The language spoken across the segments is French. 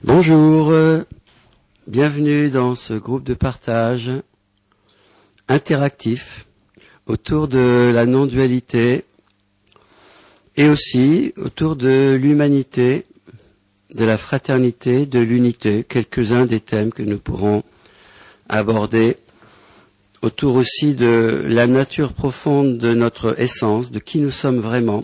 Bonjour, bienvenue dans ce groupe de partage interactif autour de la non-dualité et aussi autour de l'humanité, de la fraternité, de l'unité, quelques-uns des thèmes que nous pourrons aborder, autour aussi de la nature profonde de notre essence, de qui nous sommes vraiment,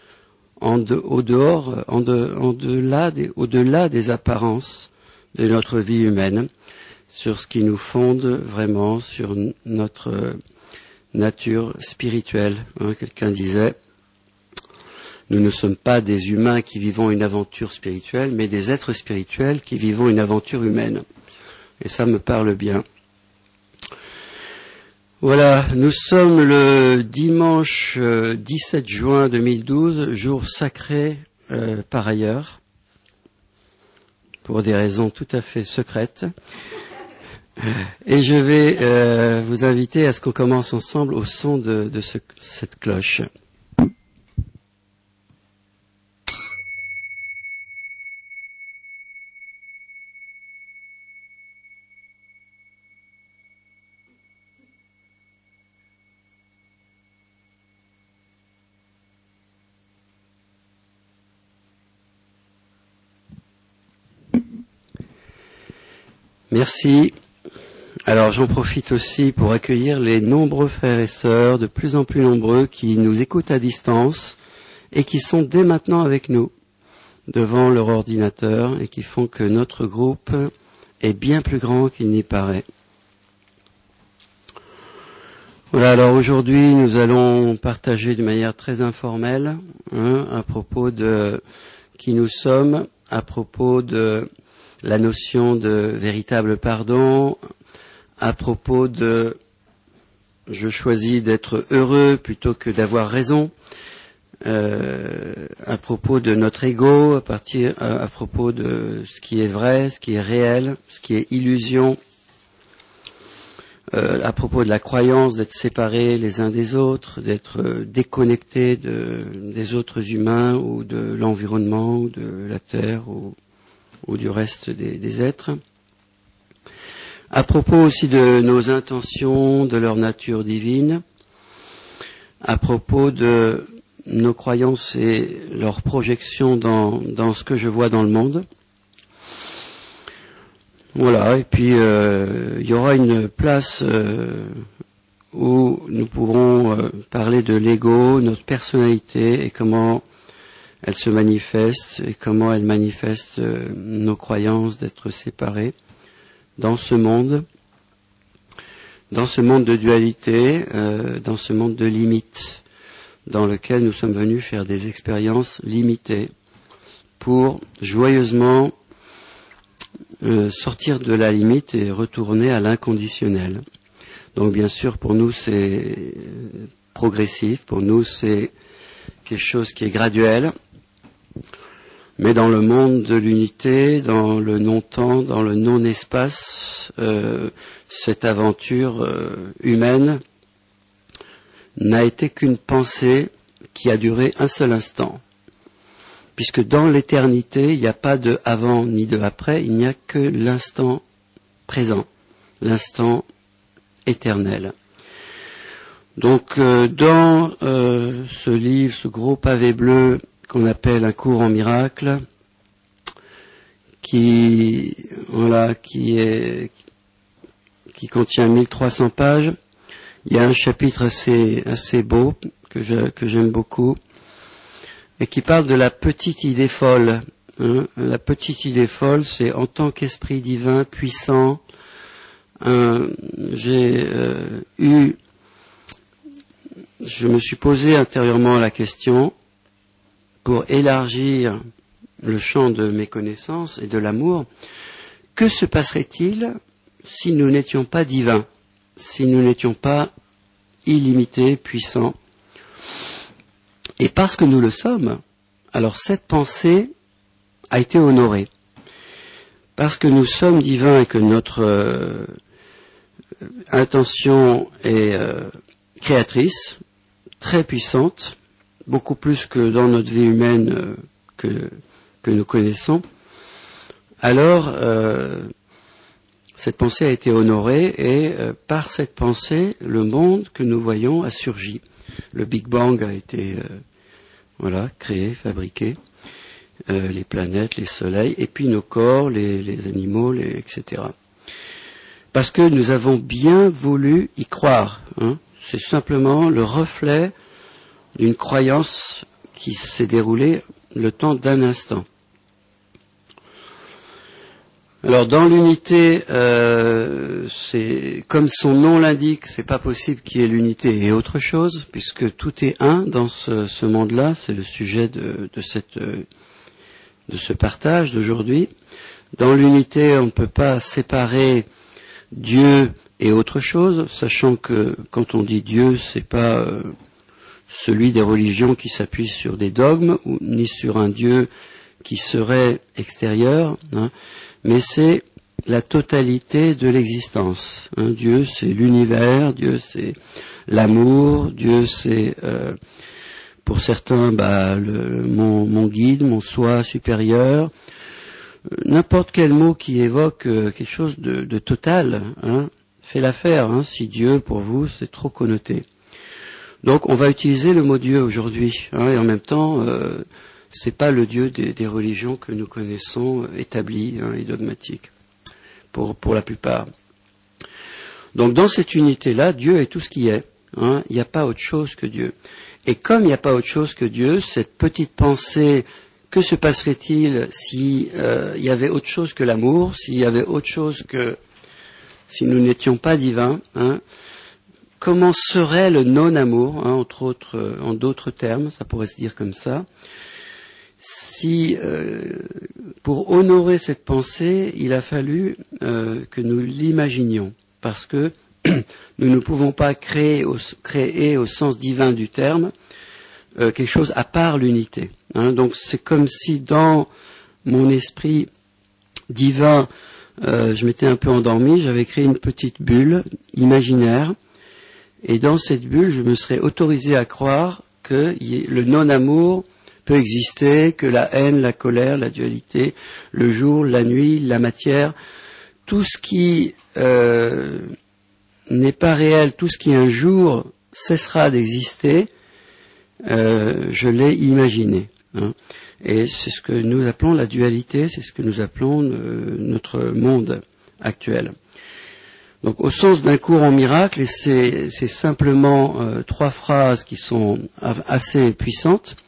au-delà des apparences de notre vie humaine, sur ce qui nous fonde vraiment sur notre nature spirituelle. Quelqu'un disait, nous ne sommes pas des humains qui vivons une aventure spirituelle, mais des êtres spirituels qui vivons une aventure humaine. Et ça me parle bien. Voilà, nous sommes le dimanche 17 juin 2012, jour sacré par ailleurs, pour des raisons tout à fait secrètes. Et je vais vous inviter à ce qu'on commence ensemble au son de cette cloche. Merci. Alors j'en profite aussi pour accueillir les nombreux frères et sœurs, de plus en plus nombreux, qui nous écoutent à distance et qui sont dès maintenant avec nous devant leur ordinateur et qui font que notre groupe est bien plus grand qu'il n'y paraît. Voilà, alors aujourd'hui nous allons partager de manière très informelle à propos de qui nous sommes, à propos de la notion de véritable pardon, à propos de je choisis d'être heureux plutôt que d'avoir raison, à propos de notre ego, à propos de ce qui est vrai, ce qui est réel, ce qui est illusion, à propos de la croyance d'être séparés les uns des autres, d'être déconnectés des autres humains ou de l'environnement ou de la terre ou du reste des êtres. À propos aussi de nos intentions, de leur nature divine, à propos de nos croyances et leur projection dans ce que je vois dans le monde. Voilà, et puis il y aura une place où nous pourrons parler de l'ego, notre personnalité et comment elle se manifeste et comment elle manifeste nos croyances d'être séparés dans ce monde de dualité, dans ce monde de limites, dans lequel nous sommes venus faire des expériences limitées pour joyeusement sortir de la limite et retourner à l'inconditionnel. Donc bien sûr, pour nous c'est progressif, pour nous c'est quelque chose qui est graduel, mais dans le monde de l'unité, dans le non-temps, dans le non-espace, cette aventure humaine n'a été qu'une pensée qui a duré un seul instant. Puisque dans l'éternité, il n'y a pas de avant ni de après, il n'y a que l'instant présent, l'instant éternel. Donc dans ce livre, ce gros pavé bleu qu'on appelle un cours en miracle, qui contient 1300 pages, il y a un chapitre assez beau que j'aime beaucoup et qui parle de la petite idée folle. La petite idée folle, c'est en tant qu'esprit divin puissant, je me suis posé intérieurement la question pour élargir le champ de mes connaissances et de l'amour, que se passerait-il si nous n'étions pas divins, si nous n'étions pas illimités, puissants? Et parce que nous le sommes, alors cette pensée a été honorée. Parce que nous sommes divins et que notre intention est créatrice, très puissante, beaucoup plus que dans notre vie humaine que nous connaissons, alors cette pensée a été honorée et par cette pensée, le monde que nous voyons a surgi. Le Big Bang a été créé, fabriqué, les planètes, les soleils, et puis nos corps, les animaux, etc. Parce que nous avons bien voulu y croire. C'est simplement le reflet d'une croyance qui s'est déroulée le temps d'un instant. Alors dans l'unité, c'est comme son nom l'indique, c'est pas possible qu'il y ait l'unité et autre chose, puisque tout est un dans ce monde-là. C'est le sujet de ce partage d'aujourd'hui. Dans l'unité, on ne peut pas séparer Dieu et autre chose, sachant que quand on dit Dieu, c'est pas celui des religions qui s'appuient sur des dogmes, ni sur un Dieu qui serait extérieur, mais c'est la totalité de l'existence. Dieu, c'est l'univers, Dieu, c'est l'amour, Dieu, c'est pour certains mon guide, mon soi supérieur. N'importe quel mot qui évoque quelque chose de total fait l'affaire. Si Dieu, pour vous, c'est trop connoté. Donc, on va utiliser le mot Dieu aujourd'hui, et en même temps, c'est pas le Dieu des religions que nous connaissons établies et dogmatiques, pour la plupart. Donc, dans cette unité-là, Dieu est tout ce qui est. Il n'y a pas autre chose que Dieu. Et comme il n'y a pas autre chose que Dieu, cette petite pensée, que se passerait-il si il y avait autre chose que l'amour, s'il y avait autre chose que si nous n'étions pas divins, comment serait le non-amour, entre autres, en d'autres termes, ça pourrait se dire comme ça. Si, pour honorer cette pensée, il a fallu que nous l'imaginions, parce que nous ne pouvons pas créer au sens divin du terme quelque chose à part l'unité. Donc c'est comme si dans mon esprit divin, je m'étais un peu endormi, j'avais créé une petite bulle imaginaire, et dans cette bulle, je me serais autorisé à croire que le non-amour peut exister, que la haine, la colère, la dualité, le jour, la nuit, la matière, tout ce qui n'est pas réel, tout ce qui un jour cessera d'exister, je l'ai imaginé. Et c'est ce que nous appelons la dualité, c'est ce que nous appelons notre monde actuel. Donc au sens d'un cours en miracle, et c'est simplement 3 phrases qui sont assez puissantes.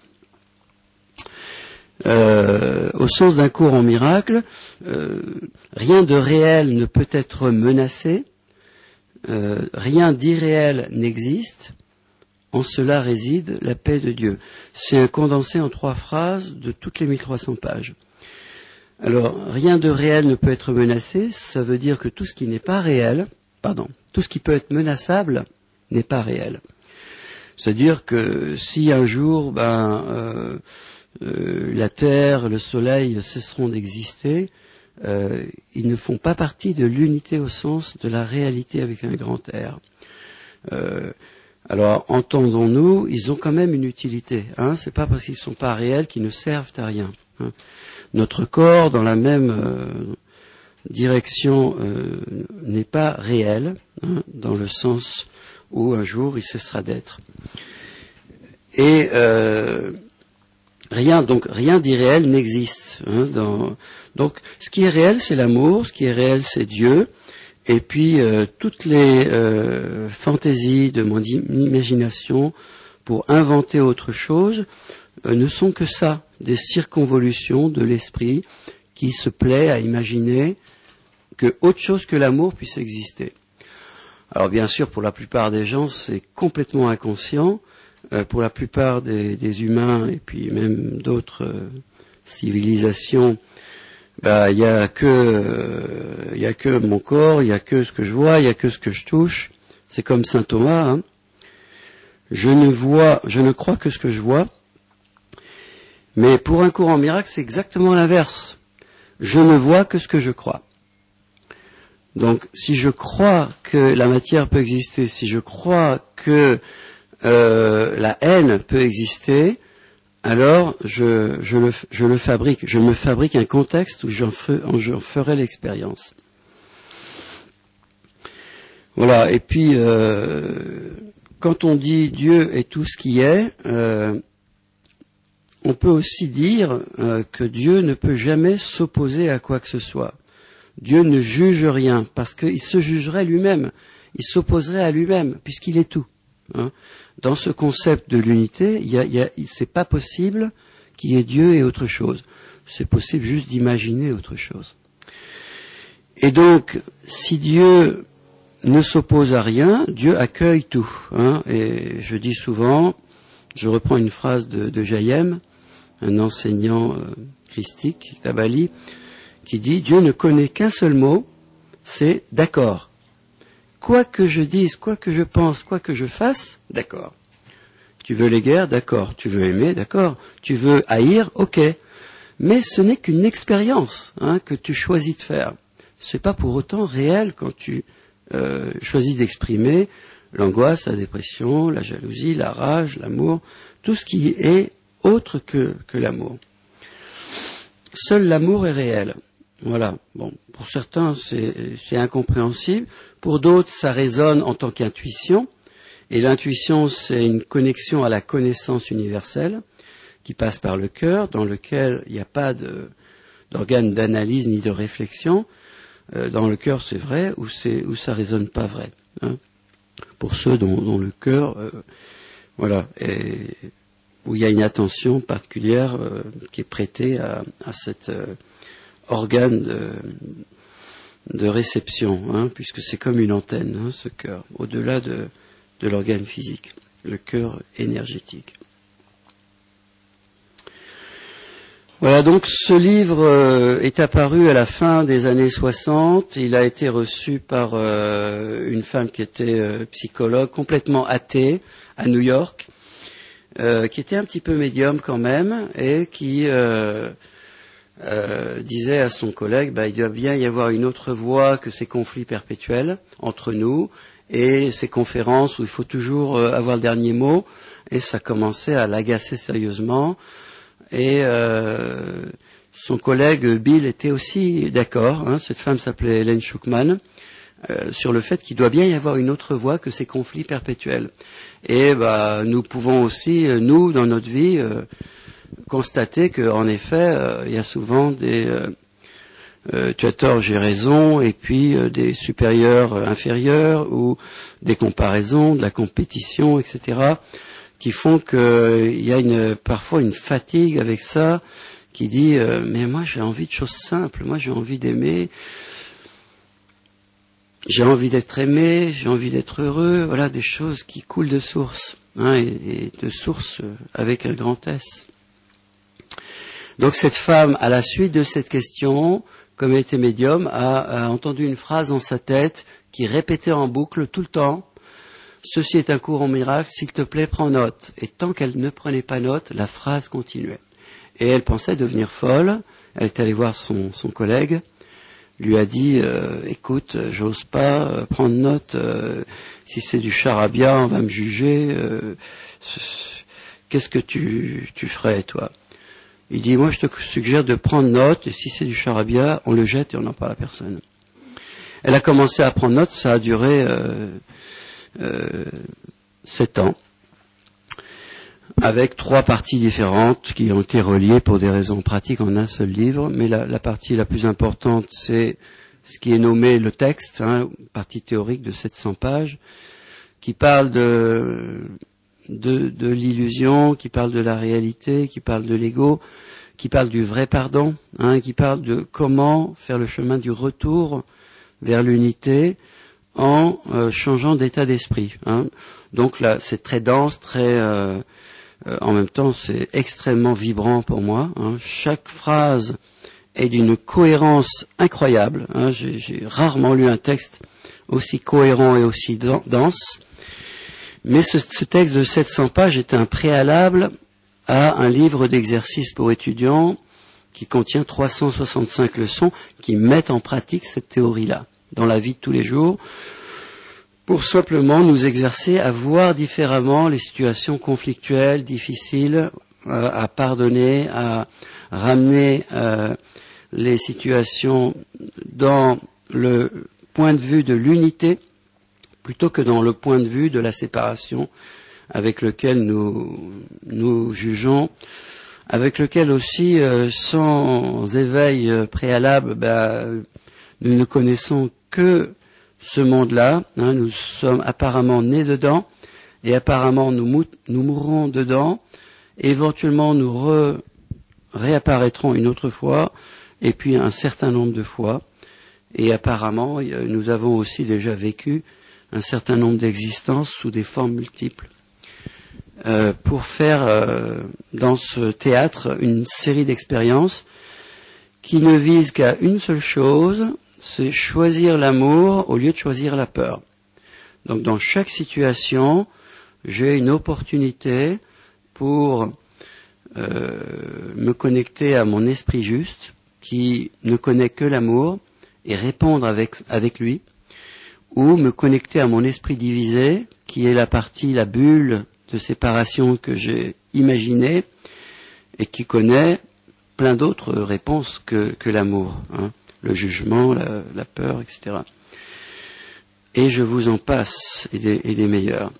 Au sens d'un cours en miracle, rien de réel ne peut être menacé, rien d'irréel n'existe, en cela réside la paix de Dieu. C'est un condensé en 3 phrases de toutes les 1300 pages. Alors, rien de réel ne peut être menacé, ça veut dire que tout ce qui n'est pas réel, tout ce qui peut être menaçable n'est pas réel. C'est-à-dire que si un jour, la Terre, le Soleil cesseront d'exister, ils ne font pas partie de l'unité au sens de la réalité avec un grand R. Alors, entendons-nous, ils ont quand même une utilité. C'est pas parce qu'ils ne sont pas réels qu'ils ne servent à rien. Notre corps, dans la même direction, n'est pas réel, dans le sens où un jour il cessera d'être. Et rien d'irréel n'existe. Donc, ce qui est réel, c'est l'amour, ce qui est réel, c'est Dieu. Et puis, toutes les fantaisies de mon imagination pour inventer autre chose ne sont que ça, des circonvolutions de l'esprit qui se plaît à imaginer que autre chose que l'amour puisse exister. Alors bien sûr, pour la plupart des gens, c'est complètement inconscient. Pour la plupart des humains et puis même d'autres civilisations, il y a que mon corps, il y a que ce que je vois, il y a que ce que je touche. C'est comme saint Thomas. Je ne crois que ce que je vois. Mais pour un cours en miracle, c'est exactement l'inverse. Je ne vois que ce que je crois. Donc, si je crois que la matière peut exister, si je crois que la haine peut exister, alors je me fabrique un contexte où j'en ferai l'expérience. Voilà, et puis quand on dit Dieu est tout ce qui est, on peut aussi dire que Dieu ne peut jamais s'opposer à quoi que ce soit. Dieu ne juge rien, parce qu'il se jugerait lui-même, il s'opposerait à lui-même, puisqu'il est tout. Hein. Dans ce concept de l'unité, c'est pas possible qu'il y ait Dieu et autre chose. C'est possible juste d'imaginer autre chose. Et donc, si Dieu ne s'oppose à rien, Dieu accueille tout. Hein. Et je dis souvent, je reprends une phrase de Jayem, un enseignant christique, Kabbali, qui dit « Dieu ne connaît qu'un seul mot, c'est « d'accord ». Quoi que je dise, quoi que je pense, quoi que je fasse, d'accord. Tu veux les guerres, d'accord. Tu veux aimer, d'accord. Tu veux haïr, ok. Mais ce n'est qu'une expérience que tu choisis de faire. C'est pas pour autant réel quand tu choisis d'exprimer l'angoisse, la dépression, la jalousie, la rage, l'amour, tout ce qui est autre que l'amour. Seul l'amour est réel. Voilà. Bon, pour certains, c'est incompréhensible. Pour d'autres, ça résonne en tant qu'intuition. Et l'intuition, c'est une connexion à la connaissance universelle qui passe par le cœur, dans lequel il n'y a pas d'organe d'analyse ni de réflexion. Dans le cœur, c'est vrai, ou ça résonne pas vrai. Hein. Pour ceux dont le cœur, voilà, où il y a une attention particulière qui est prêtée à cet organe de réception, hein, puisque c'est comme une antenne, hein, ce cœur, au-delà de l'organe physique, le cœur énergétique. Voilà, donc ce livre est apparu à la fin des années 60. Il a été reçu par une femme qui était psychologue, complètement athée, à New York, qui était un petit peu médium quand même, et qui disait à son collègue, il doit bien y avoir une autre voie que ces conflits perpétuels entre nous, et ces conférences où il faut toujours avoir le dernier mot, et ça commençait à l'agacer sérieusement. Et son collègue Bill était aussi d'accord, hein, cette femme s'appelait Helen Schuckman, sur le fait qu'il doit bien y avoir une autre voie que ces conflits perpétuels. Et nous pouvons aussi, nous, dans notre vie, constater qu'en effet, il y a souvent des tu as tort, j'ai raison, et puis des supérieurs inférieurs, ou des comparaisons, de la compétition, etc., qui font qu'il y a parfois une fatigue avec ça, qui dit mais moi j'ai envie de choses simples, moi j'ai envie d'aimer, j'ai envie d'être aimé, j'ai envie d'être heureux, voilà des choses qui coulent de source, hein, et de source avec un grand S. Donc cette femme, à la suite de cette question, comme elle était médium, a entendu une phrase dans sa tête qui répétait en boucle tout le temps. Ceci est un cours en miracle, s'il te plaît, prends note. Et tant qu'elle ne prenait pas note, la phrase continuait. Et elle pensait devenir folle. Elle est allée voir son collègue, lui a dit écoute, j'ose pas prendre note, si c'est du charabia, on va me juger. Qu'est-ce que tu ferais, toi? Il dit moi je te suggère de prendre note, et si c'est du charabia, on le jette et on n'en parle à personne. Elle a commencé à prendre note, ça a duré 7 ans, avec 3 parties différentes qui ont été reliées pour des raisons pratiques en un seul livre, mais la partie la plus importante, c'est ce qui est nommé le texte, hein, partie théorique de 700 pages, qui parle de l'illusion, qui parle de la réalité, qui parle de l'ego, qui parle du vrai pardon, hein, qui parle de comment faire le chemin du retour vers l'unité, en changeant d'état d'esprit. Hein. Donc là, c'est très dense, très en même temps, c'est extrêmement vibrant pour moi. Hein. Chaque phrase est d'une cohérence incroyable. Hein. J'ai rarement lu un texte aussi cohérent et aussi dense. Mais ce texte de 700 pages est un préalable à un livre d'exercices pour étudiants qui contient 365 leçons qui mettent en pratique cette théorie-là dans la vie de tous les jours, pour simplement nous exercer à voir différemment les situations conflictuelles, difficiles, à pardonner, à ramener les situations dans le point de vue de l'unité plutôt que dans le point de vue de la séparation avec lequel nous jugeons, avec lequel aussi, sans éveil préalable, nous ne connaissons que ce monde-là. Nous sommes apparemment nés dedans, et apparemment nous mourrons dedans, et éventuellement nous réapparaîtrons une autre fois, et puis un certain nombre de fois. Et apparemment, nous avons aussi déjà vécu un certain nombre d'existences sous des formes multiples. Pour faire dans ce théâtre une série d'expériences qui ne visent qu'à une seule chose, c'est choisir l'amour au lieu de choisir la peur. Donc dans chaque situation, j'ai une opportunité pour me connecter à mon esprit juste, qui ne connaît que l'amour, et répondre avec lui, ou me connecter à mon esprit divisé, qui est la bulle de séparation que j'ai imaginée et qui connaît plein d'autres réponses que l'amour, le jugement, la peur, etc. Et je vous en passe, et des meilleurs.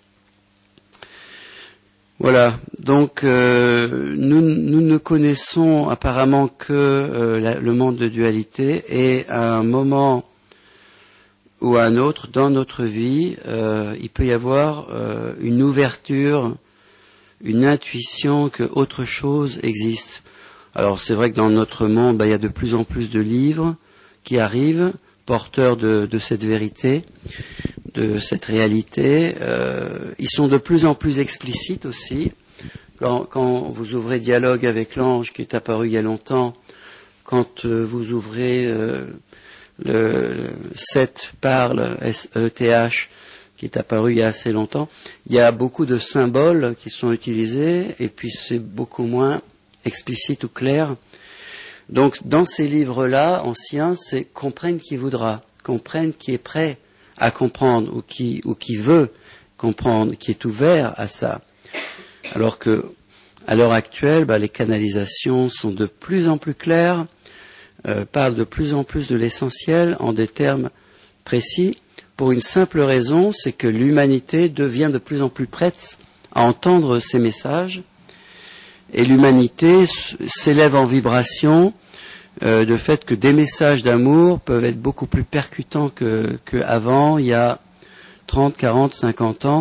Voilà, donc nous ne connaissons apparemment que le monde de dualité, et à un moment ou à un autre dans notre vie, il peut y avoir une ouverture, une intuition que autre chose existe. Alors c'est vrai que dans notre monde, il y a de plus en plus de livres qui arrivent, porteurs de cette vérité, de cette réalité. Ils sont de plus en plus explicites aussi. Quand vous ouvrez Dialogue avec l'ange, qui est apparu il y a longtemps, quand vous ouvrez le 7 parle, S-E-T-H, qui est apparu il y a assez longtemps, il y a beaucoup de symboles qui sont utilisés, et puis c'est beaucoup moins explicite ou clair. Donc dans ces livres-là, anciens, c'est comprenne qui voudra, comprenne qui est prêt à comprendre, ou qui veut comprendre, qui est ouvert à ça. Alors que, à l'heure actuelle, les canalisations sont de plus en plus claires, parlent de plus en plus de l'essentiel en des termes précis, pour une simple raison, c'est que l'humanité devient de plus en plus prête à entendre ces messages, et l'humanité s'élève en vibration de fait que des messages d'amour peuvent être beaucoup plus percutants qu'avant, il y a 30, 40, 50 ans,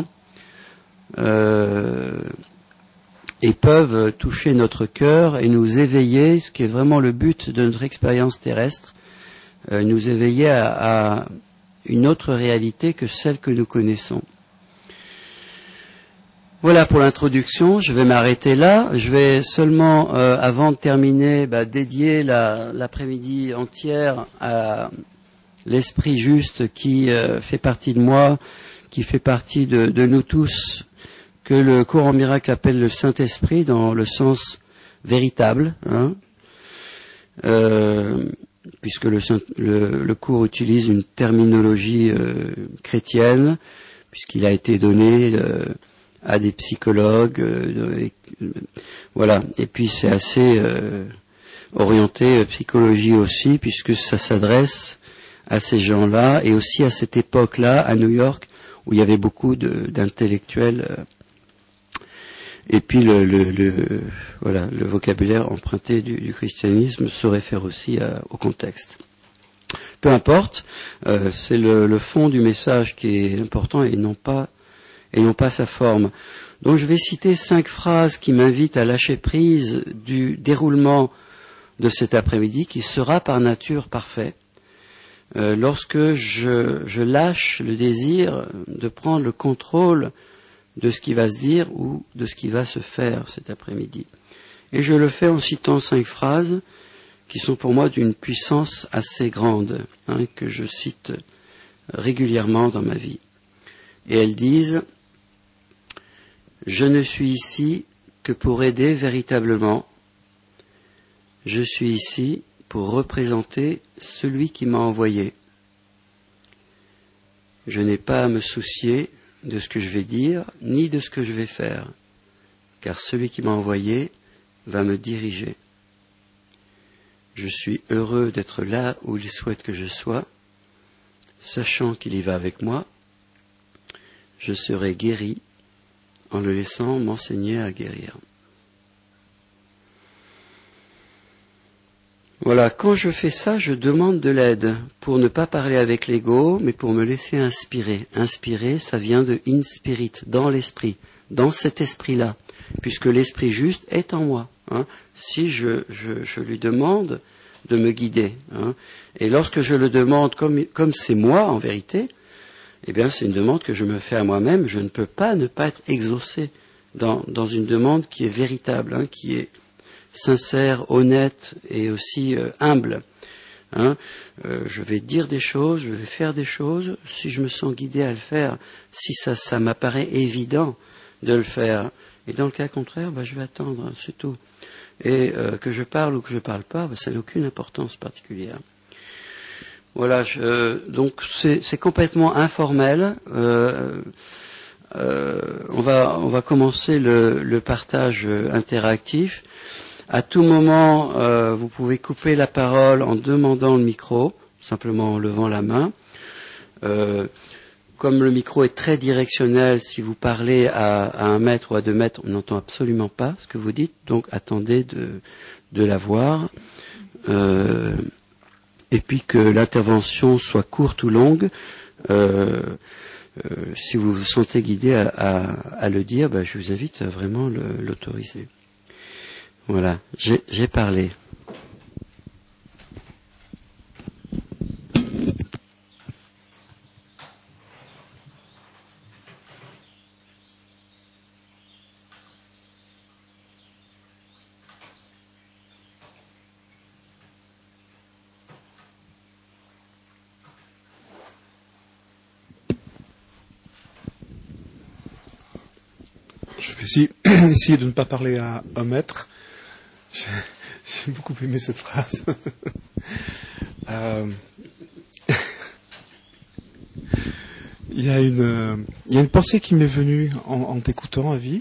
et peuvent toucher notre cœur et nous éveiller, ce qui est vraiment le but de notre expérience terrestre, nous éveiller à une autre réalité que celle que nous connaissons. Voilà pour l'introduction, je vais m'arrêter là. Je vais seulement, avant de terminer, dédier l'après-midi entière à l'esprit juste qui fait partie de moi, qui fait partie de nous tous, que le courant miracle appelle le Saint-Esprit dans le sens véritable, puisque le cours utilise une terminologie chrétienne, puisqu'il a été donné à des psychologues, voilà. Et puis c'est assez orienté psychologie aussi, puisque ça s'adresse à ces gens-là et aussi à cette époque-là à New York où il y avait beaucoup d'intellectuels. Et puis le vocabulaire emprunté du christianisme se réfère aussi au contexte. Peu importe, c'est le fond du message qui est important et non pas sa forme. Donc je vais citer 5 phrases qui m'invitent à lâcher prise du déroulement de cet après-midi, qui sera par nature parfait. Lorsque je lâche le désir de prendre le contrôle de ce qui va se dire ou de ce qui va se faire cet après-midi. Et je le fais en citant 5 phrases qui sont pour moi d'une puissance assez grande, que je cite régulièrement dans ma vie. Et elles disent: je ne suis ici que pour aider véritablement. Je suis ici pour représenter celui qui m'a envoyé. Je n'ai pas à me soucier de ce que je vais dire, ni de ce que je vais faire, car celui qui m'a envoyé va me diriger. Je suis heureux d'être là où il souhaite que je sois, sachant qu'il y va avec moi. Je serai guéri en le laissant m'enseigner à guérir. Voilà, quand je fais ça, je demande de l'aide pour ne pas parler avec l'ego, mais pour me laisser inspirer. Inspirer, ça vient de in spirit, dans l'esprit, dans cet esprit-là, puisque l'esprit juste est en moi. Si je lui demande de me guider, et lorsque je le demande comme c'est moi en vérité, eh bien c'est une demande que je me fais à moi-même. Je ne peux pas ne pas être exaucé dans une demande qui est véritable, qui est sincère, honnête et aussi humble. Je vais dire des choses, je vais faire des choses, si je me sens guidé à le faire, si ça m'apparaît évident de le faire. Et dans le cas contraire, je vais attendre, c'est tout. Et que je parle ou que je parle pas, ça n'a aucune importance particulière. Voilà, donc c'est complètement informel. On va commencer le partage interactif. À tout moment, vous pouvez couper la parole en demandant le micro, simplement en levant la main. Comme le micro est très directionnel, si vous parlez à 1 mètre ou à 2 mètres, on n'entend absolument pas ce que vous dites, donc attendez de l'avoir. Et puis que l'intervention soit courte ou longue, si vous vous sentez guidé à le dire, je vous invite à vraiment l'autoriser. Voilà, j'ai parlé. Je vais essayer de ne pas parler à 1 mètre. J'ai beaucoup aimé cette phrase. Il y a une pensée qui m'est venue en t'écoutant, Avi.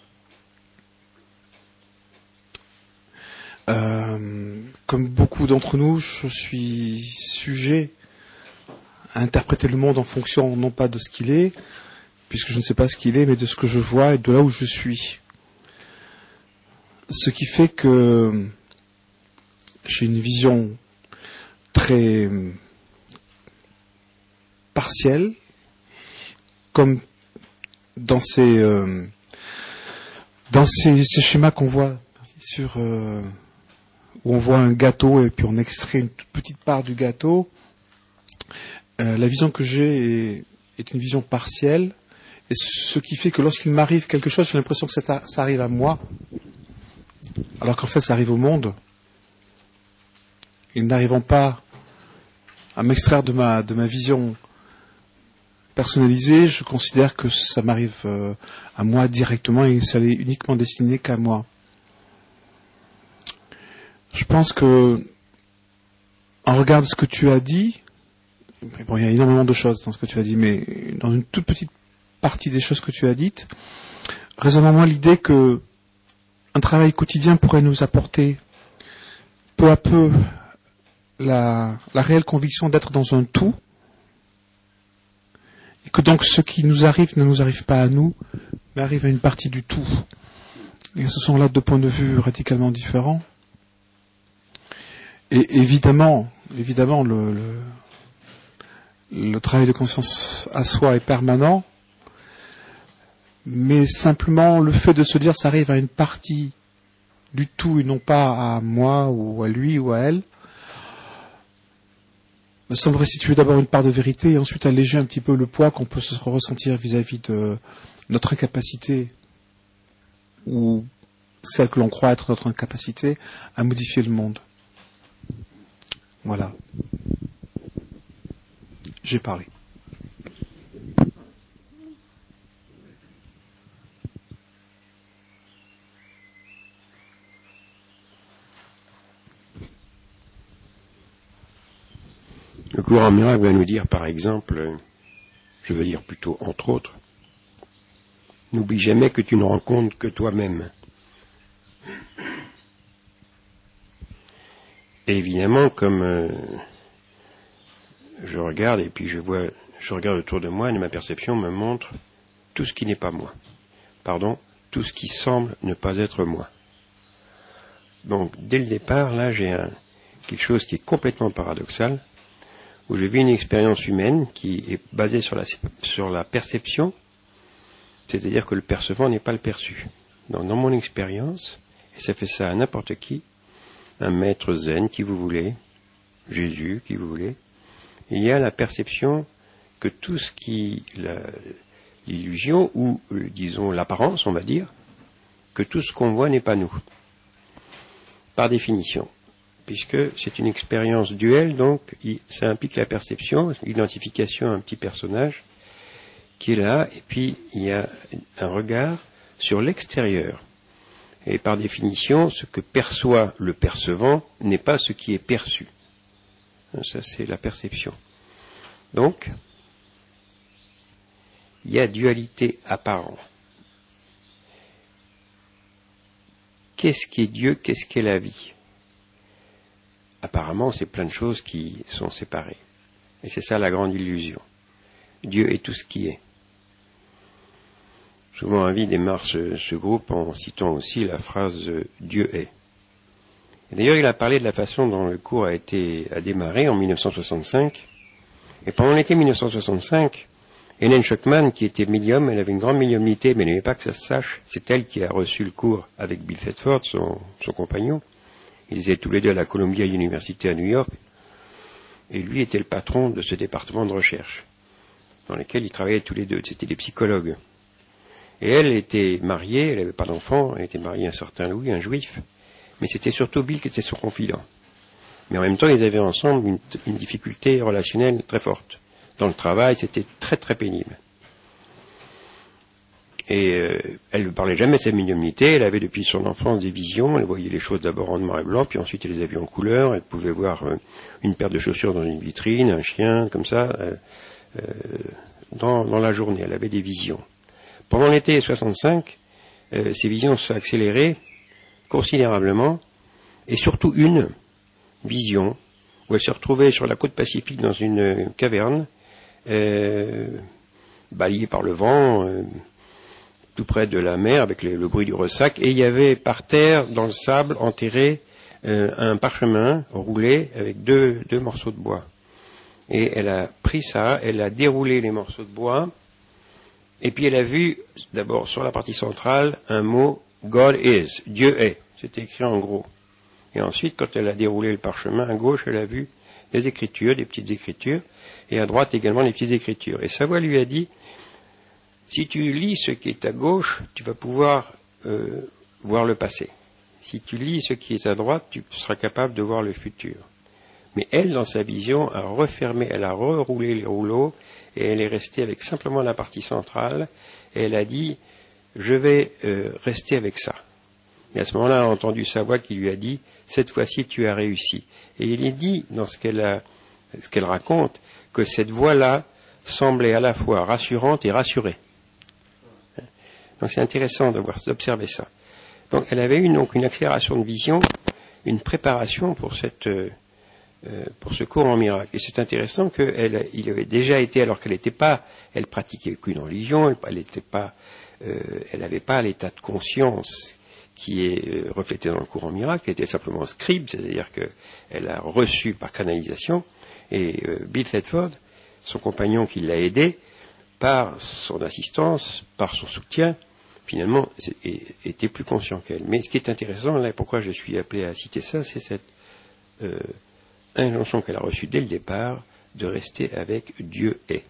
Comme beaucoup d'entre nous, je suis sujet à interpréter le monde en fonction non pas de ce qu'il est, puisque je ne sais pas ce qu'il est, mais de ce que je vois et de là où je suis. Ce qui fait que j'ai une vision très partielle, comme dans ces schémas qu'on voit où on voit un gâteau et puis on extrait une toute petite part du gâteau. La vision que j'ai est une vision partielle, et ce qui fait que lorsqu'il m'arrive quelque chose, j'ai l'impression que ça arrive à moi, alors qu'en fait ça arrive au monde. Et n'arrivant pas à m'extraire de ma vision personnalisée, je considère que ça m'arrive à moi directement et ça n'est uniquement destiné qu'à moi. Je pense que, en regard de ce que tu as dit, bon, il y a énormément de choses dans ce que tu as dit, mais dans une toute petite partie des choses que tu as dites, résonne en moi l'idée que un travail quotidien pourrait nous apporter peu à peu la réelle conviction d'être dans un tout, et que donc ce qui nous arrive ne nous arrive pas à nous, mais arrive à une partie du tout. Et ce sont là 2 points de vue radicalement différents. Et évidemment, le travail de conscience à soi est permanent, mais simplement le fait de se dire ça arrive à une partie du tout et non pas à moi ou à lui ou à elle, me semble restituer d'abord une part de vérité et ensuite alléger un petit peu le poids qu'on peut se ressentir vis-à-vis de notre incapacité, ou celle que l'on croit être notre incapacité, à modifier le monde. Voilà. J'ai parlé. Le courant miracle va nous dire, par exemple, je veux dire plutôt entre autres, n'oublie jamais que tu ne rencontres que toi-même. Et évidemment, comme je regarde et puis je regarde autour de moi et ma perception me montre tout ce qui n'est pas moi. Tout ce qui semble ne pas être moi. Donc, dès le départ, là, j'ai quelque chose qui est complètement paradoxal, où je vis une expérience humaine qui est basée sur la perception, c'est-à-dire que le percevant n'est pas le perçu. Donc, dans mon expérience, et ça fait ça à n'importe qui, un maître zen, qui vous voulez, Jésus, qui vous voulez, il y a la perception que tout ce qui, l'illusion, ou disons l'apparence, on va dire, que tout ce qu'on voit n'est pas nous. Par définition. Puisque c'est une expérience duelle, donc ça implique la perception, l'identification à un petit personnage qui est là, et puis il y a un regard sur l'extérieur. Et par définition, ce que perçoit le percevant n'est pas ce qui est perçu. Ça, c'est la perception. Donc, il y a dualité apparente. Qu'est-ce qui est Dieu, qu'est-ce qu'est la vie? Apparemment, c'est plein de choses qui sont séparées. Et c'est ça la grande illusion. Dieu est tout ce qui est. Souvent, Avi démarre ce groupe en citant aussi la phrase « Dieu est ». Et d'ailleurs, il a parlé de la façon dont le cours a démarré en 1965. Et pendant l'été 1965, Hélène Schuckman, qui était médium, elle avait une grande médiumnité, mais elle n'aimait pas que ça se sache. C'est elle qui a reçu le cours avec Bill Thetford, son compagnon. Ils étaient tous les deux à la Columbia University à New York. Et lui était le patron de ce département de recherche, dans lequel ils travaillaient tous les deux. C'était des psychologues. Et elle était mariée, elle n'avait pas d'enfant, elle était mariée à un certain Louis, un juif. Mais c'était surtout Bill qui était son confident. Mais en même temps, ils avaient ensemble une difficulté relationnelle très forte. Dans le travail, c'était très très pénible. Et elle ne parlait jamais de sa médiumnité, elle avait depuis son enfance des visions, elle voyait les choses d'abord en noir et blanc, puis ensuite elle les a vues en couleur, elle pouvait voir une paire de chaussures dans une vitrine, un chien, comme ça, dans la journée, elle avait des visions. Pendant l'été 65, ces visions se sont accélérées considérablement, et surtout une vision, où elle se retrouvait sur la côte pacifique dans une caverne, balayée par le vent, tout près de la mer, avec le bruit du ressac, et il y avait par terre, dans le sable, enterré un parchemin roulé avec deux morceaux de bois. Et elle a pris ça, elle a déroulé les morceaux de bois, et puis elle a vu, d'abord sur la partie centrale, un mot « God is », Dieu est, c'était écrit en gros. Et ensuite, quand elle a déroulé le parchemin, à gauche, elle a vu des écritures, des petites écritures, et à droite également des petites écritures. Et sa voix lui a dit, si tu lis ce qui est à gauche, tu vas pouvoir voir le passé. Si tu lis ce qui est à droite, tu seras capable de voir le futur. Mais elle, dans sa vision, a refermé, elle a reroulé les rouleaux, et elle est restée avec simplement la partie centrale, et elle a dit, je vais rester avec ça. Et à ce moment-là, elle a entendu sa voix qui lui a dit, cette fois-ci, tu as réussi. Et il est dit, dans ce qu'elle raconte, que cette voix-là semblait à la fois rassurante et rassurée. Donc c'est intéressant d'observer ça. Donc elle avait eu donc une accélération de vision, une préparation pour ce cours en miracle. Et c'est intéressant qu'il avait déjà été, alors qu'elle n'était pas, elle pratiquait qu'une religion, elle n'avait pas l'état de conscience qui est reflété dans le cours en miracle, elle était simplement scribe, c'est-à-dire qu'elle a reçu par canalisation, et Bill Thetford, son compagnon qui l'a aidé, par son assistance, par son soutien, finalement, était plus conscient qu'elle. Mais ce qui est intéressant, là, pourquoi je suis appelé à citer ça, c'est cette injonction qu'elle a reçue dès le départ, de rester avec Dieu est.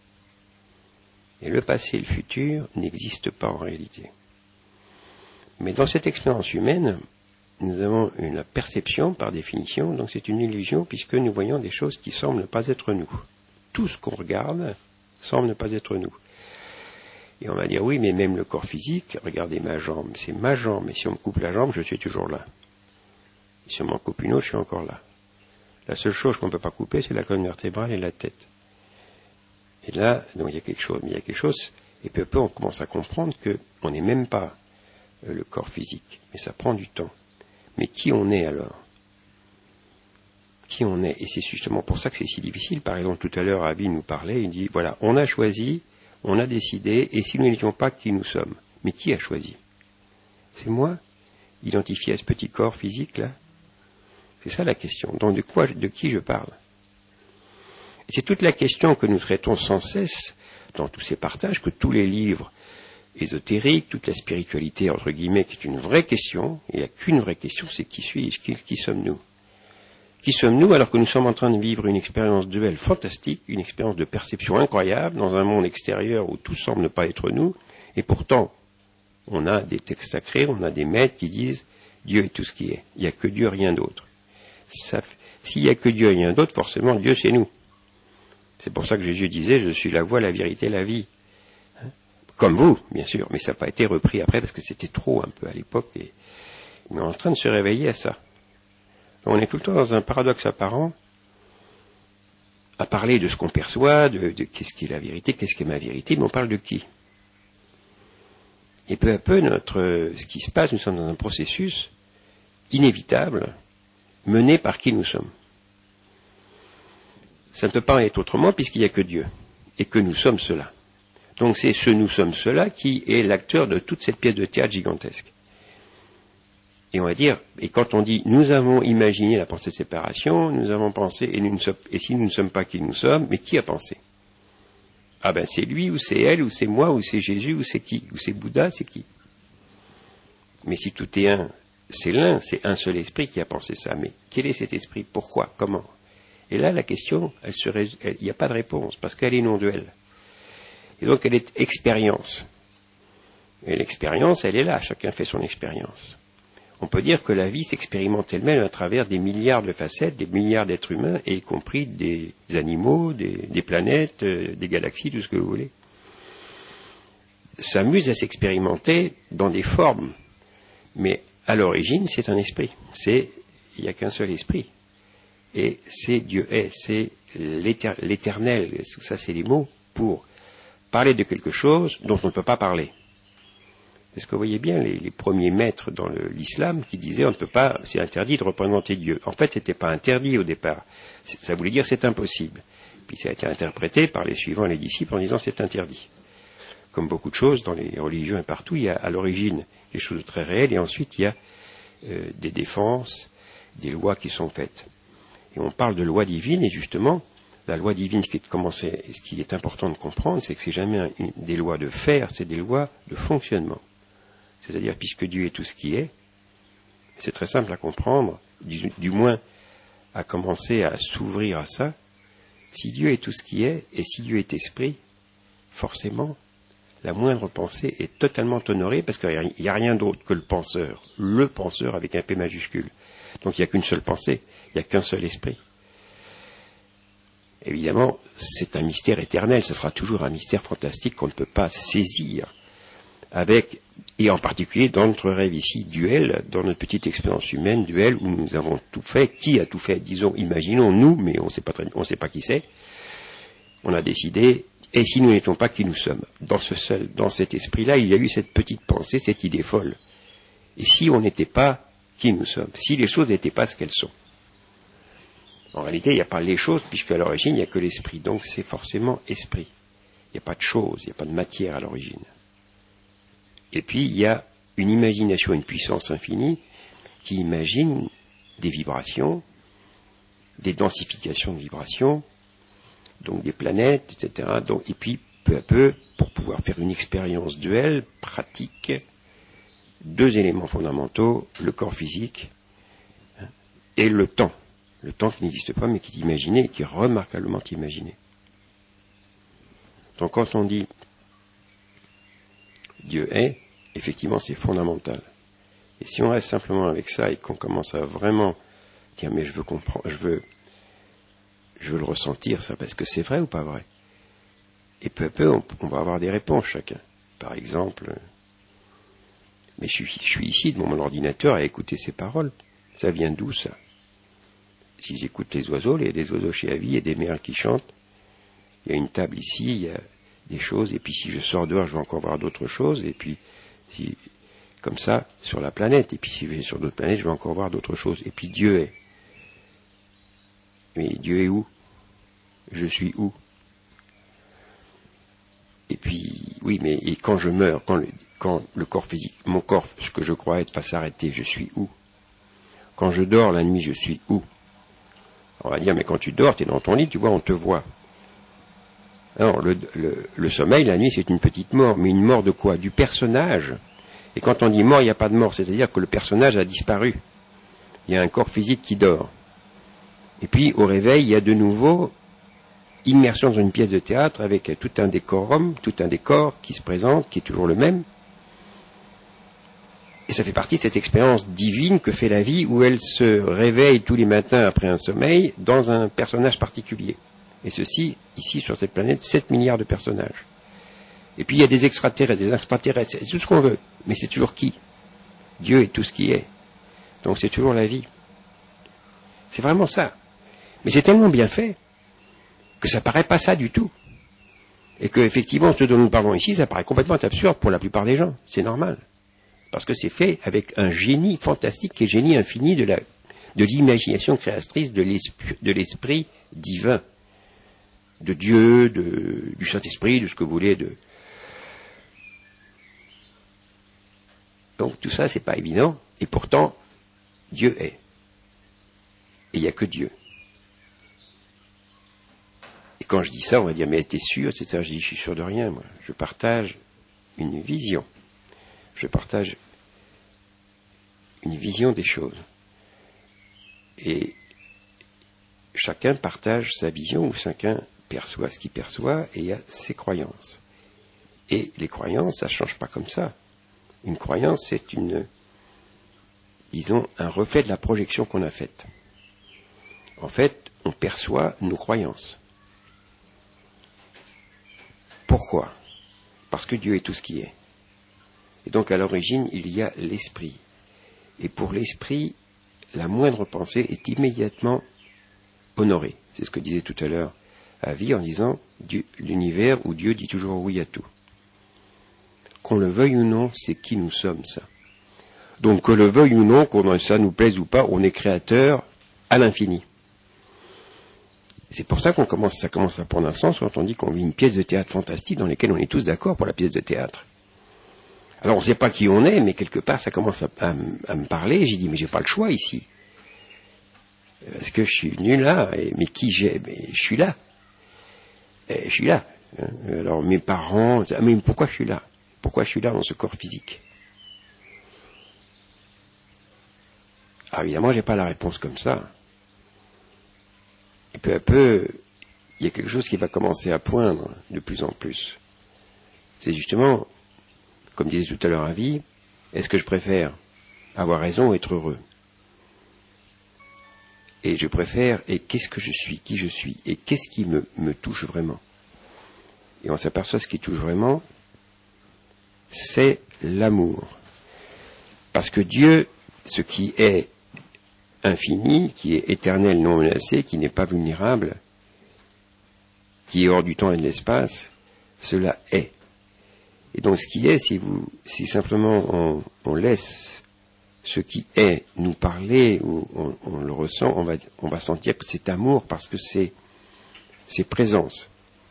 Et le passé et le futur n'existent pas en réalité. Mais dans cette expérience humaine, nous avons la perception, par définition, donc c'est une illusion, puisque nous voyons des choses qui semblent ne pas être nous. Tout ce qu'on regarde semble ne pas être nous. Et on va dire, oui, mais même le corps physique, regardez ma jambe, c'est ma jambe, et si on me coupe la jambe, je suis toujours là. Et si on m'en coupe une autre, je suis encore là. La seule chose qu'on ne peut pas couper, c'est la colonne vertébrale et la tête. Et là, donc il y a quelque chose, et peu à peu on commence à comprendre qu'on n'est même pas le corps physique, mais ça prend du temps. Mais qui on est alors? qui on est. Et c'est justement pour ça que c'est si difficile. Par exemple, tout à l'heure, Avi nous parlait, il dit, voilà, on a choisi, on a décidé, et si nous n'étions pas qui nous sommes, mais qui a choisi? C'est moi, identifié à ce petit corps physique-là? C'est ça la question. Donc de qui je parle? Et c'est toute la question que nous traitons sans cesse dans tous ces partages, que tous les livres ésotériques, toute la spiritualité, entre guillemets, qui est une vraie question, il n'y a qu'une vraie question, c'est qui suis-je, qui sommes-nous? Qui sommes-nous alors que nous sommes en train de vivre une expérience duelle fantastique, une expérience de perception incroyable dans un monde extérieur où tout semble ne pas être nous, et pourtant, on a des textes sacrés, on a des maîtres qui disent Dieu est tout ce qui est, il n'y a que Dieu, rien d'autre. S'il n'y a que Dieu et rien d'autre, forcément Dieu c'est nous. C'est pour ça que Jésus disait je suis la voie, la vérité, la vie. Comme vous, bien sûr, mais ça n'a pas été repris après parce que c'était trop un peu à l'époque, et on est en train de se réveiller à ça. On est tout le temps dans un paradoxe apparent, à parler de ce qu'on perçoit, de qu'est-ce qui est la vérité, qu'est-ce qui est ma vérité, mais on parle de qui? Et peu à peu, ce qui se passe, nous sommes dans un processus inévitable, mené par qui nous sommes. Ça ne peut pas être autrement puisqu'il n'y a que Dieu, et que nous sommes cela. Donc c'est ce nous sommes cela qui est l'acteur de toute cette pièce de théâtre gigantesque. Et on va dire, et quand on dit nous avons imaginé la pensée de séparation, nous avons pensé, et si nous ne sommes pas qui nous sommes, mais qui a pensé? Ah ben c'est lui, ou c'est elle, ou c'est moi, ou c'est Jésus, ou c'est qui? Ou c'est Bouddha, c'est qui? Mais si tout est un, c'est l'un, c'est un seul esprit qui a pensé ça. Mais quel est cet esprit? Pourquoi? Comment? Et là, la question, il n'y a pas de réponse, parce qu'elle est non duelle. Et donc elle est expérience. Et l'expérience, elle est là, chacun fait son expérience. On peut dire que la vie s'expérimente elle-même à travers des milliards de facettes, des milliards d'êtres humains, y compris des animaux, des planètes, des galaxies, tout ce que vous voulez. S'amuse à s'expérimenter dans des formes. Mais à l'origine, c'est un esprit. Il n'y a qu'un seul esprit. Et c'est Dieu est, c'est l'éternel. Ça, c'est des mots pour parler de quelque chose dont on ne peut pas parler. Est-ce que vous voyez bien les premiers maîtres dans l'islam qui disaient on ne peut pas, c'est interdit de représenter Dieu. En fait, c'était pas interdit au départ. Ça voulait dire c'est impossible. Puis ça a été interprété par les suivants, les disciples, en disant c'est interdit. Comme beaucoup de choses dans les religions et partout, il y a à l'origine quelque chose de très réel et ensuite il y a des défenses, des lois qui sont faites. Et on parle de loi divine et justement, la loi divine, ce qui est important de comprendre, c'est que c'est jamais des lois de faire, c'est des lois de fonctionnement. C'est-à-dire, puisque Dieu est tout ce qui est, c'est très simple à comprendre, du moins à commencer à s'ouvrir à ça. Si Dieu est tout ce qui est, et si Dieu est esprit, forcément, la moindre pensée est totalement honorée, parce qu'il n'y a rien d'autre que le penseur avec un P majuscule. Donc il n'y a qu'une seule pensée, il n'y a qu'un seul esprit. Évidemment, c'est un mystère éternel, ce sera toujours un mystère fantastique qu'on ne peut pas saisir et en particulier dans notre rêve ici, duel, dans notre petite expérience humaine, duel, où nous avons tout fait. Qui a tout fait? Disons, imaginons nous, mais on ne sait pas qui c'est. On a décidé, et si nous n'étions pas qui nous sommes? Dans cet esprit-là, il y a eu cette petite pensée, cette idée folle. Et si on n'était pas qui nous sommes? Si les choses n'étaient pas ce qu'elles sont? En réalité, il n'y a pas les choses, puisque à l'origine, il n'y a que l'esprit. Donc c'est forcément esprit. Il n'y a pas de choses, il n'y a pas de matière à l'origine. Et puis, il y a une imagination, une puissance infinie qui imagine des vibrations, des densifications de vibrations, donc des planètes, etc. Et puis, peu à peu, pour pouvoir faire une expérience duelle, pratique, deux éléments fondamentaux, le corps physique et le temps. Le temps qui n'existe pas, mais qui est imaginé, et qui est remarquablement imaginé. Donc quand on dit Dieu est, effectivement c'est fondamental. Et si on reste simplement avec ça et qu'on commence à vraiment dire mais je veux comprendre, je veux le ressentir ça, parce que c'est vrai ou pas vrai? Et peu à peu on va avoir des réponses chacun. Par exemple, mais je suis ici devant mon ordinateur à écouter ces paroles. Ça vient d'où ça? Si j'écoute les oiseaux, il y a des oiseaux chez Avi, il y a des merles qui chantent, il y a une table ici, il y a des choses, et puis si je sors dehors, je vais encore voir d'autres choses, et puis comme ça, sur la planète, et puis si je vais sur d'autres planètes, je vais encore voir d'autres choses, et puis Dieu est. Mais Dieu est où? Je suis où? Et puis, oui, mais et quand je meurs, quand le corps physique, mon corps, ce que je crois être, va s'arrêter, je suis où? Quand je dors la nuit, je suis où? On va dire, mais quand tu dors, tu es dans ton lit, tu vois, on te voit. Alors, le sommeil, la nuit, c'est une petite mort. Mais une mort de quoi? Du personnage. Et quand on dit mort, il n'y a pas de mort. C'est-à-dire que le personnage a disparu. Il y a un corps physique qui dort. Et puis, au réveil, il y a de nouveau immersion dans une pièce de théâtre avec tout un décorum, tout un décor qui se présente, qui est toujours le même. Et ça fait partie de cette expérience divine que fait la vie, où elle se réveille tous les matins après un sommeil dans un personnage particulier. Et ceci, ici, sur cette planète, 7 milliards de personnages. Et puis il y a des extraterrestres, c'est tout ce qu'on veut. Mais c'est toujours qui? Dieu est tout ce qui est. Donc c'est toujours la vie. C'est vraiment ça. Mais c'est tellement bien fait que ça paraît pas ça du tout. Et que, effectivement, ce dont nous parlons ici, ça paraît complètement absurde pour la plupart des gens. C'est normal. Parce que c'est fait avec un génie fantastique et génie infini de l'imagination créatrice de l'esprit divin. De Dieu, du Saint-Esprit, de ce que vous voulez. Donc tout ça, c'est pas évident. Et pourtant, Dieu est. Et il n'y a que Dieu. Et quand je dis ça, on va dire, mais t'es sûr, etc. Je dis, je suis sûr de rien, moi. Je partage une vision. Je partage une vision des choses. Et chacun partage sa vision, ou chacun perçoit ce qu'il perçoit, et il y a ses croyances. Et les croyances, ça ne change pas comme ça. Une croyance, c'est un reflet de la projection qu'on a faite. En fait, on perçoit nos croyances. Pourquoi? Parce que Dieu est tout ce qui est. Et donc, à l'origine, il y a l'esprit. Et pour l'esprit, la moindre pensée est immédiatement honorée. C'est ce que disait tout à l'heure Avi en disant l'univers où Dieu dit toujours oui à tout. Qu'on le veuille ou non, c'est qui nous sommes, ça. Donc, que le veuille ou non, qu'on ça nous plaise ou pas, on est créateur à l'infini. C'est pour ça ça commence à prendre un sens quand on dit qu'on vit une pièce de théâtre fantastique dans laquelle on est tous d'accord pour la pièce de théâtre. Alors on ne sait pas qui on est, mais quelque part ça commence à me parler. J'ai dit, mais j'ai pas le choix ici. Parce que je suis venu là, mais qui j'ai? Mais je suis là. Je suis là. Alors mes parents, mais pourquoi je suis là? Pourquoi je suis là dans ce corps physique? Alors évidemment, j'ai pas la réponse comme ça. Et peu à peu, il y a quelque chose qui va commencer à poindre de plus en plus. C'est justement, comme disait tout à l'heure Avi, est-ce que je préfère avoir raison ou être heureux? Et je préfère, et qu'est-ce que je suis, qui je suis, et qu'est-ce qui me touche vraiment? Et on s'aperçoit ce qui touche vraiment, c'est l'amour. Parce que Dieu, ce qui est infini, qui est éternel, non menacé, qui n'est pas vulnérable, qui est hors du temps et de l'espace, cela est. Et donc ce qui est, si simplement on laisse ce qui est nous parler, ou on le ressent, on va sentir que c'est amour parce que c'est présence.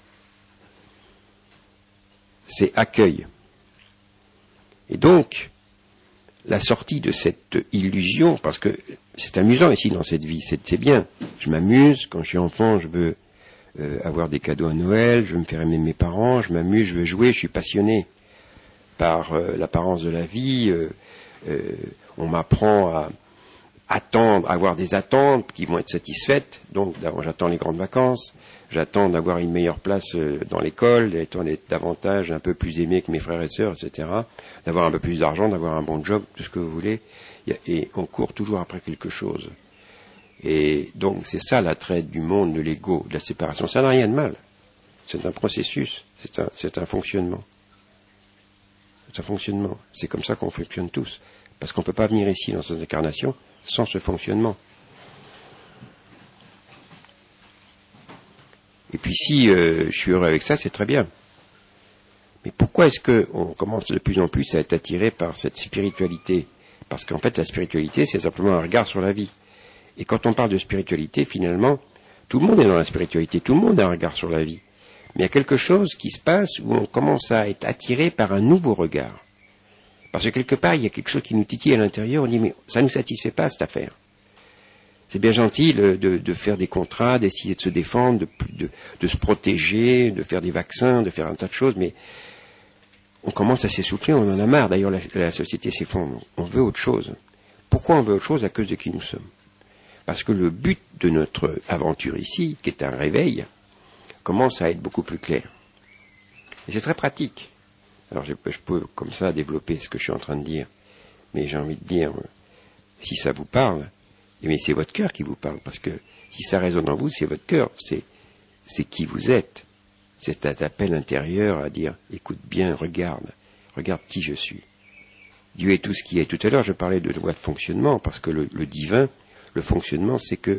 C'est accueil. Et donc, la sortie de cette illusion, parce que c'est amusant ici dans cette vie, c'est bien. Je m'amuse, quand je suis enfant, je veux avoir des cadeaux à Noël, je veux me faire aimer mes parents, je m'amuse, je veux jouer, je suis passionné par l'apparence de la vie. On m'apprend à attendre, à avoir des attentes qui vont être satisfaites. Donc j'attends les grandes vacances, j'attends d'avoir une meilleure place dans l'école, d'être davantage un peu plus aimé que mes frères et sœurs, etc. D'avoir un peu plus d'argent, d'avoir un bon job, tout ce que vous voulez. Et on court toujours après quelque chose. Et donc c'est ça l'attrait du monde, de l'ego, de la séparation. Ça n'a rien de mal. C'est un processus, c'est un fonctionnement. C'est un fonctionnement. C'est comme ça qu'on fonctionne tous. Parce qu'on ne peut pas venir ici dans cette incarnation sans ce fonctionnement. Et puis si je suis heureux avec ça, c'est très bien. Mais pourquoi est-ce qu'on commence de plus en plus à être attiré par cette spiritualité? Parce qu'en fait, la spiritualité, c'est simplement un regard sur la vie. Et quand on parle de spiritualité, finalement, Tout le monde est dans la spiritualité, tout le monde a un regard sur la vie. Mais il y a quelque chose qui se passe où on commence à être attiré par un nouveau regard. Parce que quelque part, il y a quelque chose qui nous titille à l'intérieur, on dit, mais ça ne nous satisfait pas cette affaire. C'est bien gentil de faire des contrats, d'essayer de se défendre, de se protéger, de faire des vaccins, de faire un tas de choses, mais on commence à s'essouffler, on en a marre. D'ailleurs, la société s'effondre. On veut autre chose. Pourquoi on veut autre chose? À cause de qui nous sommes. Parce que le but de notre aventure ici, qui est un réveil, commence à être beaucoup plus clair. Et c'est très pratique. Alors je peux comme ça développer ce que je suis en train de dire, mais j'ai envie de dire, si ça vous parle, mais c'est votre cœur qui vous parle, parce que si ça résonne en vous, c'est votre cœur, c'est qui vous êtes. C'est un appel intérieur à dire, écoute bien, regarde qui je suis. Dieu est tout ce qui est. Tout à l'heure, je parlais de loi de fonctionnement, parce que le divin, le fonctionnement, c'est que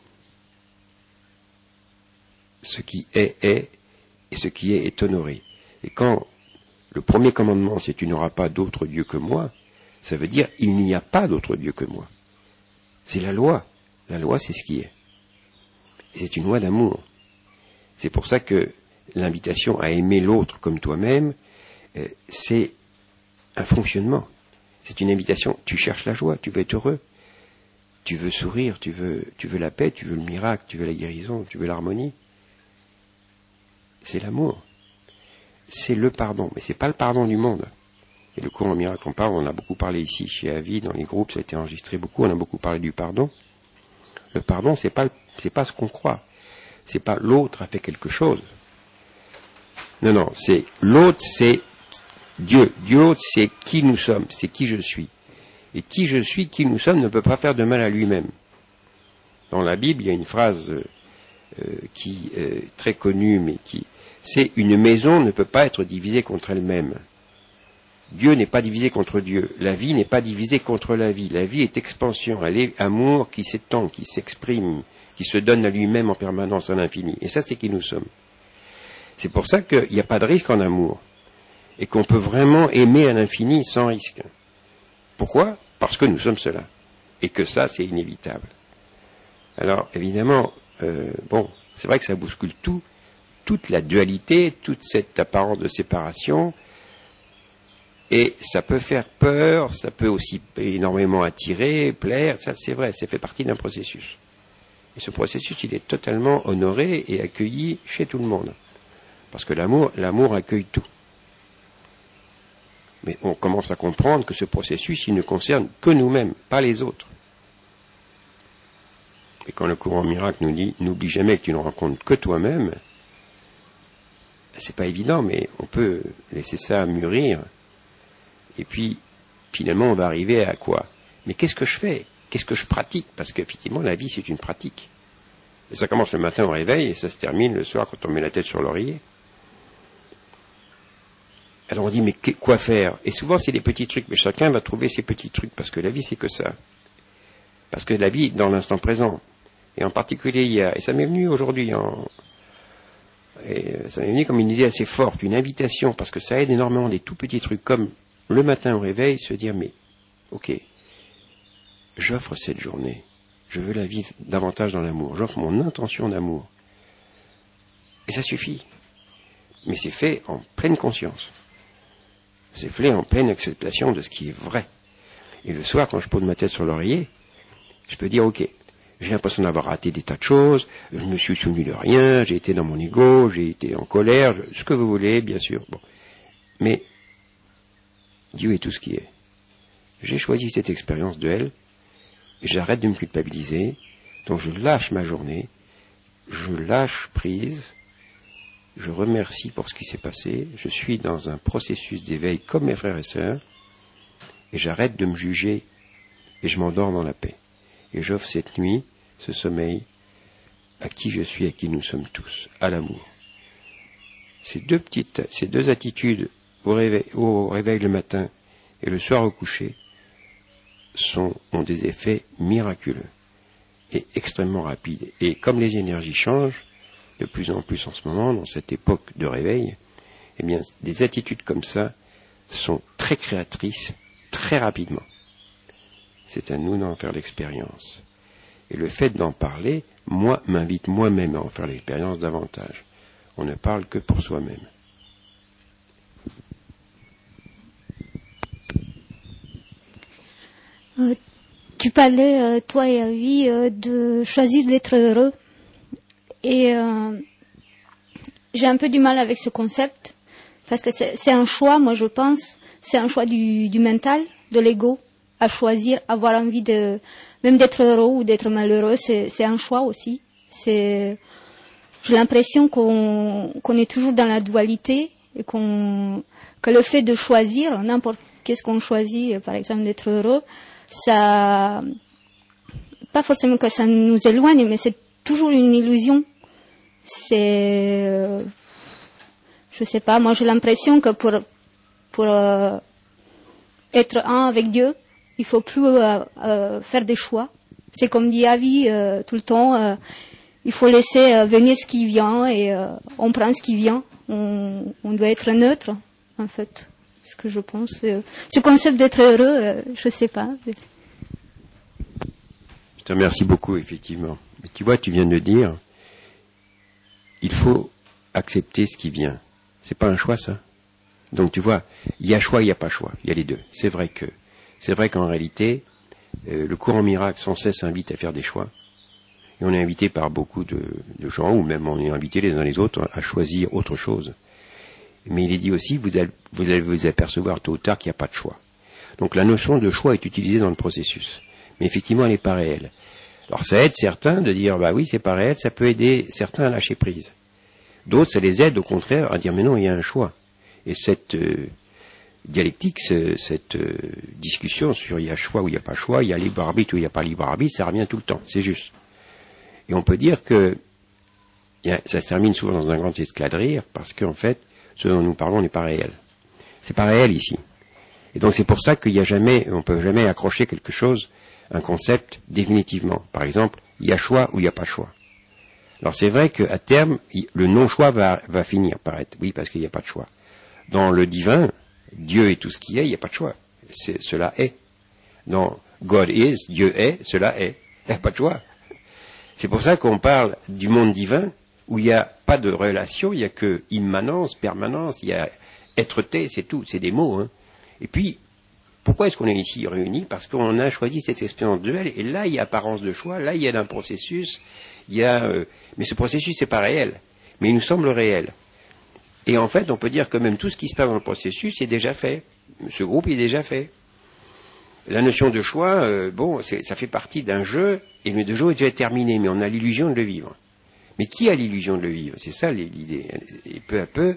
ce qui est, et ce qui est honoré. Et quand le premier commandement, c'est tu n'auras pas d'autre Dieu que moi, ça veut dire il n'y a pas d'autre Dieu que moi. C'est la loi. La loi, c'est ce qui est. Et c'est une loi d'amour. C'est pour ça que l'invitation à aimer l'autre comme toi-même, c'est un fonctionnement. C'est une invitation. Tu cherches la joie, tu veux être heureux. Tu veux sourire, tu veux la paix, tu veux le miracle, tu veux la guérison, tu veux l'harmonie. C'est l'amour. C'est le pardon. Mais c'est pas le pardon du monde. Et le cours en miracle, on a beaucoup parlé ici chez Avis, dans les groupes, ça a été enregistré beaucoup, on a beaucoup parlé du pardon. Le pardon, c'est pas ce qu'on croit. C'est pas l'autre a fait quelque chose. Non, c'est l'autre, c'est Dieu. Dieu, c'est qui nous sommes, c'est qui je suis. Et qui je suis, qui nous sommes, ne peut pas faire de mal à lui-même. Dans la Bible, il y a une phrase qui est très connue, mais c'est une maison ne peut pas être divisée contre elle-même. Dieu n'est pas divisé contre Dieu. La vie n'est pas divisée contre la vie. La vie est expansion. Elle est amour qui s'étend, qui s'exprime, qui se donne à lui-même en permanence à l'infini. Et ça, c'est qui nous sommes. C'est pour ça qu'il n'y a pas de risque en amour. Et qu'on peut vraiment aimer à l'infini sans risque. Pourquoi? Parce que nous sommes cela. Et que ça, c'est inévitable. Alors, évidemment, c'est vrai que ça bouscule tout. Toute la dualité, toute cette apparence de séparation. Et ça peut faire peur, ça peut aussi énormément attirer, plaire, ça c'est vrai, ça fait partie d'un processus. Et ce processus, il est totalement honoré et accueilli chez tout le monde. Parce que l'amour accueille tout. Mais on commence à comprendre que ce processus, il ne concerne que nous-mêmes, pas les autres. Et quand le courant miracle nous dit, n'oublie jamais que tu ne rencontres que toi-même, c'est pas évident, mais on peut laisser ça mûrir. Et puis, finalement, on va arriver à quoi? Mais qu'est-ce que je fais? Qu'est-ce que je pratique? Parce qu'effectivement, la vie, c'est une pratique. Et ça commence le matin au réveil, et ça se termine le soir quand on met la tête sur l'oreiller. Alors on dit, mais quoi faire? Et souvent, c'est des petits trucs, mais chacun va trouver ses petits trucs, parce que la vie, c'est que ça. Parce que la vie, dans l'instant présent, et en particulier hier, et ça m'est venu aujourd'hui, et ça m'est venu comme une idée assez forte, une invitation, parce que ça aide énormément des tout petits trucs, comme le matin au réveil, se dire, mais, ok, j'offre cette journée, je veux la vivre davantage dans l'amour, j'offre mon intention d'amour. Et ça suffit. Mais c'est fait en pleine conscience. C'est fait en pleine acceptation de ce qui est vrai. Et le soir, quand je pose ma tête sur l'oreiller, je peux dire, ok, j'ai l'impression d'avoir raté des tas de choses, je me suis souvenu de rien, j'ai été dans mon ego, j'ai été en colère, ce que vous voulez, bien sûr. Bon. Mais Dieu est tout ce qui est. J'ai choisi cette expérience de elle, et j'arrête de me culpabiliser, donc je lâche ma journée, je lâche prise, je remercie pour ce qui s'est passé, je suis dans un processus d'éveil comme mes frères et sœurs, et j'arrête de me juger, et je m'endors dans la paix. Et j'offre cette nuit, ce sommeil, à qui je suis, à qui nous sommes tous, à l'amour. Ces deux attitudes au réveil le matin et le soir au coucher ont des effets miraculeux et extrêmement rapides. Et comme les énergies changent de plus en plus en ce moment, dans cette époque de réveil, eh bien, des attitudes comme ça sont très créatrices, très rapidement. C'est à nous d'en faire l'expérience. Et le fait d'en parler, moi, m'invite moi-même à en faire l'expérience davantage. On ne parle que pour soi-même. Tu parlais, toi et Avi, de choisir d'être heureux. Et j'ai un peu du mal avec ce concept, parce que c'est un choix, moi je pense, c'est un choix du mental, de l'ego, à choisir, avoir envie de, même d'être heureux ou d'être malheureux, c'est un choix aussi. J'ai l'impression qu'on est toujours dans la dualité et que le fait de choisir, n'importe qu'est-ce qu'on choisit, par exemple d'être heureux, ça, pas forcément que ça nous éloigne, mais c'est toujours une illusion. Je sais pas, moi j'ai l'impression que pour être un avec Dieu, il faut plus faire des choix. C'est comme dit Avi tout le temps, il faut laisser venir ce qui vient et on prend ce qui vient. On doit être neutre, en fait. Ce que je pense. Ce concept d'être heureux, je sais pas. Je te remercie beaucoup, effectivement. Mais tu vois, tu viens de dire, il faut accepter ce qui vient. C'est pas un choix, ça. Donc tu vois, il y a choix, il n'y a pas choix. Il y a les deux. C'est vrai qu'en réalité, le courant miracle sans cesse invite à faire des choix. Et on est invité par beaucoup de gens, ou même on est invité les uns les autres à choisir autre chose. Mais il est dit aussi, vous allez vous apercevoir tôt ou tard qu'il n'y a pas de choix. Donc la notion de choix est utilisée dans le processus. Mais effectivement, elle n'est pas réelle. Alors ça aide certains de dire, bah oui, c'est pas réel, ça peut aider certains à lâcher prise. D'autres, ça les aide au contraire à dire, mais non, il y a un choix. Et cette dialectique, cette discussion sur il y a choix ou il n'y a pas choix, il y a libre arbitre ou il n'y a pas libre arbitre, ça revient tout le temps, c'est juste. Et on peut dire que ça se termine souvent dans un grand éclat de rire, parce qu'en fait, ce dont nous parlons n'est pas réel. C'est pas réel ici. Et donc c'est pour ça qu'on ne peut jamais accrocher quelque chose, un concept, définitivement. Par exemple, il y a choix ou il n'y a pas choix. Alors c'est vrai qu'à terme, le non-choix va finir par être, oui, parce qu'il n'y a pas de choix. Dans le divin, Dieu est tout ce qui est, il n'y a pas de choix. Cela est. Dans God is, Dieu est, cela est. Il n'y a pas de choix. C'est pour ça qu'on parle du monde divin, où il n'y a pas de relation, il n'y a que immanence, permanence, il y a être-té, c'est tout, c'est des mots. Hein. Et puis, pourquoi est-ce qu'on est ici réunis? Parce qu'on a choisi cette expérience duelle, et là il y a apparence de choix, là il y a un processus, mais ce processus c'est pas réel, mais il nous semble réel. Et en fait, on peut dire que même tout ce qui se passe dans le processus est déjà fait. Ce groupe est déjà fait. La notion de choix, ça fait partie d'un jeu, et le jeu est déjà terminé, mais on a l'illusion de le vivre. Mais qui a l'illusion de le vivre? C'est ça l'idée. Et peu à peu,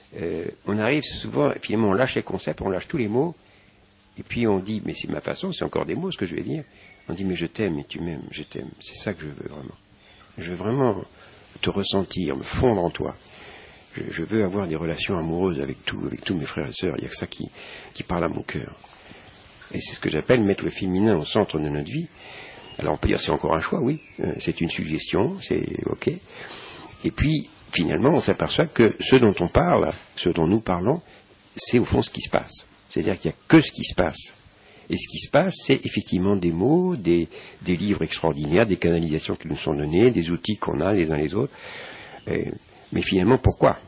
on arrive souvent, finalement on lâche les concepts, on lâche tous les mots, et puis on dit, mais c'est ma façon, c'est encore des mots ce que je vais dire. On dit, mais je t'aime et tu m'aimes, je t'aime. C'est ça que je veux vraiment. Je veux vraiment te ressentir, me fondre en toi. Je veux avoir des relations amoureuses avec tous mes frères et sœurs. Il y a que ça qui parle à mon cœur. Et c'est ce que j'appelle mettre le féminin au centre de notre vie. Alors on peut dire c'est encore un choix, oui. C'est une suggestion, c'est ok. Et puis finalement on s'aperçoit que ce dont on parle, ce dont nous parlons, c'est au fond ce qui se passe. C'est-à-dire qu'il n'y a que ce qui se passe. Et ce qui se passe, c'est effectivement des mots, des livres extraordinaires, des canalisations qui nous sont données, des outils qu'on a les uns les autres. Mais finalement, pourquoi?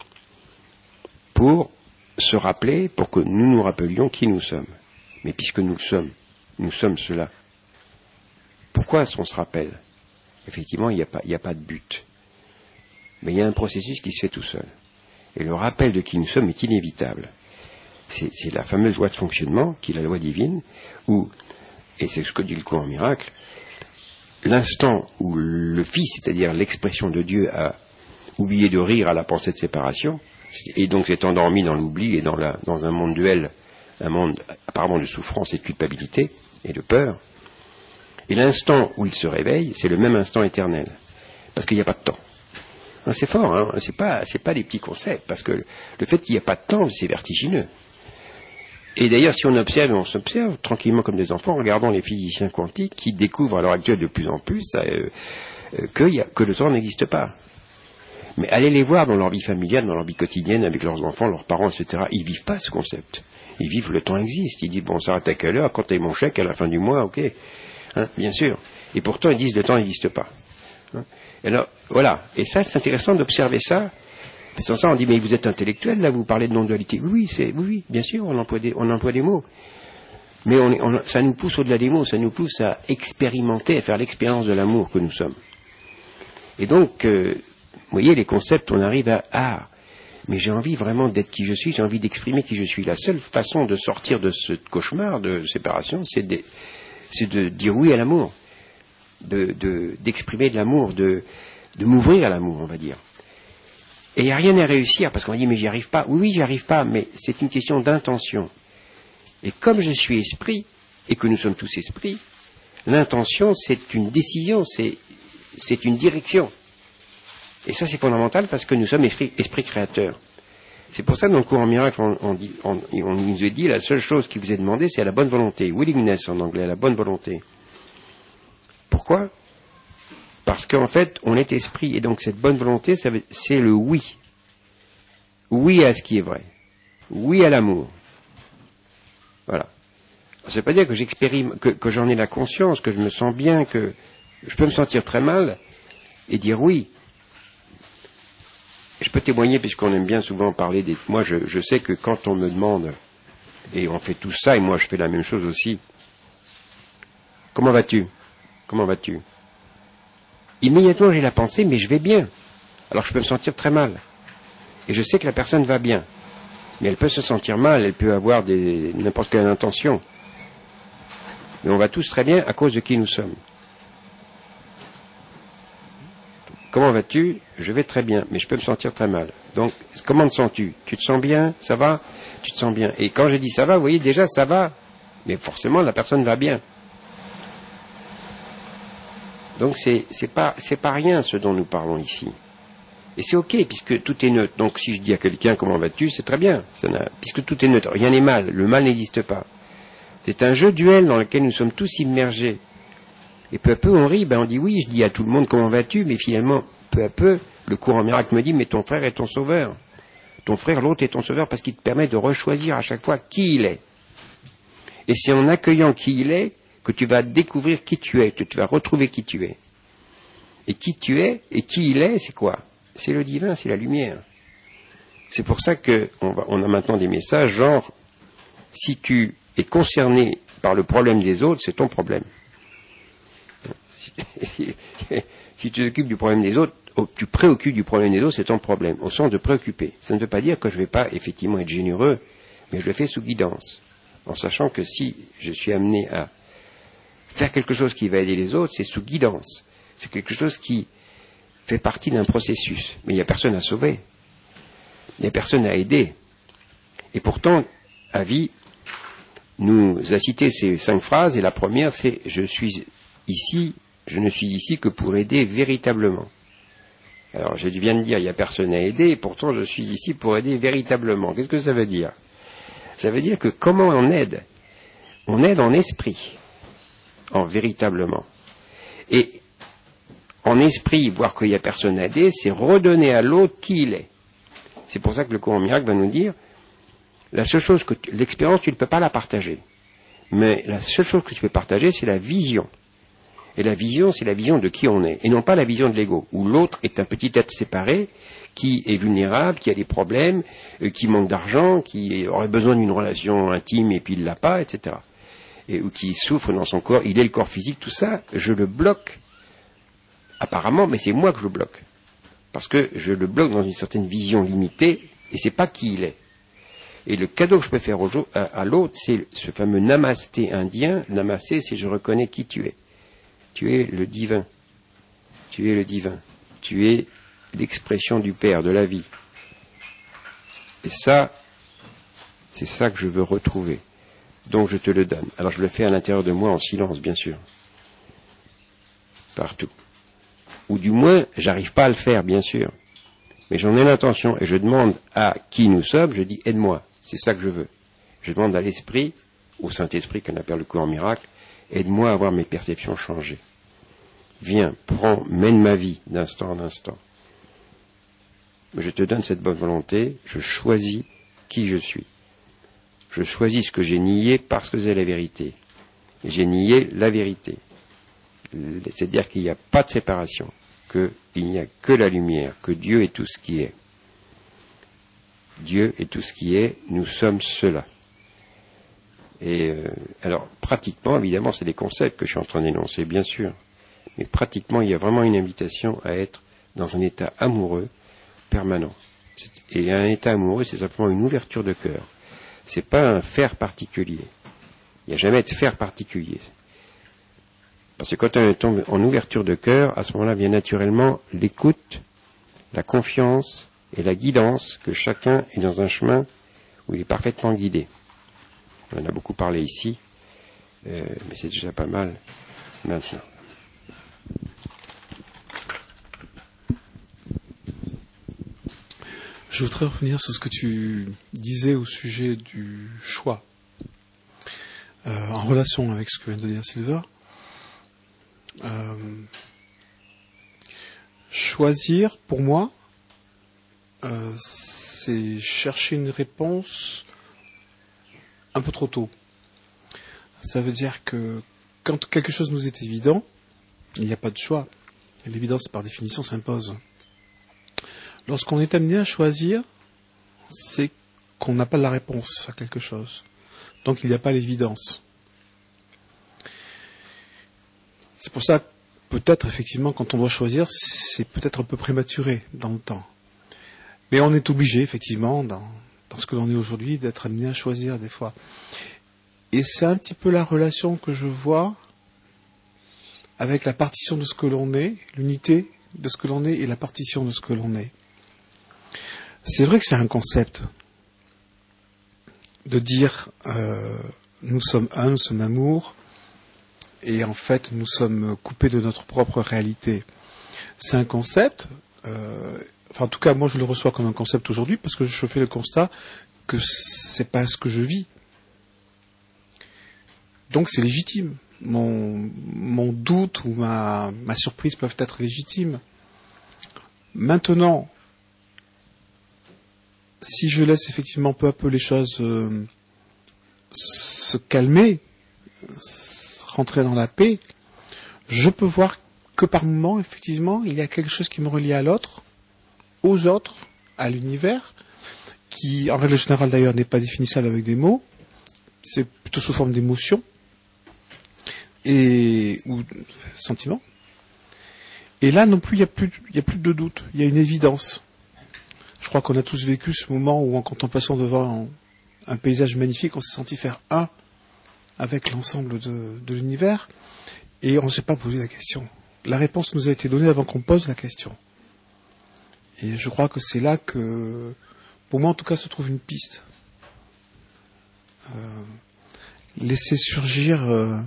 Pour se rappeler, pour que nous nous rappelions qui nous sommes. Mais puisque nous sommes cela. Pourquoi est-ce qu'on se rappelle? Effectivement, il n'y a pas de but. Mais il y a un processus qui se fait tout seul. Et le rappel de qui nous sommes est inévitable. C'est la fameuse loi de fonctionnement, qui est la loi divine, et c'est ce que dit le courant miracle, l'instant où le Fils, c'est-à-dire l'expression de Dieu, a oublié de rire à la pensée de séparation, et donc s'est endormi dans l'oubli et dans un monde duel, un monde apparemment de souffrance et de culpabilité et de peur, et l'instant où il se réveille, c'est le même instant éternel, parce qu'il n'y a pas de temps. C'est fort, hein, c'est pas des petits concepts, parce que le fait qu'il n'y a pas de temps, c'est vertigineux. Et d'ailleurs, si on observe, on s'observe tranquillement comme des enfants, regardons les physiciens quantiques qui découvrent à l'heure actuelle de plus en plus que le temps n'existe pas. Mais allez les voir dans leur vie familiale, dans leur vie quotidienne, avec leurs enfants, leurs parents, etc. Ils vivent pas ce concept. Ils vivent le temps existe. Ils disent, bon, ça s'arrête à quelle heure? Quand t'as mon chèque à la fin du mois, ok. Hein, bien sûr. Et pourtant, ils disent le temps n'existe pas. Et alors, voilà. Et ça, c'est intéressant d'observer ça. Sans ça, on dit, mais vous êtes intellectuel, là, vous parlez de non-dualité. Oui, bien sûr, on emploie des mots. Mais ça nous pousse au-delà des mots, ça nous pousse à expérimenter, à faire l'expérience de l'amour que nous sommes. Et donc, vous voyez, les concepts, on arrive à mais j'ai envie vraiment d'être qui je suis, j'ai envie d'exprimer qui je suis. La seule façon de sortir de ce cauchemar de séparation, c'est de dire oui à l'amour, d'exprimer de l'amour, de m'ouvrir à l'amour, on va dire. Et il n'y a rien à réussir, parce qu'on va dire, mais j'y arrive pas. Oui, j'y arrive pas, mais c'est une question d'intention. Et comme je suis esprit, et que nous sommes tous esprits, l'intention, c'est une décision, c'est une direction. Et ça, c'est fondamental parce que nous sommes esprit créateur. C'est pour ça que dans le courant miracle, on nous a dit, la seule chose qui vous est demandée, c'est la bonne volonté. Willingness en anglais, la bonne volonté. Pourquoi ? Parce qu'en fait, on est esprit, et donc cette bonne volonté, c'est le oui. Oui à ce qui est vrai. Oui à l'amour. Voilà. Ça ne veut pas dire que j'expérimente, que j'en ai la conscience, que je me sens bien, que je peux me sentir très mal, et dire oui. Je peux témoigner, puisqu'on aime bien souvent parler des... Moi, je sais que quand on me demande, et on fait tout ça, et moi je fais la même chose aussi, comment vas-tu ? Comment vas-tu ? Immédiatement j'ai la pensée, mais je vais bien. Alors je peux me sentir très mal. Et je sais que la personne va bien. Mais elle peut se sentir mal, elle peut avoir n'importe quelle intention. Mais on va tous très bien à cause de qui nous sommes. Comment vas-tu ? Je vais très bien, mais je peux me sentir très mal. Donc, comment te sens-tu ? Tu te sens bien ? Ça va ? Tu te sens bien. Et quand je dis ça va, vous voyez, déjà ça va. Mais forcément, la personne va bien. Donc, c'est pas rien ce dont nous parlons ici. Et c'est ok, puisque tout est neutre. Donc, si je dis à quelqu'un comment vas-tu, c'est très bien. Puisque tout est neutre. Rien n'est mal. Le mal n'existe pas. C'est un jeu duel dans lequel nous sommes tous immergés. Et peu à peu, on rit, on dit oui, je dis à tout le monde comment vas-tu, mais finalement, peu à peu, le courant miracle me dit, mais ton frère est ton sauveur. Ton frère, l'autre, est ton sauveur parce qu'il te permet de rechoisir à chaque fois qui il est. Et c'est en accueillant qui il est que tu vas découvrir qui tu es, que tu vas retrouver qui tu es. Et qui tu es, et qui il est, c'est quoi ? C'est le divin, c'est la lumière. C'est pour ça qu'on a maintenant des messages genre, si tu es concerné par le problème des autres, c'est ton problème. Si tu t'occupes du problème des autres, tu préoccupes du problème des autres, c'est ton problème, au sens de préoccuper. Ça ne veut pas dire que je ne vais pas effectivement être généreux, mais je le fais sous guidance, en sachant que si je suis amené à faire quelque chose qui va aider les autres, c'est sous guidance. C'est quelque chose qui fait partie d'un processus. Mais il n'y a personne à sauver. Il n'y a personne à aider. Et pourtant, Avi nous a cité ces 5 phrases, et la première, c'est « je ne suis ici que pour aider véritablement ». Alors, je viens de dire « il n'y a personne à aider », et pourtant, je suis ici pour aider véritablement. Qu'est-ce que ça veut dire ? Ça veut dire que comment on aide ? On aide en esprit, en véritablement. Et en esprit, voir qu'il n'y a personne à aider, c'est redonner à l'autre qui il est. C'est pour ça que le courant miracle va nous dire, la seule chose l'expérience, tu ne peux pas la partager. Mais la seule chose que tu peux partager, c'est la vision. Et la vision, c'est la vision de qui on est, et non pas la vision de l'ego, où l'autre est un petit être séparé, qui est vulnérable, qui a des problèmes, qui manque d'argent, qui aurait besoin d'une relation intime et puis il ne l'a pas, etc. Ou qui souffre dans son corps, il est le corps physique, tout ça, je le bloque. Apparemment, mais c'est moi que je bloque. Parce que je le bloque dans une certaine vision limitée, et c'est pas qui il est. Et le cadeau que je peux faire à l'autre, c'est ce fameux namasté indien. Namasté, c'est je reconnais qui tu es. Tu es le divin. Tu es le divin. Tu es l'expression du Père, de la vie. Et ça, c'est ça que je veux retrouver. Donc je te le donne. Alors je le fais à l'intérieur de moi en silence, bien sûr. Partout. Ou du moins, j'arrive pas à le faire, bien sûr. Mais j'en ai l'intention et je demande à qui nous sommes, je dis aide-moi. C'est ça que je veux. Je demande à l'Esprit, au Saint-Esprit qu'on appelle le courant miracle, aide-moi à voir mes perceptions changer. Viens, mène ma vie d'instant en instant. Je te donne cette bonne volonté, je choisis qui je suis. Je choisis ce que j'ai nié parce que c'est la vérité. J'ai nié la vérité. C'est-à-dire qu'il n'y a pas de séparation, qu'il n'y a que la lumière, que Dieu est tout ce qui est. Dieu est tout ce qui est, nous sommes cela. Et alors, pratiquement, évidemment, c'est des concepts que je suis en train d'énoncer, bien sûr. Mais pratiquement, il y a vraiment une invitation à être dans un état amoureux permanent. Et un état amoureux, c'est simplement une ouverture de cœur. C'est pas un faire particulier. Il n'y a jamais de faire particulier. Parce que quand on est en ouverture de cœur, à ce moment-là vient naturellement l'écoute, la confiance et la guidance, que chacun est dans un chemin où il est parfaitement guidé. On en a beaucoup parlé ici, mais c'est déjà pas mal maintenant. Je voudrais revenir sur ce que tu disais au sujet du choix, en relation avec ce que vient de dire Silver. Choisir, pour moi, c'est chercher une réponse un peu trop tôt. Ça veut dire que quand quelque chose nous est évident, il n'y a pas de choix. Et l'évidence, par définition, s'impose. Lorsqu'on est amené à choisir, c'est qu'on n'a pas la réponse à quelque chose. Donc il n'y a pas l'évidence. C'est pour ça, peut-être, effectivement, quand on doit choisir, c'est peut-être un peu prématuré dans le temps. Mais on est obligé, effectivement, dans ce que l'on est aujourd'hui, d'être amené à choisir des fois. Et c'est un petit peu la relation que je vois avec la partition de ce que l'on est, l'unité de ce que l'on est et la partition de ce que l'on est. C'est vrai que c'est un concept de dire nous sommes un, nous sommes amour, et en fait nous sommes coupés de notre propre réalité. C'est un concept, en tout cas moi je le reçois comme un concept aujourd'hui parce que je fais le constat que c'est pas ce que je vis. Donc c'est légitime. Mon doute ou ma surprise peuvent être légitimes. Maintenant, si je laisse effectivement peu à peu les choses se calmer, rentrer dans la paix, je peux voir que par moment, effectivement, il y a quelque chose qui me relie à l'autre, aux autres, à l'univers, qui, en règle générale d'ailleurs, n'est pas définissable avec des mots, c'est plutôt sous forme d'émotions ou sentiments. Et là non plus, il y a plus de doute, il y a une évidence. Je crois qu'on a tous vécu ce moment où, en contemplation devant un paysage magnifique, on s'est senti faire un avec l'ensemble de l'univers, et on ne s'est pas posé la question. La réponse nous a été donnée avant qu'on pose la question. Et je crois que c'est là que, pour moi en tout cas, se trouve une piste. Laisser surgir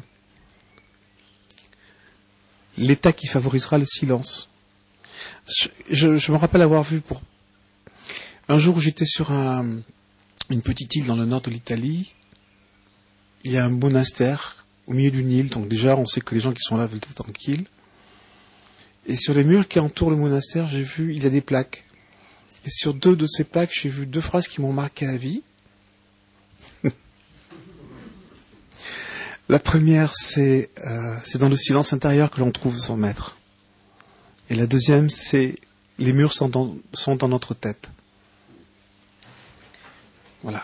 l'état qui favorisera le silence. Je me rappelle avoir vu un jour où j'étais sur une petite île dans le nord de l'Italie, il y a un monastère au milieu d'une île, donc déjà on sait que les gens qui sont là veulent être tranquilles. Et sur les murs qui entourent le monastère, j'ai vu, il y a des plaques. Et sur 2 de ces plaques, j'ai vu 2 phrases qui m'ont marqué à vie. La première, c'est dans le silence intérieur que l'on trouve son maître. Et la deuxième, c'est les murs sont dans notre tête. Voilà.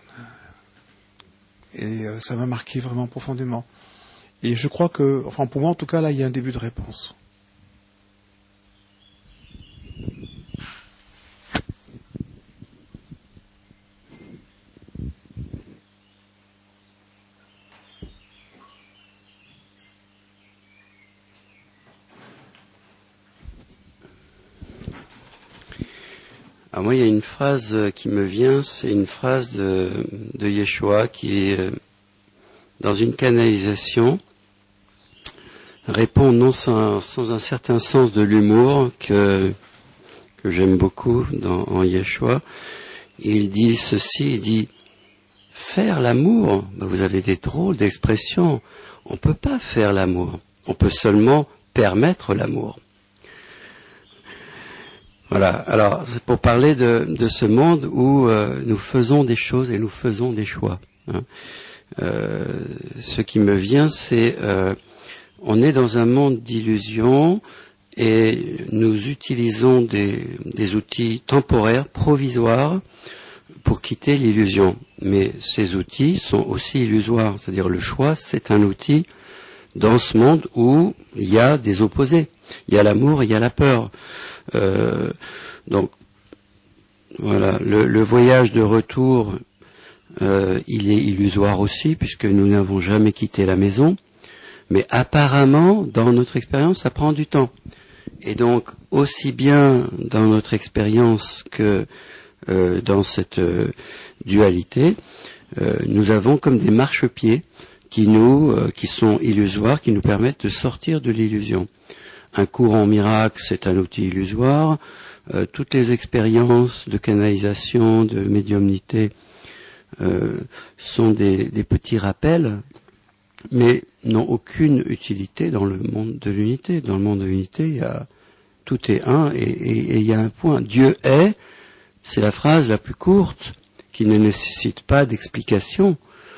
Et ça m'a marqué vraiment profondément. Et je crois que, enfin pour moi en tout cas, là, il y a un début de réponse. Alors moi, il y a une phrase qui me vient, c'est une phrase de Yeshua qui est dans une canalisation, répond non sans un certain sens de l'humour que j'aime beaucoup en Yeshua. Il dit ceci, il dit « Faire l'amour », vous avez des drôles d'expressions, on ne peut pas faire l'amour, on peut seulement permettre l'amour. Voilà, alors c'est pour parler de ce monde où nous faisons des choses et nous faisons des choix. Ce qui me vient, c'est On est dans un monde d'illusions et nous utilisons des outils temporaires, provisoires, pour quitter l'illusion. Mais ces outils sont aussi illusoires, c'est-à-dire le choix, c'est un outil dans ce monde où il y a des opposés. Il y a l'amour, il y a la peur. Donc, voilà, le voyage de retour, il est illusoire aussi, puisque nous n'avons jamais quitté la maison. Mais apparemment, dans notre expérience, ça prend du temps. Et donc, aussi bien dans notre expérience que dans cette dualité, nous avons comme des marchepieds qui sont illusoires, qui nous permettent de sortir de l'illusion. Un courant miracle, c'est un outil illusoire. Toutes les expériences de canalisation, de médiumnité sont des petits rappels, mais n'ont aucune utilité dans le monde de l'unité. Dans le monde de l'unité, tout est un et il y a un point. Dieu est, c'est la phrase la plus courte qui ne nécessite pas d'explication.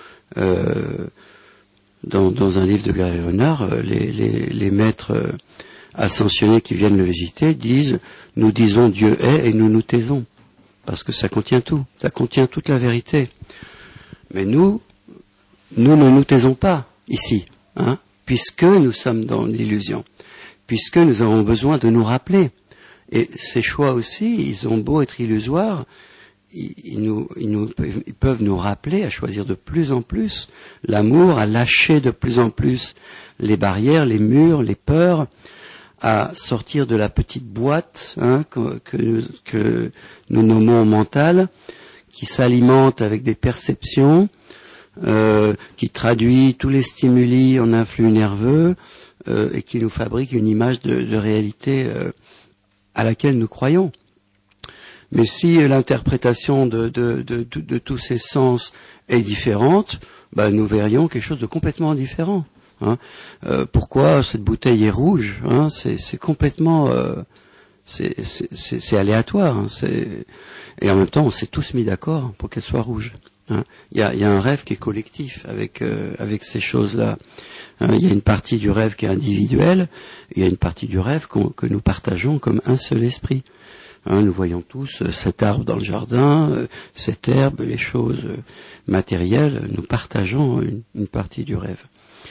Dans un livre de Gary Renard, les maîtres ascensionnés qui viennent le visiter disent « Nous disons Dieu est et nous nous taisons ». Parce que ça contient tout, ça contient toute la vérité. Mais nous ne nous taisons pas ici, puisque nous sommes dans l'illusion, puisque nous avons besoin de nous rappeler. Et ces choix aussi, ils ont beau être illusoires, ils peuvent nous rappeler à choisir de plus en plus l'amour, à lâcher de plus en plus les barrières, les murs, les peurs, à sortir de la petite boîte que nous nommons mentale, qui s'alimente avec des perceptions, qui traduit tous les stimuli en influx nerveux et qui nous fabrique une image de réalité à laquelle nous croyons. Mais si l'interprétation de tous ces sens est différente, nous verrions quelque chose de complètement différent. Pourquoi cette bouteille est rouge, c'est complètement c'est aléatoire, et en même temps on s'est tous mis d'accord pour qu'elle soit rouge. Il y a un rêve qui est collectif avec ces choses-là. Il y a une partie du rêve qui est individuelle, et il y a une partie du rêve que nous partageons comme un seul esprit. Nous voyons tous cet arbre dans le jardin, cette herbe, les choses matérielles, nous partageons une partie du rêve.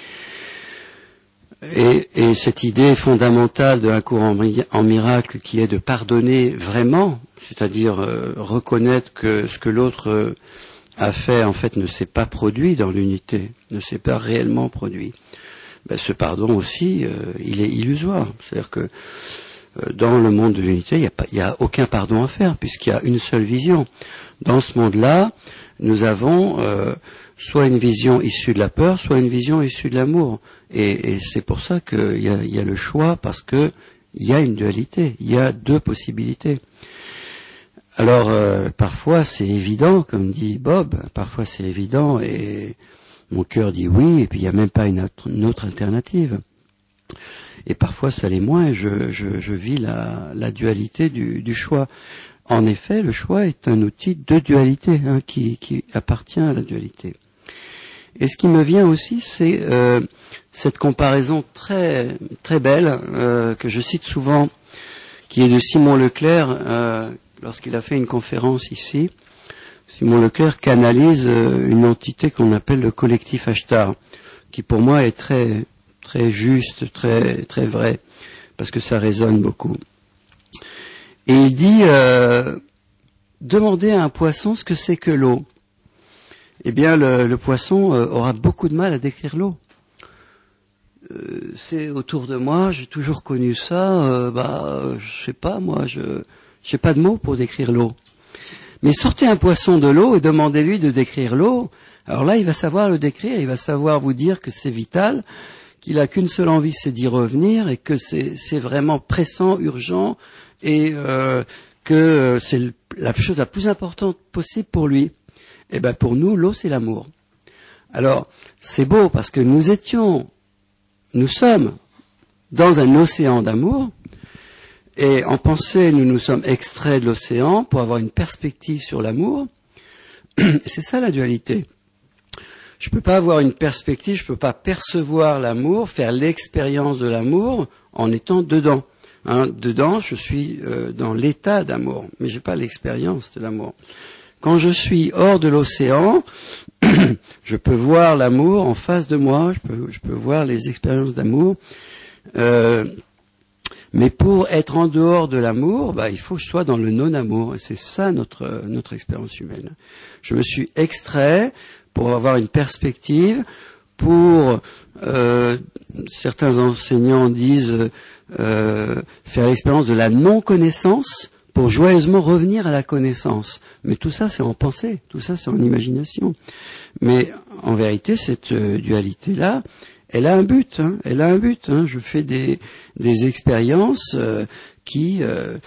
Et cette idée fondamentale d'un cours en miracle qui est de pardonner vraiment, c'est-à-dire reconnaître que ce que l'autre a fait en fait ne s'est pas produit dans l'unité, ne s'est pas réellement produit. Ce pardon aussi, il est illusoire. C'est-à-dire que dans le monde de l'unité, il n'y a aucun pardon à faire, puisqu'il y a une seule vision. Dans ce monde-là, nous avons soit une vision issue de la peur, soit une vision issue de l'amour. Et c'est pour ça qu'il y a le choix, parce que il y a une dualité, il y a deux possibilités. Alors, parfois c'est évident, comme dit Bob, parfois c'est évident, et mon cœur dit oui, et puis il n'y a même pas une autre alternative. Et parfois ça l'est moins, et je vis la dualité du choix. En effet, le choix est un outil de dualité, qui appartient à la dualité. Et ce qui me vient aussi, c'est cette comparaison très très belle que je cite souvent, qui est de Simon Leclerc, lorsqu'il a fait une conférence ici. Simon Leclerc canalise une entité qu'on appelle le collectif Ashtar, qui pour moi est très très juste, très très vrai, parce que ça résonne beaucoup. Et il dit demandez à un poisson ce que c'est que l'eau. Eh bien, le poisson aura beaucoup de mal à décrire l'eau. C'est autour de moi, j'ai toujours connu ça. Je sais pas, moi, j'ai pas de mots pour décrire l'eau. Mais sortez un poisson de l'eau et demandez-lui de décrire l'eau. Alors là, il va savoir le décrire, il va savoir vous dire que c'est vital, qu'il a qu'une seule envie, c'est d'y revenir, et que c'est vraiment pressant, urgent, et que c'est la chose la plus importante possible pour lui. Et pour nous, l'eau, c'est l'amour. Alors, c'est beau parce que nous sommes dans un océan d'amour, et en pensée, nous nous sommes extraits de l'océan pour avoir une perspective sur l'amour. C'est ça la dualité. je peux pas avoir une perspective, je peux pas percevoir l'amour, faire l'expérience de l'amour en étant dedans. Dedans, je suis dans l'état d'amour, mais j'ai pas l'expérience de l'amour. Quand je suis hors de l'océan, je peux voir l'amour en face de moi, je peux voir les expériences d'amour. Mais pour être en dehors de l'amour, il faut que je sois dans le non-amour. Et c'est ça notre expérience humaine. Je me suis extrait pour avoir une perspective, pour certains enseignants disent faire l'expérience de la non-connaissance pour joyeusement revenir à la connaissance. Mais tout ça, c'est en pensée, tout ça, c'est en imagination. Mais en vérité, cette dualité-là, elle a un but. Elle a un but. Je fais des expériences qui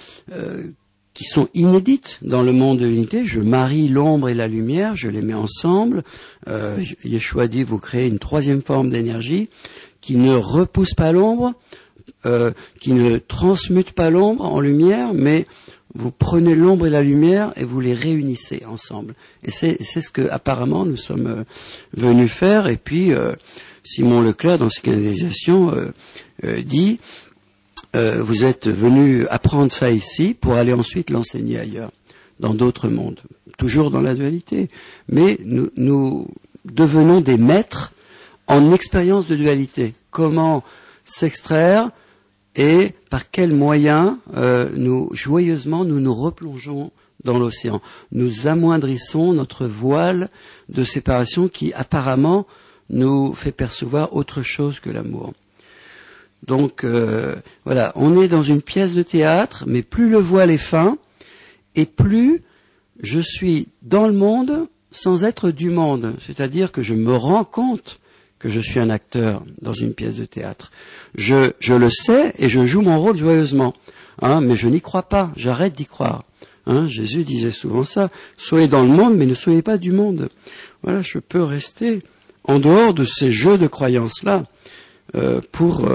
sont inédites dans le monde de l'unité. Je marie l'ombre et la lumière, je les mets ensemble. Yeshua dit, vous créez une troisième forme d'énergie qui ne repousse pas l'ombre, qui ne transmute pas l'ombre en lumière, mais vous prenez l'ombre et la lumière et vous les réunissez ensemble. Et c'est ce que apparemment nous sommes venus faire. Et puis Simon Leclerc, dans ses canalisations, dit vous êtes venus apprendre ça ici pour aller ensuite l'enseigner ailleurs, dans d'autres mondes, toujours dans la dualité. Mais nous devenons des maîtres en expérience de dualité. Comment s'extraire et par quels moyens nous nous replongeons dans l'océan. Nous amoindrissons notre voile de séparation qui apparemment nous fait percevoir autre chose que l'amour. Donc voilà, on est dans une pièce de théâtre, mais plus le voile est fin, et plus je suis dans le monde sans être du monde. C'est-à-dire que je me rends compte que je suis un acteur dans une pièce de théâtre. Je le sais et je joue mon rôle joyeusement. Mais je n'y crois pas, j'arrête d'y croire. Jésus disait souvent ça. Soyez dans le monde, mais ne soyez pas du monde. Voilà, je peux rester en dehors de ces jeux de croyances-là pour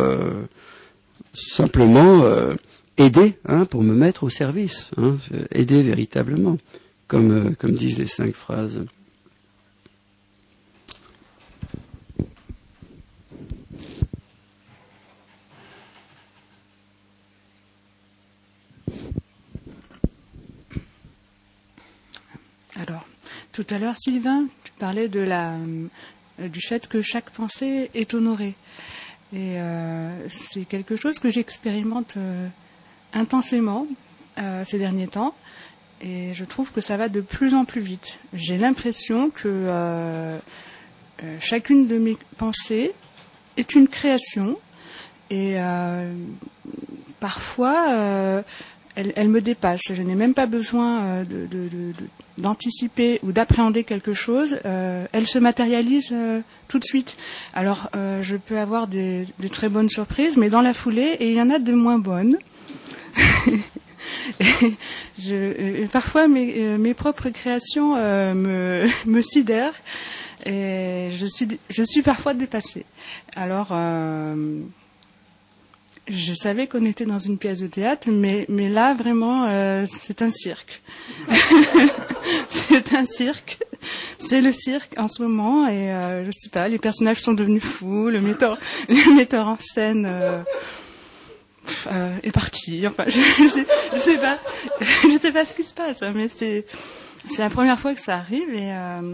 simplement aider, pour me mettre au service, aider véritablement, comme disent les 5 phrases. Alors, tout à l'heure, Sylvain, tu parlais du fait que chaque pensée est honorée. Et c'est quelque chose que j'expérimente intensément ces derniers temps. Et je trouve que ça va de plus en plus vite. J'ai l'impression que chacune de mes pensées est une création. Et parfois, elle me dépasse. Je n'ai même pas besoin d'anticiper ou d'appréhender quelque chose. Elle se matérialise tout de suite. Alors, je peux avoir des très bonnes surprises, mais dans la foulée, et il y en a de moins bonnes. Parfois, mes propres créations me sidèrent, et je suis parfois dépassée. Alors, je savais qu'on était dans une pièce de théâtre, mais là, vraiment, c'est un cirque. C'est un cirque. C'est le cirque en ce moment, et je sais pas, les personnages sont devenus fous, le metteur en scène est parti. Enfin, je sais pas ce qui se passe, mais c'est la première fois que ça arrive, et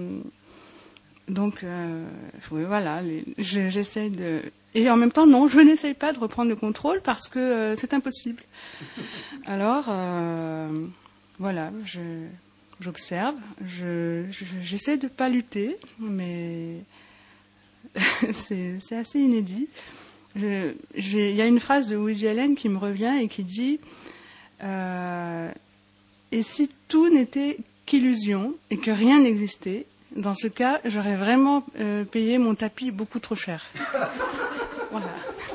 donc oui, voilà, j'essaye de. Et en même temps, non, je n'essaye pas de reprendre le contrôle parce que c'est impossible. Alors, voilà, j'observe, j'essaie de pas lutter, mais c'est assez inédit. Il y a une phrase de Woody Allen qui me revient et qui dit et si tout n'était qu'illusion et que rien n'existait, dans ce cas, j'aurais vraiment payé mon tapis beaucoup trop cher. Voilà.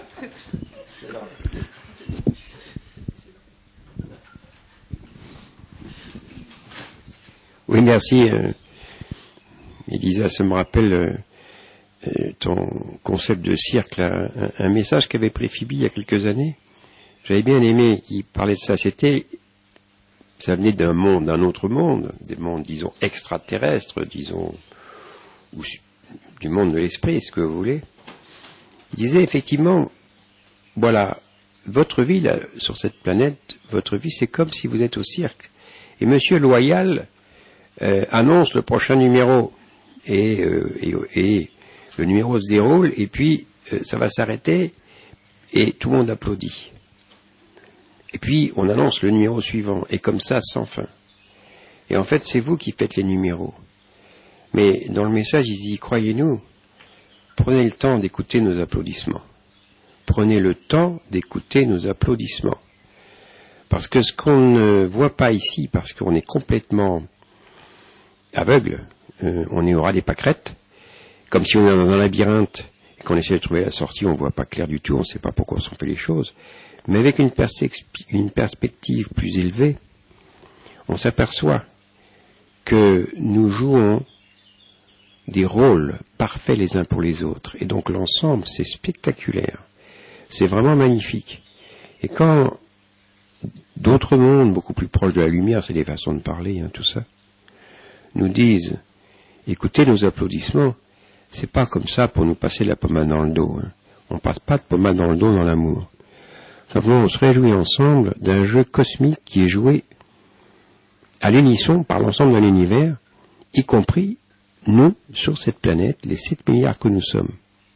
Oui, merci. Elisa, ça me rappelle ton concept de cirque, là, un message qu'avait pris Phoebe il y a quelques années. J'avais bien aimé qu'il parlait de ça. Ça venait d'un autre monde, des mondes, disons, extraterrestres, disons, ou du monde de l'esprit, ce que vous voulez. Il disait effectivement, voilà, votre vie là, sur cette planète, votre vie c'est comme si vous êtes au cirque. Et Monsieur Loyal annonce le prochain numéro et le numéro se déroule et puis ça va s'arrêter et tout le monde applaudit. Et puis on annonce le numéro suivant et comme ça sans fin. Et en fait c'est vous qui faites les numéros. Mais dans le message il dit, croyez-nous, prenez le temps d'écouter nos applaudissements. Prenez le temps d'écouter nos applaudissements. Parce que ce qu'on ne voit pas ici, parce qu'on est complètement aveugle, on est au ras des pâquerettes, comme si on est dans un labyrinthe et qu'on essaie de trouver la sortie, on ne voit pas clair du tout, on ne sait pas pourquoi on fait les choses. Mais avec une perspective plus élevée, on s'aperçoit que nous jouons des rôles parfaits les uns pour les autres. Et donc l'ensemble, c'est spectaculaire. C'est vraiment magnifique. Et quand d'autres mondes, beaucoup plus proches de la lumière, c'est des façons de parler, tout ça, nous disent, écoutez nos applaudissements, c'est pas comme ça pour nous passer de la pommade dans le dos. On passe pas de pommade dans le dos dans l'amour. Simplement, on se réjouit ensemble d'un jeu cosmique qui est joué à l'unisson par l'ensemble de l'univers, y compris nous, sur cette planète, les 7 milliards que nous sommes.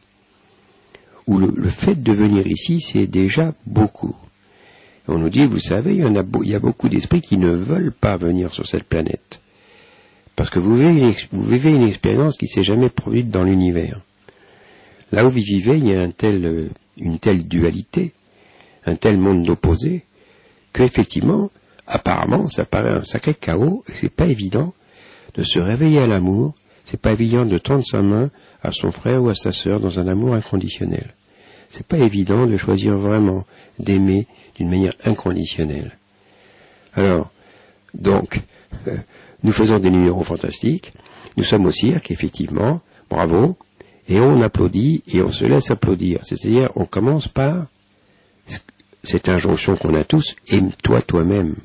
Où le fait de venir ici, c'est déjà beaucoup. Et on nous dit, vous savez, il y a beaucoup d'esprits qui ne veulent pas venir sur cette planète. Parce que vous vivez une expérience qui ne s'est jamais produite dans l'univers. Là où vous vivez, il y a une telle dualité, un tel monde d'opposés, qu'effectivement, apparemment, ça paraît un sacré chaos, et c'est pas évident de se réveiller à l'amour, c'est pas évident de tendre sa main à son frère ou à sa sœur dans un amour inconditionnel. C'est pas évident de choisir vraiment d'aimer d'une manière inconditionnelle. Alors, donc, nous faisons des numéros fantastiques, nous sommes au cirque, effectivement, bravo, et on applaudit et on se laisse applaudir. C'est-à-dire, on commence par cette injonction qu'on a tous, aime-toi toi-même.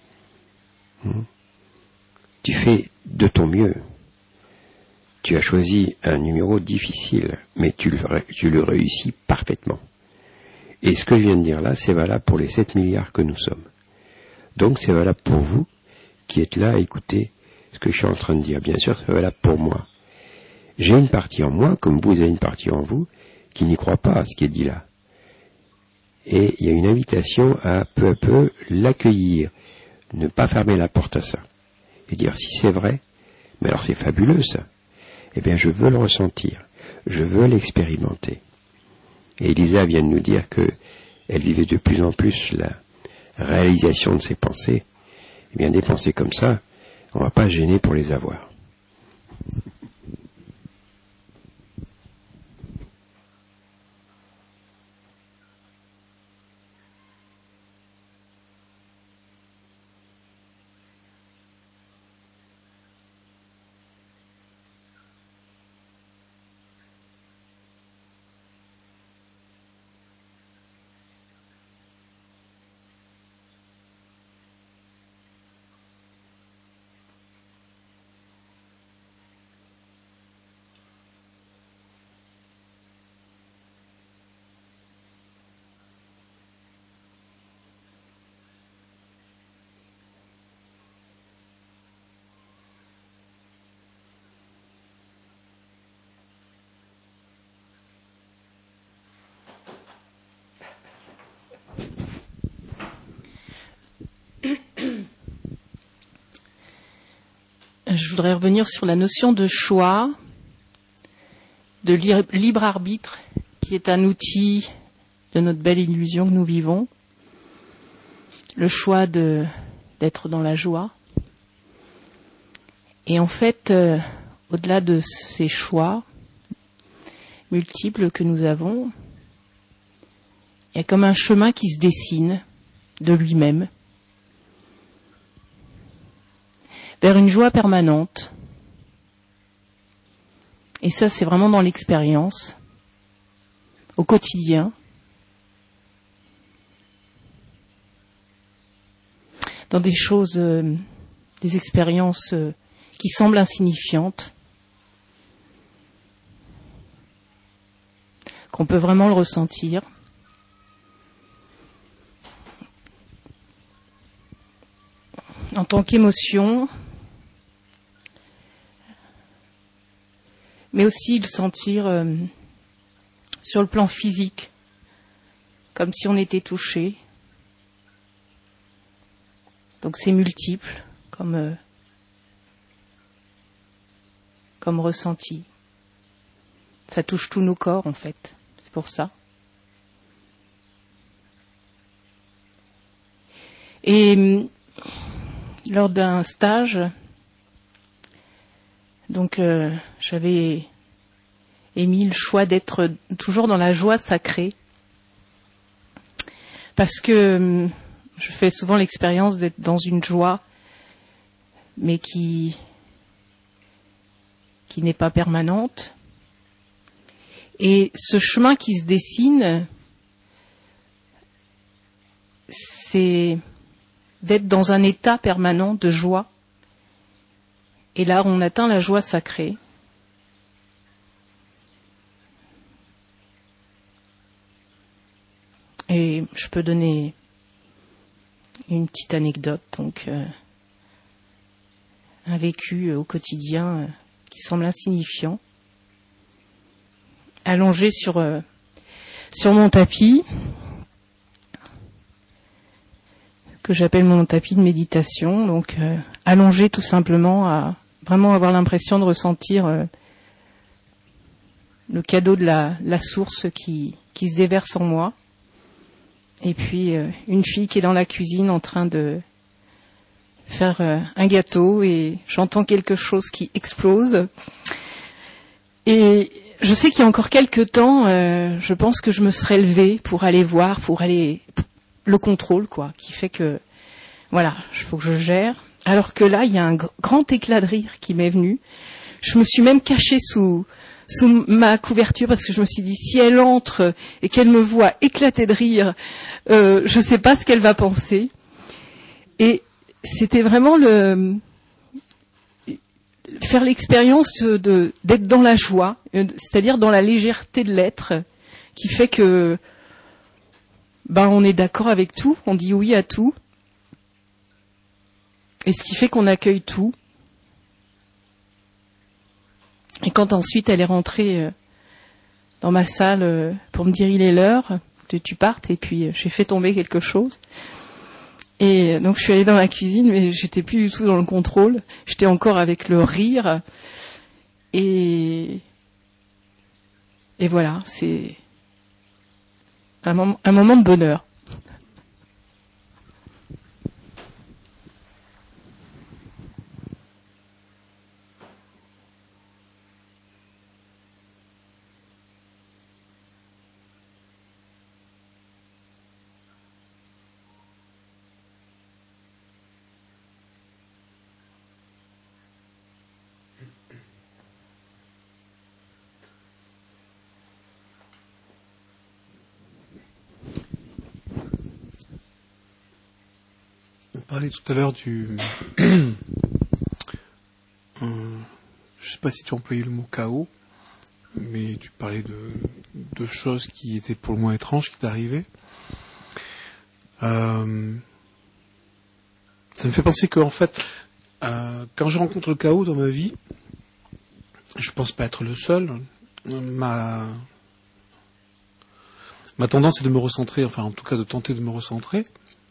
Tu fais de ton mieux. Tu as choisi un numéro difficile, mais tu le réussis parfaitement. Et ce que je viens de dire là, c'est valable pour les 7 milliards que nous sommes. Donc c'est valable pour vous qui êtes là à écouter ce que je suis en train de dire. Bien sûr, c'est valable pour moi. J'ai une partie en moi, comme vous avez une partie en vous, qui n'y croit pas à ce qui est dit là. Et il y a une invitation à peu l'accueillir, ne pas fermer la porte à ça. Et dire, si c'est vrai, mais alors c'est fabuleux ça. Eh bien, je veux le ressentir, je veux l'expérimenter. Et Elisa vient de nous dire que elle vivait de plus en plus la réalisation de ses pensées. Eh bien, des pensées comme ça, on ne va pas se gêner pour les avoir. Je voudrais revenir sur la notion de choix, de libre arbitre, qui est un outil de notre belle illusion que nous vivons. Le choix d'être dans la joie. Et en fait, au-delà de ces choix multiples que nous avons, il y a comme un chemin qui se dessine de lui-même vers une joie permanente. Et ça, c'est vraiment dans l'expérience, au quotidien. Dans des choses, des expériences qui semblent insignifiantes. qu'on peut vraiment le ressentir. En tant qu'émotion, mais aussi le sentir sur le plan physique, comme si on était touché. Donc c'est multiple comme ressenti. Ça touche tous nos corps en fait, c'est pour ça. Et lors d'un stage, donc j'avais émis le choix d'être toujours dans la joie sacrée, parce que je fais souvent l'expérience d'être dans une joie, mais qui n'est pas permanente. Et ce chemin qui se dessine, c'est d'être dans un état permanent de joie. Et là, on atteint la joie sacrée. Et je peux donner une petite anecdote, donc un vécu au quotidien qui semble insignifiant. Allongé sur mon tapis, que j'appelle mon tapis de méditation, donc allongé tout simplement à vraiment avoir l'impression de ressentir le cadeau de la source qui se déverse en moi. Et puis une fille qui est dans la cuisine en train de faire un gâteau et j'entends quelque chose qui explose. Et je sais qu'il y a encore quelques temps, je pense que je me serais levée pour aller voir, le contrôle, quoi, qui fait que, voilà, il faut que je gère. Alors que là, il y a un grand éclat de rire qui m'est venu. Je me suis même cachée sous ma couverture parce que je me suis dit, si elle entre et qu'elle me voit éclater de rire, je ne sais pas ce qu'elle va penser. Et c'était vraiment faire l'expérience d'être dans la joie, c'est-à-dire dans la légèreté de l'être, qui fait que on est d'accord avec tout, on dit oui à tout, et ce qui fait qu'on accueille tout. Et quand ensuite elle est rentrée dans ma salle pour me dire il est l'heure, tu partes, et puis j'ai fait tomber quelque chose. Et donc je suis allée dans la cuisine, mais j'étais plus du tout dans le contrôle. J'étais encore avec le rire. Et voilà, c'est un moment de bonheur. On parlait tout à l'heure du... je ne sais pas si tu employais le mot chaos, mais tu parlais de choses qui étaient pour le moins étranges qui t'arrivaient. Ça me fait penser qu'en fait, quand je rencontre le chaos dans ma vie, je pense pas être le seul. Ma tendance est de me recentrer, enfin en tout cas de tenter de me recentrer.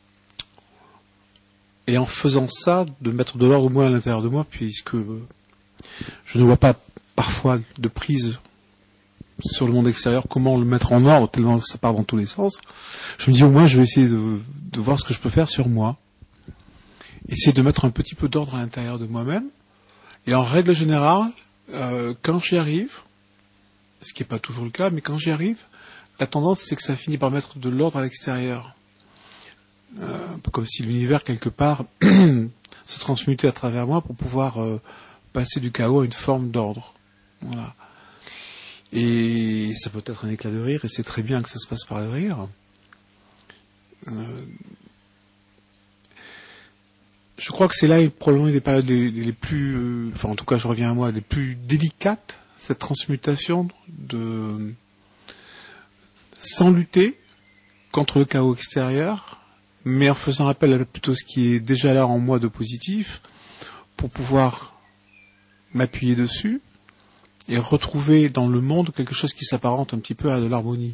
Et en faisant ça, de mettre de l'ordre au moins à l'intérieur de moi, puisque je ne vois pas parfois de prise sur le monde extérieur, comment le mettre en ordre, tellement ça part dans tous les sens. Je me dis au moins je vais essayer de voir ce que je peux faire sur moi. Essayer de mettre un petit peu d'ordre à l'intérieur de moi-même. Et en règle générale, quand j'y arrive, ce qui n'est pas toujours le cas, mais quand j'y arrive, la tendance c'est que ça finit par mettre de l'ordre à l'extérieur. Un peu comme si l'univers, quelque part, se transmutait à travers moi pour pouvoir passer du chaos à une forme d'ordre. Voilà. Et ça peut être un éclat de rire, et c'est très bien que ça se passe par le rire. Je crois que c'est là probablement une des périodes les plus... enfin, en tout cas, je reviens à moi, les plus délicates, cette transmutation sans lutter contre le chaos extérieur, mais en faisant appel à plutôt ce qui est déjà là en moi de positif, pour pouvoir m'appuyer dessus et retrouver dans le monde quelque chose qui s'apparente un petit peu à de l'harmonie.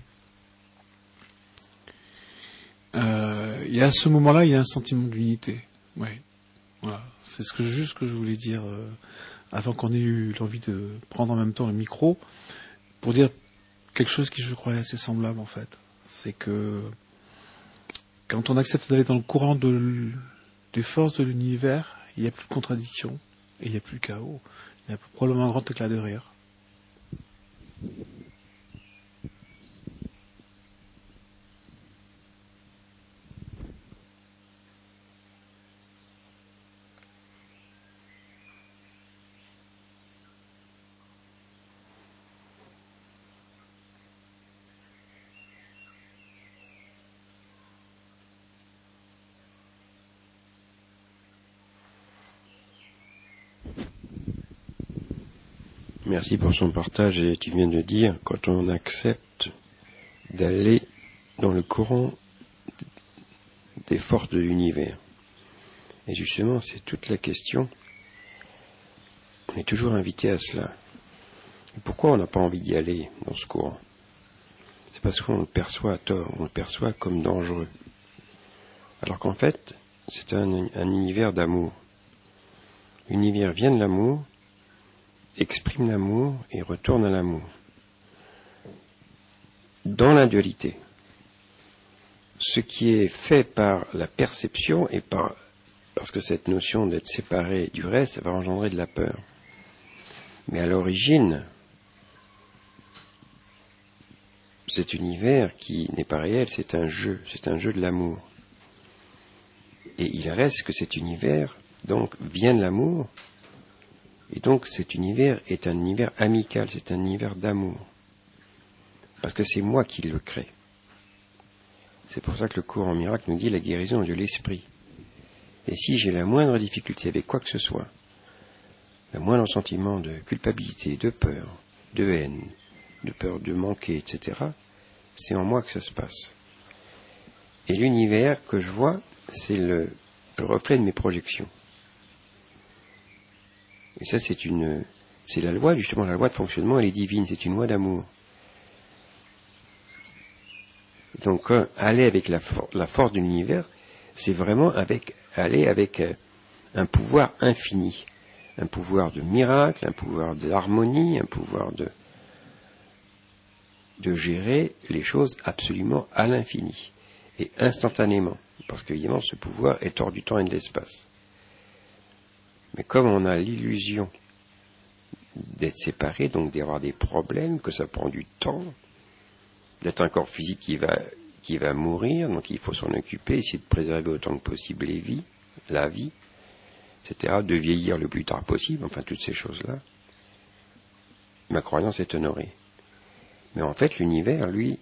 Et à ce moment-là, il y a un sentiment d'unité. Ouais. Voilà. C'est juste ce que je voulais dire avant qu'on ait eu l'envie de prendre en même temps le micro, pour dire quelque chose qui, je crois, est assez semblable en fait. C'est que quand on accepte d'aller dans le courant des forces de l'univers, il n'y a plus de contradiction et il n'y a plus de chaos. Il y a probablement un grand éclat de rire. Merci pour son partage. Et tu viens de dire, quand on accepte d'aller dans le courant des forces de l'univers. Et justement, c'est toute la question. On est toujours invité à cela. Et pourquoi on n'a pas envie d'y aller dans ce courant? C'est parce qu'on le perçoit à tort, on le perçoit comme dangereux. Alors qu'en fait, c'est un univers d'amour. L'univers vient de l'amour, exprime l'amour et retourne à l'amour. Dans la dualité, ce qui est fait par la perception et parce que cette notion d'être séparé du reste va engendrer de la peur. Mais à l'origine, cet univers qui n'est pas réel, c'est un jeu de l'amour. Et il reste que cet univers, donc, vient de l'amour, et donc cet univers est un univers amical, c'est un univers d'amour. Parce que c'est moi qui le crée. C'est pour ça que le cours en miracle nous dit la guérison de l'esprit. Et si j'ai la moindre difficulté avec quoi que ce soit, le moindre sentiment de culpabilité, de peur, de haine, de peur de manquer, etc., c'est en moi que ça se passe. Et l'univers que je vois, c'est le reflet de mes projections. Et ça, c'est la loi, justement, la loi de fonctionnement, elle est divine, c'est une loi d'amour. Donc, aller avec la force de l'univers, c'est vraiment aller avec un pouvoir infini, un pouvoir de miracle, un pouvoir d'harmonie, un pouvoir de gérer les choses absolument à l'infini et instantanément, parce qu'évidemment, ce pouvoir est hors du temps et de l'espace. Mais comme on a l'illusion d'être séparé, donc d'avoir des problèmes, que ça prend du temps, d'être un corps physique qui va mourir, donc il faut s'en occuper, essayer de préserver autant que possible la vie, etc., de vieillir le plus tard possible, enfin toutes ces choses-là. Ma croyance est honorée. Mais en fait, l'univers, lui,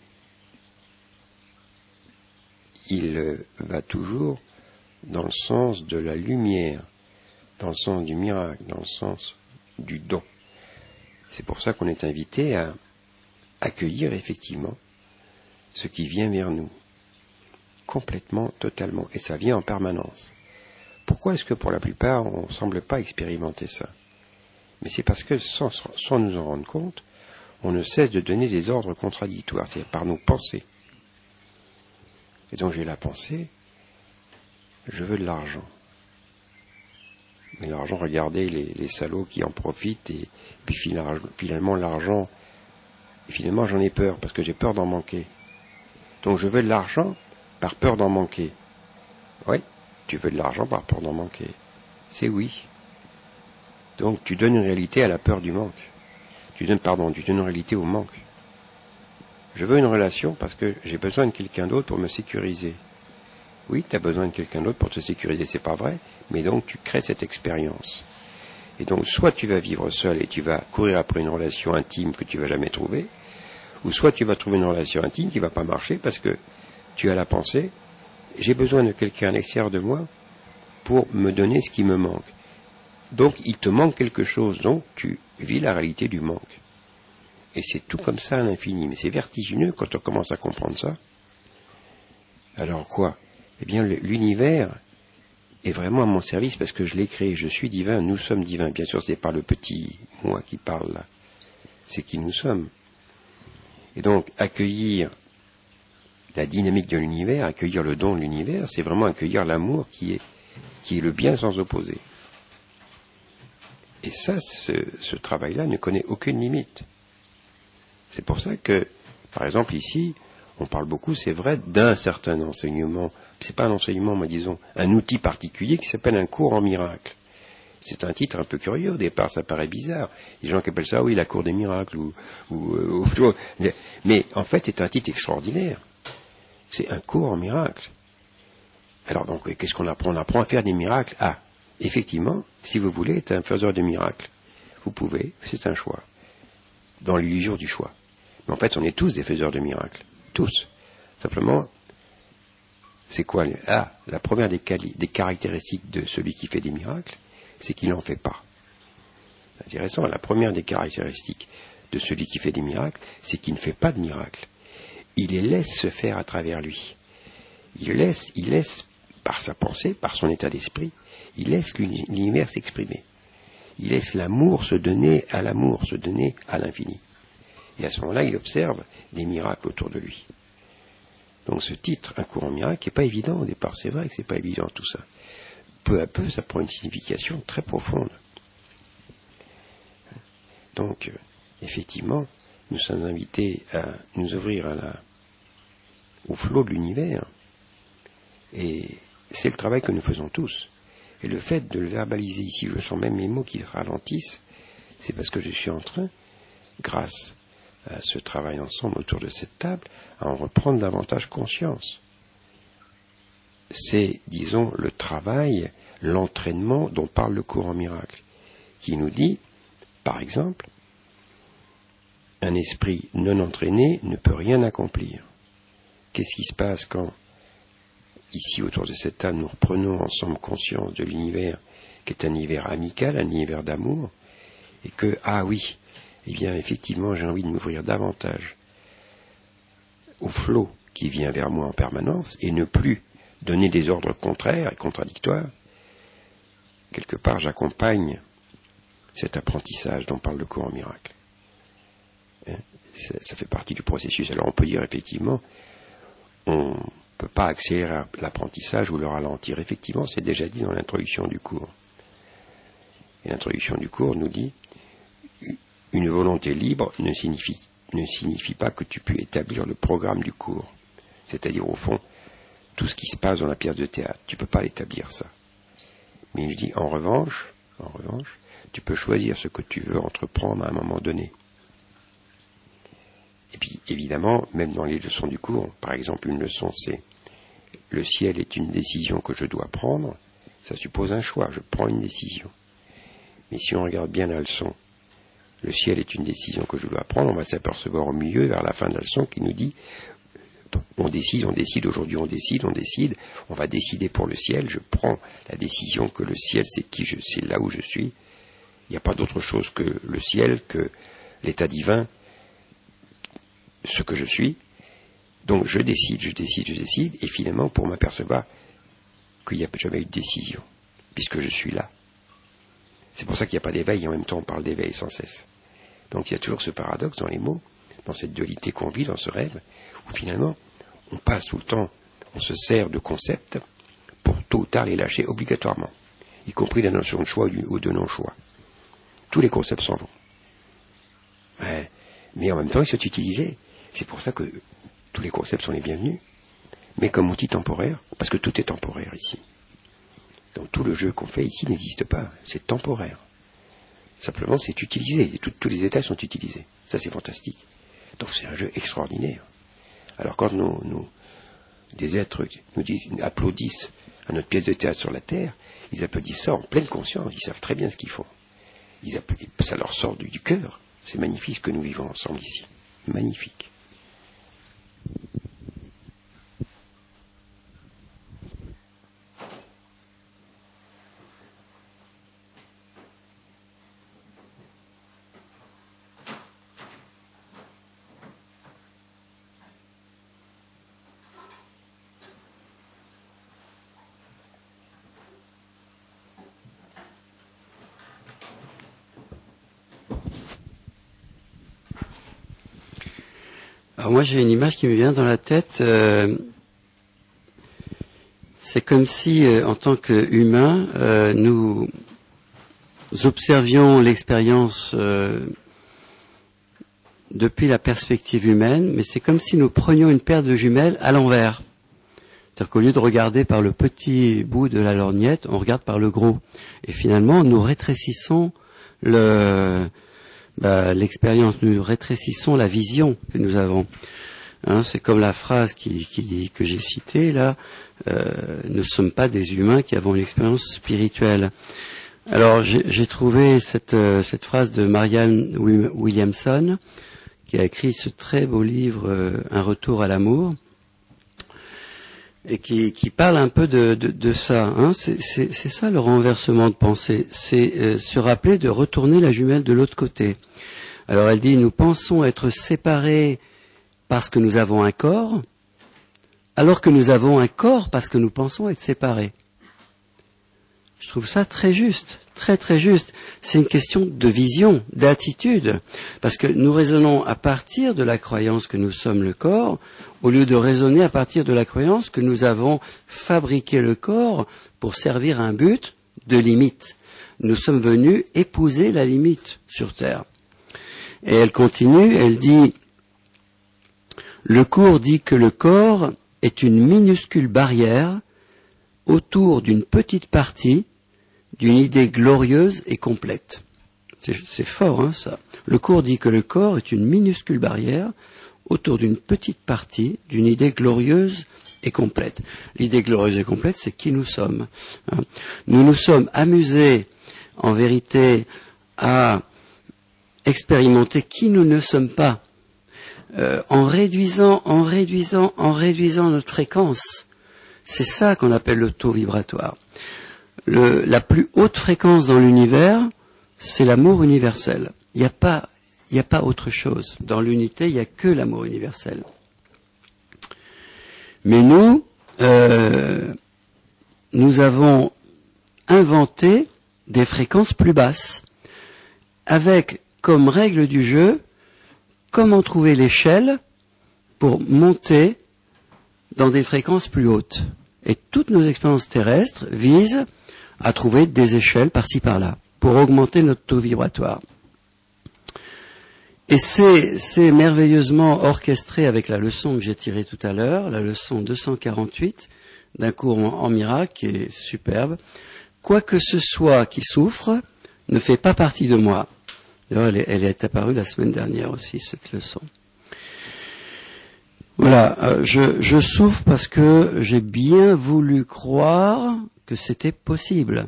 il va toujours dans le sens de la lumière, dans le sens du miracle, dans le sens du don. C'est pour ça qu'on est invité à accueillir effectivement ce qui vient vers nous, complètement, totalement, et ça vient en permanence. Pourquoi est-ce que pour la plupart on ne semble pas expérimenter ça? Mais c'est parce que sans nous en rendre compte, on ne cesse de donner des ordres contradictoires, c'est-à-dire par nos pensées. Et donc j'ai la pensée, je veux de l'argent. Mais l'argent, regardez les salauds qui en profitent, et puis finalement l'argent, finalement j'en ai peur, parce que j'ai peur d'en manquer. Donc je veux de l'argent par peur d'en manquer. Oui, tu veux de l'argent par peur d'en manquer. C'est oui. Donc tu donnes une réalité à la peur du manque. Tu donnes une réalité au manque. Je veux une relation parce que j'ai besoin de quelqu'un d'autre pour me sécuriser. Oui, tu as besoin de quelqu'un d'autre pour te sécuriser, c'est pas vrai, mais donc tu crées cette expérience. Et donc soit tu vas vivre seul et tu vas courir après une relation intime que tu vas jamais trouver, ou soit tu vas trouver une relation intime qui va pas marcher parce que tu as la pensée, j'ai besoin de quelqu'un à l'extérieur de moi pour me donner ce qui me manque. Donc il te manque quelque chose, donc tu vis la réalité du manque. Et c'est tout comme ça à l'infini. Mais c'est vertigineux quand on commence à comprendre ça. Alors quoi? Eh bien, l'univers est vraiment à mon service parce que je l'ai créé. Je suis divin, nous sommes divins. Bien sûr, c'est pas le petit moi qui parle là. C'est qui nous sommes. Et donc, accueillir la dynamique de l'univers, accueillir le don de l'univers, c'est vraiment accueillir l'amour qui est le bien sans opposer. Et ça, ce travail-là ne connaît aucune limite. C'est pour ça que, par exemple, ici, on parle beaucoup, c'est vrai, d'un certain enseignement. C'est pas un enseignement, mais disons, un outil particulier qui s'appelle un cours en miracle. C'est un titre un peu curieux, au départ, ça paraît bizarre. Les gens qui appellent ça, oui, la cour des miracles, mais en fait, c'est un titre extraordinaire. C'est un cours en miracle. Alors donc, qu'est-ce qu'on apprend? On apprend à faire des miracles. Ah, effectivement, si vous voulez être un faiseur de miracles, vous pouvez, c'est un choix. Dans l'illusion du choix. Mais en fait, on est tous des faiseurs de miracles. Tous. Simplement, c'est quoi? Ah, la première des caractéristiques de celui qui fait des miracles, c'est qu'il n'en fait pas. C'est intéressant, la première des caractéristiques de celui qui fait des miracles, c'est qu'il ne fait pas de miracles. Il les laisse se faire à travers lui. Il laisse, par sa pensée, par son état d'esprit, il laisse l'univers s'exprimer. Il laisse l'amour se donner à l'amour, se donner à l'infini. Et à ce moment-là, il observe des miracles autour de lui. Donc ce titre, un cours en miracle, n'est pas évident au départ. C'est vrai que c'est pas évident tout ça. Peu à peu, ça prend une signification très profonde. Donc, effectivement, nous sommes invités à nous ouvrir au flot de l'univers. Et c'est le travail que nous faisons tous. Et le fait de le verbaliser ici, je sens même mes mots qui ralentissent, c'est parce que je suis en train, grâce à ce travail ensemble autour de cette table, à en reprendre davantage conscience. C'est, disons, le travail, l'entraînement dont parle le cours en miracle, qui nous dit, par exemple, un esprit non entraîné ne peut rien accomplir. Qu'est-ce qui se passe quand, ici, autour de cette table, nous reprenons ensemble conscience de l'univers, qui est un univers amical, un univers d'amour, et que, ah oui, eh bien, effectivement, j'ai envie de m'ouvrir davantage au flot qui vient vers moi en permanence, et ne plus donner des ordres contraires et contradictoires. Quelque part, j'accompagne cet apprentissage dont parle le cours en miracle. Ça fait partie du processus. Alors on peut dire effectivement, on ne peut pas accélérer l'apprentissage ou le ralentir. Effectivement, c'est déjà dit dans l'introduction du cours. Et l'introduction du cours nous dit, une volonté libre ne signifie pas que tu peux établir le programme du cours. C'est-à-dire, au fond, tout ce qui se passe dans la pièce de théâtre. Tu ne peux pas l'établir, ça. Mais il dit, en revanche, tu peux choisir ce que tu veux entreprendre à un moment donné. Et puis, évidemment, même dans les leçons du cours, par exemple, une leçon, c'est le ciel est une décision que je dois prendre. Ça suppose un choix, je prends une décision. Mais si on regarde bien la leçon, le ciel est une décision que je dois prendre, on va s'apercevoir au milieu, vers la fin de la leçon, qui nous dit, on décide, aujourd'hui on décide, on va décider pour le ciel, je prends la décision que le ciel, c'est là où je suis. Il n'y a pas d'autre chose que le ciel, que l'état divin, ce que je suis. Donc je décide, et finalement, pour m'apercevoir qu'il n'y a jamais eu de décision, puisque je suis là. C'est pour ça qu'il n'y a pas d'éveil, et en même temps on parle d'éveil sans cesse. Donc il y a toujours ce paradoxe dans les mots, dans cette dualité qu'on vit, dans ce rêve, où finalement, on passe tout le temps, on se sert de concepts pour tôt ou tard les lâcher obligatoirement, y compris la notion de choix ou de non-choix. Tous les concepts s'en vont. Ouais. Mais en même temps, ils sont utilisés. C'est pour ça que tous les concepts sont les bienvenus, mais comme outil temporaire, parce que tout est temporaire ici. Donc tout le jeu qu'on fait ici n'existe pas, c'est temporaire. Simplement, c'est utilisé, et tous les états sont utilisés. Ça, c'est fantastique. Donc c'est un jeu extraordinaire. Alors quand des êtres applaudissent à notre pièce de théâtre sur la Terre, ils applaudissent ça en pleine conscience, ils savent très bien ce qu'ils font. Ça leur sort du cœur. C'est magnifique ce que nous vivons ensemble ici. Magnifique. Alors moi j'ai une image qui me vient dans la tête. C'est comme si, en tant qu'humains, nous observions l'expérience depuis la perspective humaine, mais c'est comme si nous prenions une paire de jumelles à l'envers. C'est-à-dire qu'au lieu de regarder par le petit bout de la lorgnette, on regarde par le gros. Et finalement, nous rétrécissons l'expérience, nous rétrécissons la vision que nous avons. Hein, c'est comme la phrase que j'ai citée là. Nous ne sommes pas des humains qui avons une expérience spirituelle. Alors j'ai trouvé cette phrase de Marianne Williamson, qui a écrit ce très beau livre Un retour à l'amour, et qui parle un peu de ça. Hein. C'est ça le renversement de pensée, c'est se rappeler de retourner la jumelle de l'autre côté. Alors elle dit, nous pensons être séparés parce que nous avons un corps, alors que nous avons un corps parce que nous pensons être séparés. Je trouve ça très juste, très très juste. C'est une question de vision, d'attitude, parce que nous raisonnons à partir de la croyance que nous sommes le corps, au lieu de raisonner à partir de la croyance que nous avons fabriqué le corps pour servir un but de limite. Nous sommes venus épouser la limite sur Terre. Et elle continue, elle dit, le cours dit que le corps est une minuscule barrière autour d'une petite partie d'une idée glorieuse et complète. C'est fort, hein, ça. Le cours dit que le corps est une minuscule barrière autour d'une petite partie d'une idée glorieuse et complète. L'idée glorieuse et complète, c'est qui nous sommes. Hein. Nous nous sommes amusés, en vérité, à expérimenter qui nous ne sommes pas, en réduisant notre fréquence. C'est ça qu'on appelle le taux vibratoire. La plus haute fréquence dans l'univers, c'est l'amour universel. Il n'y a pas autre chose. Dans l'unité, il n'y a que l'amour universel. Mais nous avons inventé des fréquences plus basses, avec comme règle du jeu, comment trouver l'échelle pour monter dans des fréquences plus hautes. Et toutes nos expériences terrestres visent à trouver des échelles par-ci par-là, pour augmenter notre taux vibratoire. Et c'est merveilleusement orchestré avec la leçon que j'ai tirée tout à l'heure, la leçon 248 d'un cours en miracle qui est superbe. Quoi que ce soit qui souffre ne fait pas partie de moi. Elle est apparue la semaine dernière aussi, cette leçon. Voilà, je souffre parce que j'ai bien voulu croire que c'était possible.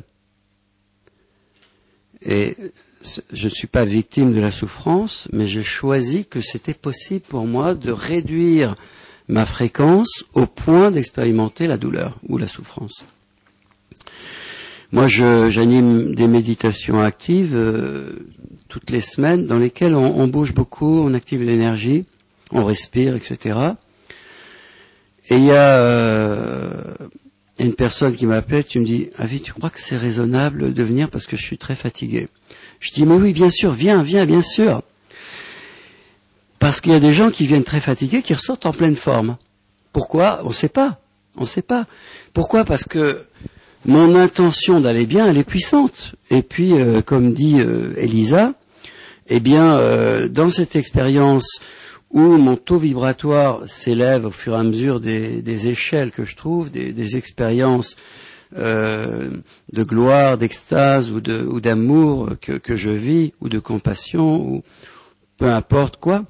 Et je ne suis pas victime de la souffrance, mais j'ai choisi que c'était possible pour moi de réduire ma fréquence au point d'expérimenter la douleur ou la souffrance. Moi, j'anime des méditations actives toutes les semaines dans lesquelles on bouge beaucoup, on active l'énergie, on respire, etc. Et il y a une personne qui m'appelle, tu me dis, Avi, tu crois que c'est raisonnable de venir parce que je suis très fatigué? Je dis, mais oui, bien sûr, viens, bien sûr. Parce qu'il y a des gens qui viennent très fatigués, qui ressortent en pleine forme. Pourquoi? On ne sait pas. Pourquoi? Parce que mon intention d'aller bien, elle est puissante. Et puis, comme dit Elisa, eh bien, dans cette expérience où mon taux vibratoire s'élève au fur et à mesure des échelles que je trouve, des expériences de gloire, d'extase ou d'amour que je vis, ou de compassion, ou peu importe quoi.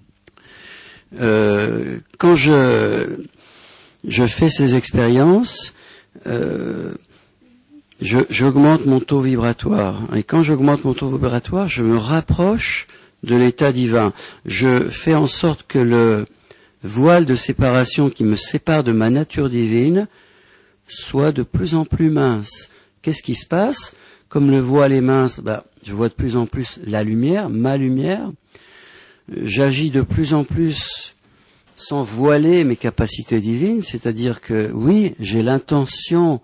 Quand je fais ces expériences, j'augmente mon taux vibratoire. Et quand j'augmente mon taux vibratoire, je me rapproche de l'état divin. Je fais en sorte que le voile de séparation qui me sépare de ma nature divine soit de plus en plus mince. Qu'est-ce qui se passe? Comme le voile est mince, je vois de plus en plus la lumière, ma lumière. J'agis de plus en plus sans voiler mes capacités divines, c'est-à-dire que oui, j'ai l'intention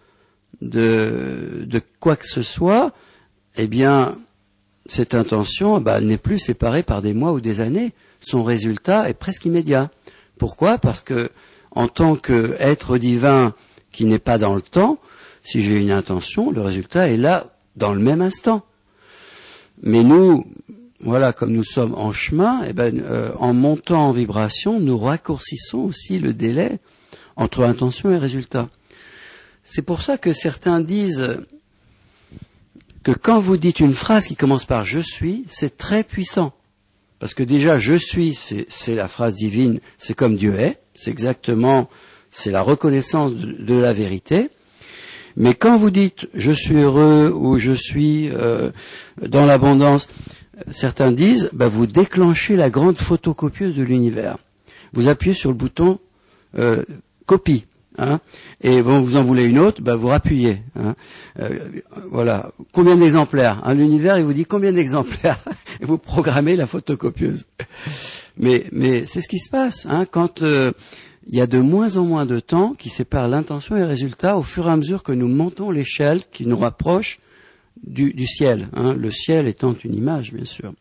de quoi que ce soit, eh bien, cette intention, elle n'est plus séparée par des mois ou des années. son résultat est presque immédiat. Pourquoi? Parce que en tant qu'être divin qui n'est pas dans le temps, si j'ai une intention, le résultat est là dans le même instant. Mais nous, voilà, comme nous sommes en chemin, en montant en vibration, nous raccourcissons aussi le délai entre intention et résultat. C'est pour ça que certains disent que quand vous dites une phrase qui commence par « je suis », c'est très puissant. Parce que déjà, « je suis », c'est la phrase divine, c'est comme Dieu est, c'est la reconnaissance de la vérité. Mais quand vous dites « je suis heureux » ou « je suis dans l'abondance », certains disent vous déclenchez la grande photocopieuse de l'univers. Vous appuyez sur le bouton copie. Et vous en voulez une autre, vous rappuyez. Voilà. Combien d'exemplaires? L'univers, il vous dit combien d'exemplaires et vous programmez la photocopieuse. Mais c'est ce qui se passe quand il y a de moins en moins de temps qui sépare l'intention et le résultat au fur et à mesure que nous montons l'échelle qui nous rapproche du ciel. Le ciel étant une image, bien sûr.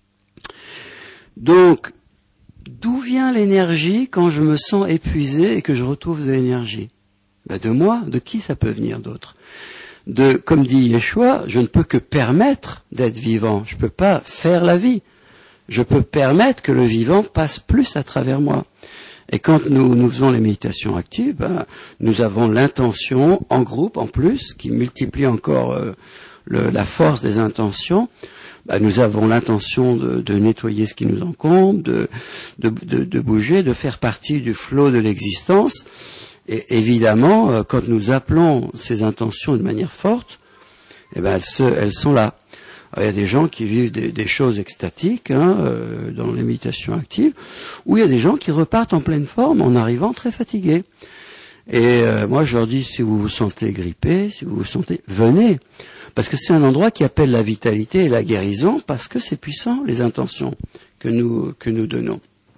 Donc, d'où vient l'énergie quand je me sens épuisé et que je retrouve de l'énergie? De moi. De qui ça peut venir d'autre? Comme dit Yeshua, je ne peux que permettre d'être vivant. Je ne peux pas faire la vie. Je peux permettre que le vivant passe plus à travers moi. Et quand nous faisons les méditations actives, nous avons l'intention en groupe, en plus, qui multiplie encore la force des intentions. Nous avons l'intention de nettoyer ce qui nous encombre, de bouger, de faire partie du flot de l'existence. Et évidemment, quand nous appelons ces intentions de manière forte, elles sont là. Alors, il y a des gens qui vivent des choses extatiques dans les méditations actives, ou il y a des gens qui repartent en pleine forme en arrivant très fatigués. Et moi, je leur dis, si vous vous sentez grippé, si vous vous sentez, venez. Parce que c'est un endroit qui appelle la vitalité et la guérison, parce que c'est puissant, les intentions que nous donnons.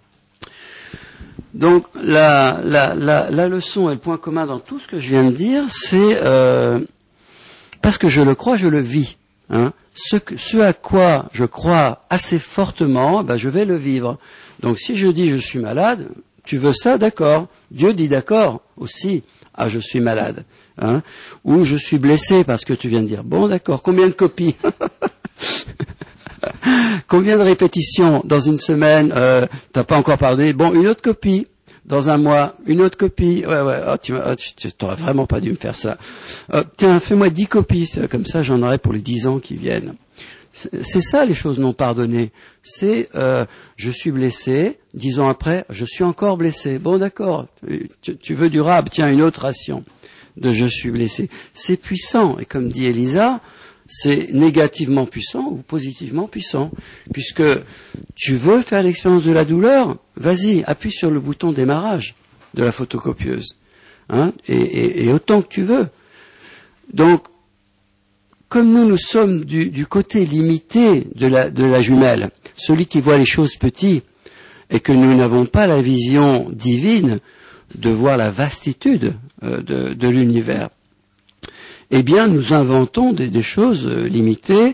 Donc, la leçon et le point commun dans tout ce que je viens de dire, c'est parce que je le crois, je le vis. Ce à quoi je crois assez fortement, je vais le vivre. Donc, si je dis je suis malade, tu veux ça, d'accord. Dieu dit d'accord aussi. Ah, je suis malade. Ou je suis blessé parce que tu viens de dire. Bon, d'accord. Combien de copies? Combien de répétitions dans une semaine? T'as pas encore pardonné. Bon, une autre copie. Dans un mois, une autre copie. Ouais. Oh, tu t'aurais vraiment pas dû me faire ça. Tiens, fais-moi 10 copies. Comme ça, j'en aurai pour les 10 ans qui viennent. C'est ça, les choses non pardonnées. C'est, je suis blessé. 10 ans après, je suis encore blessé. Bon, d'accord. Tu veux du rab? Tiens, une autre ration de je suis blessé. C'est puissant. Et comme dit Elisa, c'est négativement puissant ou positivement puissant. Puisque tu veux faire l'expérience de la douleur, vas-y, appuie sur le bouton démarrage de la photocopieuse. Et autant que tu veux. Donc, comme nous sommes du côté limité de la jumelle, celui qui voit les choses petites, et que nous n'avons pas la vision divine de voir la vastitude de l'univers, eh bien, nous inventons des choses limitées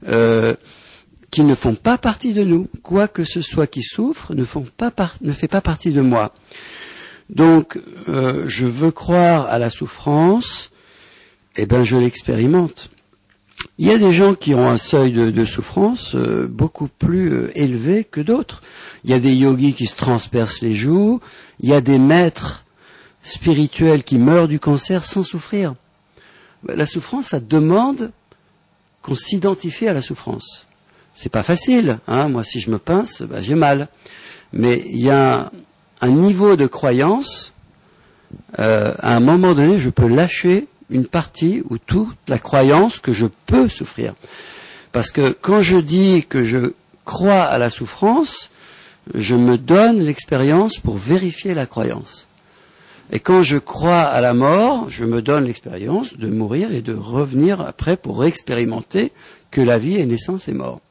qui ne font pas partie de nous. Quoi que ce soit qui souffre ne fait pas partie de moi. Donc, je veux croire à la souffrance, je l'expérimente. Il y a des gens qui ont un seuil de souffrance beaucoup plus élevé que d'autres. Il y a des yogis qui se transpercent les joues. Il y a des maîtres spirituels qui meurent du cancer sans souffrir. La souffrance, ça demande qu'on s'identifie à la souffrance. C'est pas facile. Moi, si je me pince, j'ai mal. Mais il y a un niveau de croyance. À un moment donné, je peux lâcher une partie ou toute la croyance que je peux souffrir. Parce que quand je dis que je crois à la souffrance, je me donne l'expérience pour vérifier la croyance. Et quand je crois à la mort, je me donne l'expérience de mourir et de revenir après pour expérimenter que la vie est naissance et mort.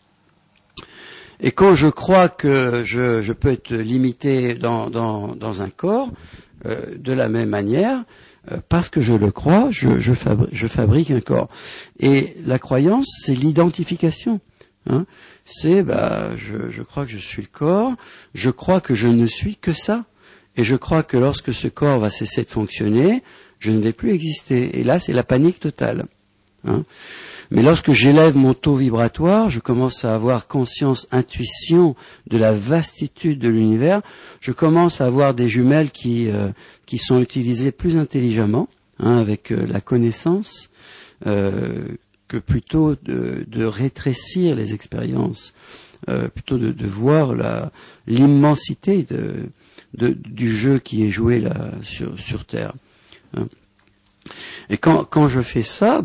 Et quand je crois que je peux être limité dans un corps, de la même manière, parce que je le crois, je fabrique un corps. Et la croyance, c'est l'identification. Hein. C'est, je crois que je suis le corps, je crois que je ne suis que ça, et je crois que lorsque ce corps va cesser de fonctionner, je ne vais plus exister. Et là, c'est la panique totale. Hein. Mais lorsque j'élève mon taux vibratoire, je commence à avoir conscience, intuition de la vastitude de l'univers. Je commence à avoir des jumelles qui sont utilisées plus intelligemment, hein, avec la connaissance, que plutôt de rétrécir les expériences, plutôt de voir l'immensité du jeu qui est joué là sur Terre. Hein. Et quand je fais ça,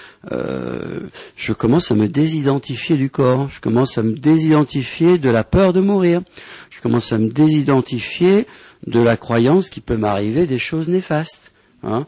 je commence à me désidentifier du corps, je commence à me désidentifier de la peur de mourir, je commence à me désidentifier de la croyance qu'il peut m'arriver des choses néfastes. Hein.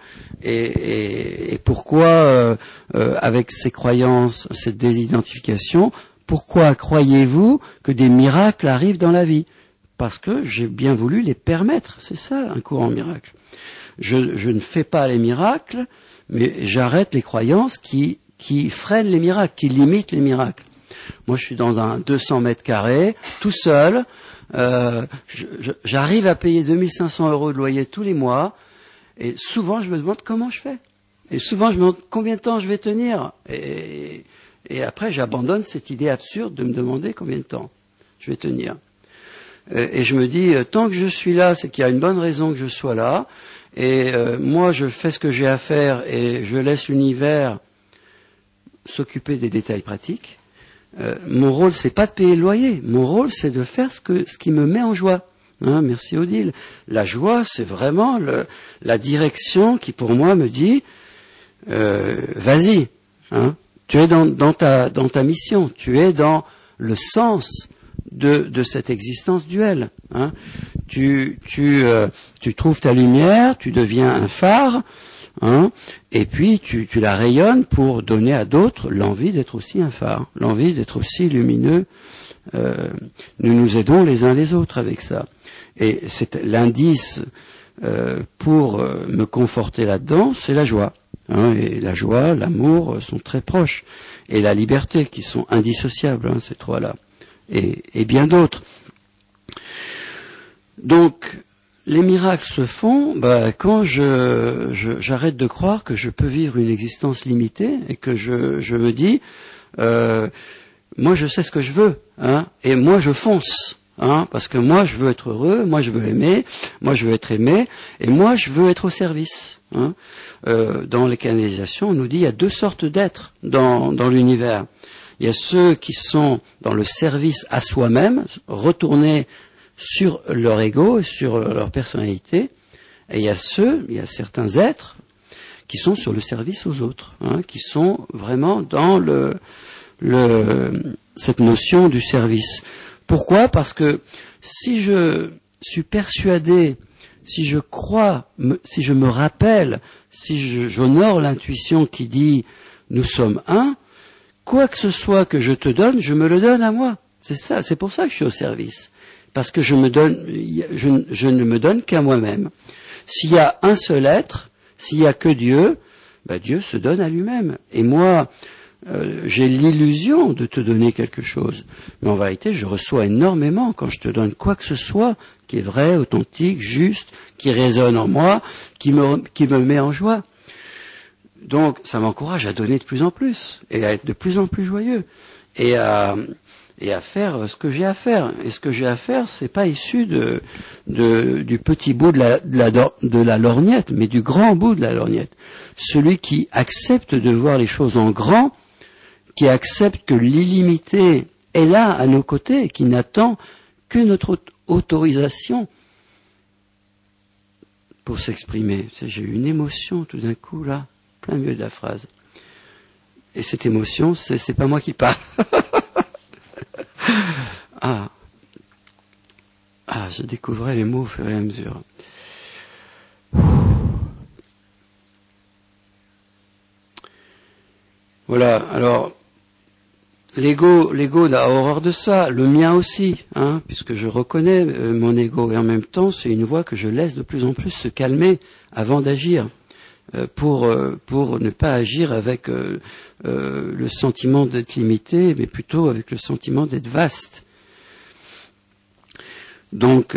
Et pourquoi, avec ces croyances, cette désidentification, pourquoi croyez-vous que des miracles arrivent dans la vie? Parce que j'ai bien voulu les permettre, c'est ça un courant miracle. Je ne fais pas les miracles, mais j'arrête les croyances qui freinent les miracles, qui limitent les miracles. Moi, je suis dans un 200 mètres carrés, tout seul. J'arrive à payer 2500 € de loyer tous les mois. Et souvent, je me demande comment je fais. Et souvent, je me demande combien de temps je vais tenir. Et après, j'abandonne cette idée absurde de me demander combien de temps je vais tenir. Et je me dis, tant que je suis là, c'est qu'il y a une bonne raison que je sois là. Et moi, je fais ce que j'ai à faire et je laisse l'univers s'occuper des détails pratiques. Mon rôle, c'est pas de payer le loyer. Mon rôle, c'est de faire ce qui me met en joie. Hein, merci Odile. La joie, c'est vraiment la direction qui, pour moi, me dit vas-y. Hein, tu es dans ta mission. Tu es dans le sens de cette existence duelle. Hein. Tu trouves ta lumière, tu deviens un phare, hein, et puis tu la rayonnes pour donner à d'autres l'envie d'être aussi un phare, l'envie d'être aussi lumineux. Nous nous aidons les uns les autres avec ça. Et c'est l'indice pour me conforter là-dedans, c'est la joie. Hein, et la joie, l'amour sont très proches. Et la liberté, qui sont indissociables, hein, ces trois-là. Et bien d'autres. Donc, les miracles se font quand j'arrête de croire que je peux vivre une existence limitée et que je me dis, moi je sais ce que je veux, hein, et moi je fonce, hein, parce que moi je veux être heureux, moi je veux aimer, moi je veux être aimé, et moi je veux être au service. Hein. Dans les canalisations, on nous dit il y a deux sortes d'êtres dans l'univers. Il y a ceux qui sont dans le service à soi-même, retournés sur leur ego, sur leur personnalité, et il y a certains êtres qui sont sur le service aux autres, hein, qui sont vraiment dans cette notion du service. Pourquoi? Parce que si je suis persuadé, si je crois, si je me rappelle, si j'honore l'intuition qui dit nous sommes un, quoi que ce soit que je te donne, je me le donne à moi. C'est ça, c'est pour ça que je suis au service. Parce que je ne me donne qu'à moi-même. S'il y a un seul être, s'il y a que Dieu, Dieu se donne à lui-même. Et moi, j'ai l'illusion de te donner quelque chose. Mais en vérité, je reçois énormément quand je te donne quoi que ce soit qui est vrai, authentique, juste, qui résonne en moi, qui me met en joie. Donc, ça m'encourage à donner de plus en plus, et à être de plus en plus joyeux, et à faire ce que j'ai à faire. Et ce que j'ai à faire, c'est pas issu du petit bout de la lorgnette, mais du grand bout de la lorgnette. Celui qui accepte de voir les choses en grand, qui accepte que l'illimité est là à nos côtés, et qui n'attend que notre autorisation pour s'exprimer. J'ai eu une émotion tout d'un coup là, plein milieu de la phrase. Et cette émotion, c'est pas moi qui parle. Je découvrais les mots au fur et à mesure. Voilà, alors, l'ego a horreur de ça, le mien aussi, hein, puisque je reconnais mon ego, et en même temps, c'est une voix que je laisse de plus en plus se calmer avant d'agir. pour ne pas agir avec le sentiment d'être limité, mais plutôt avec le sentiment d'être vaste. Donc,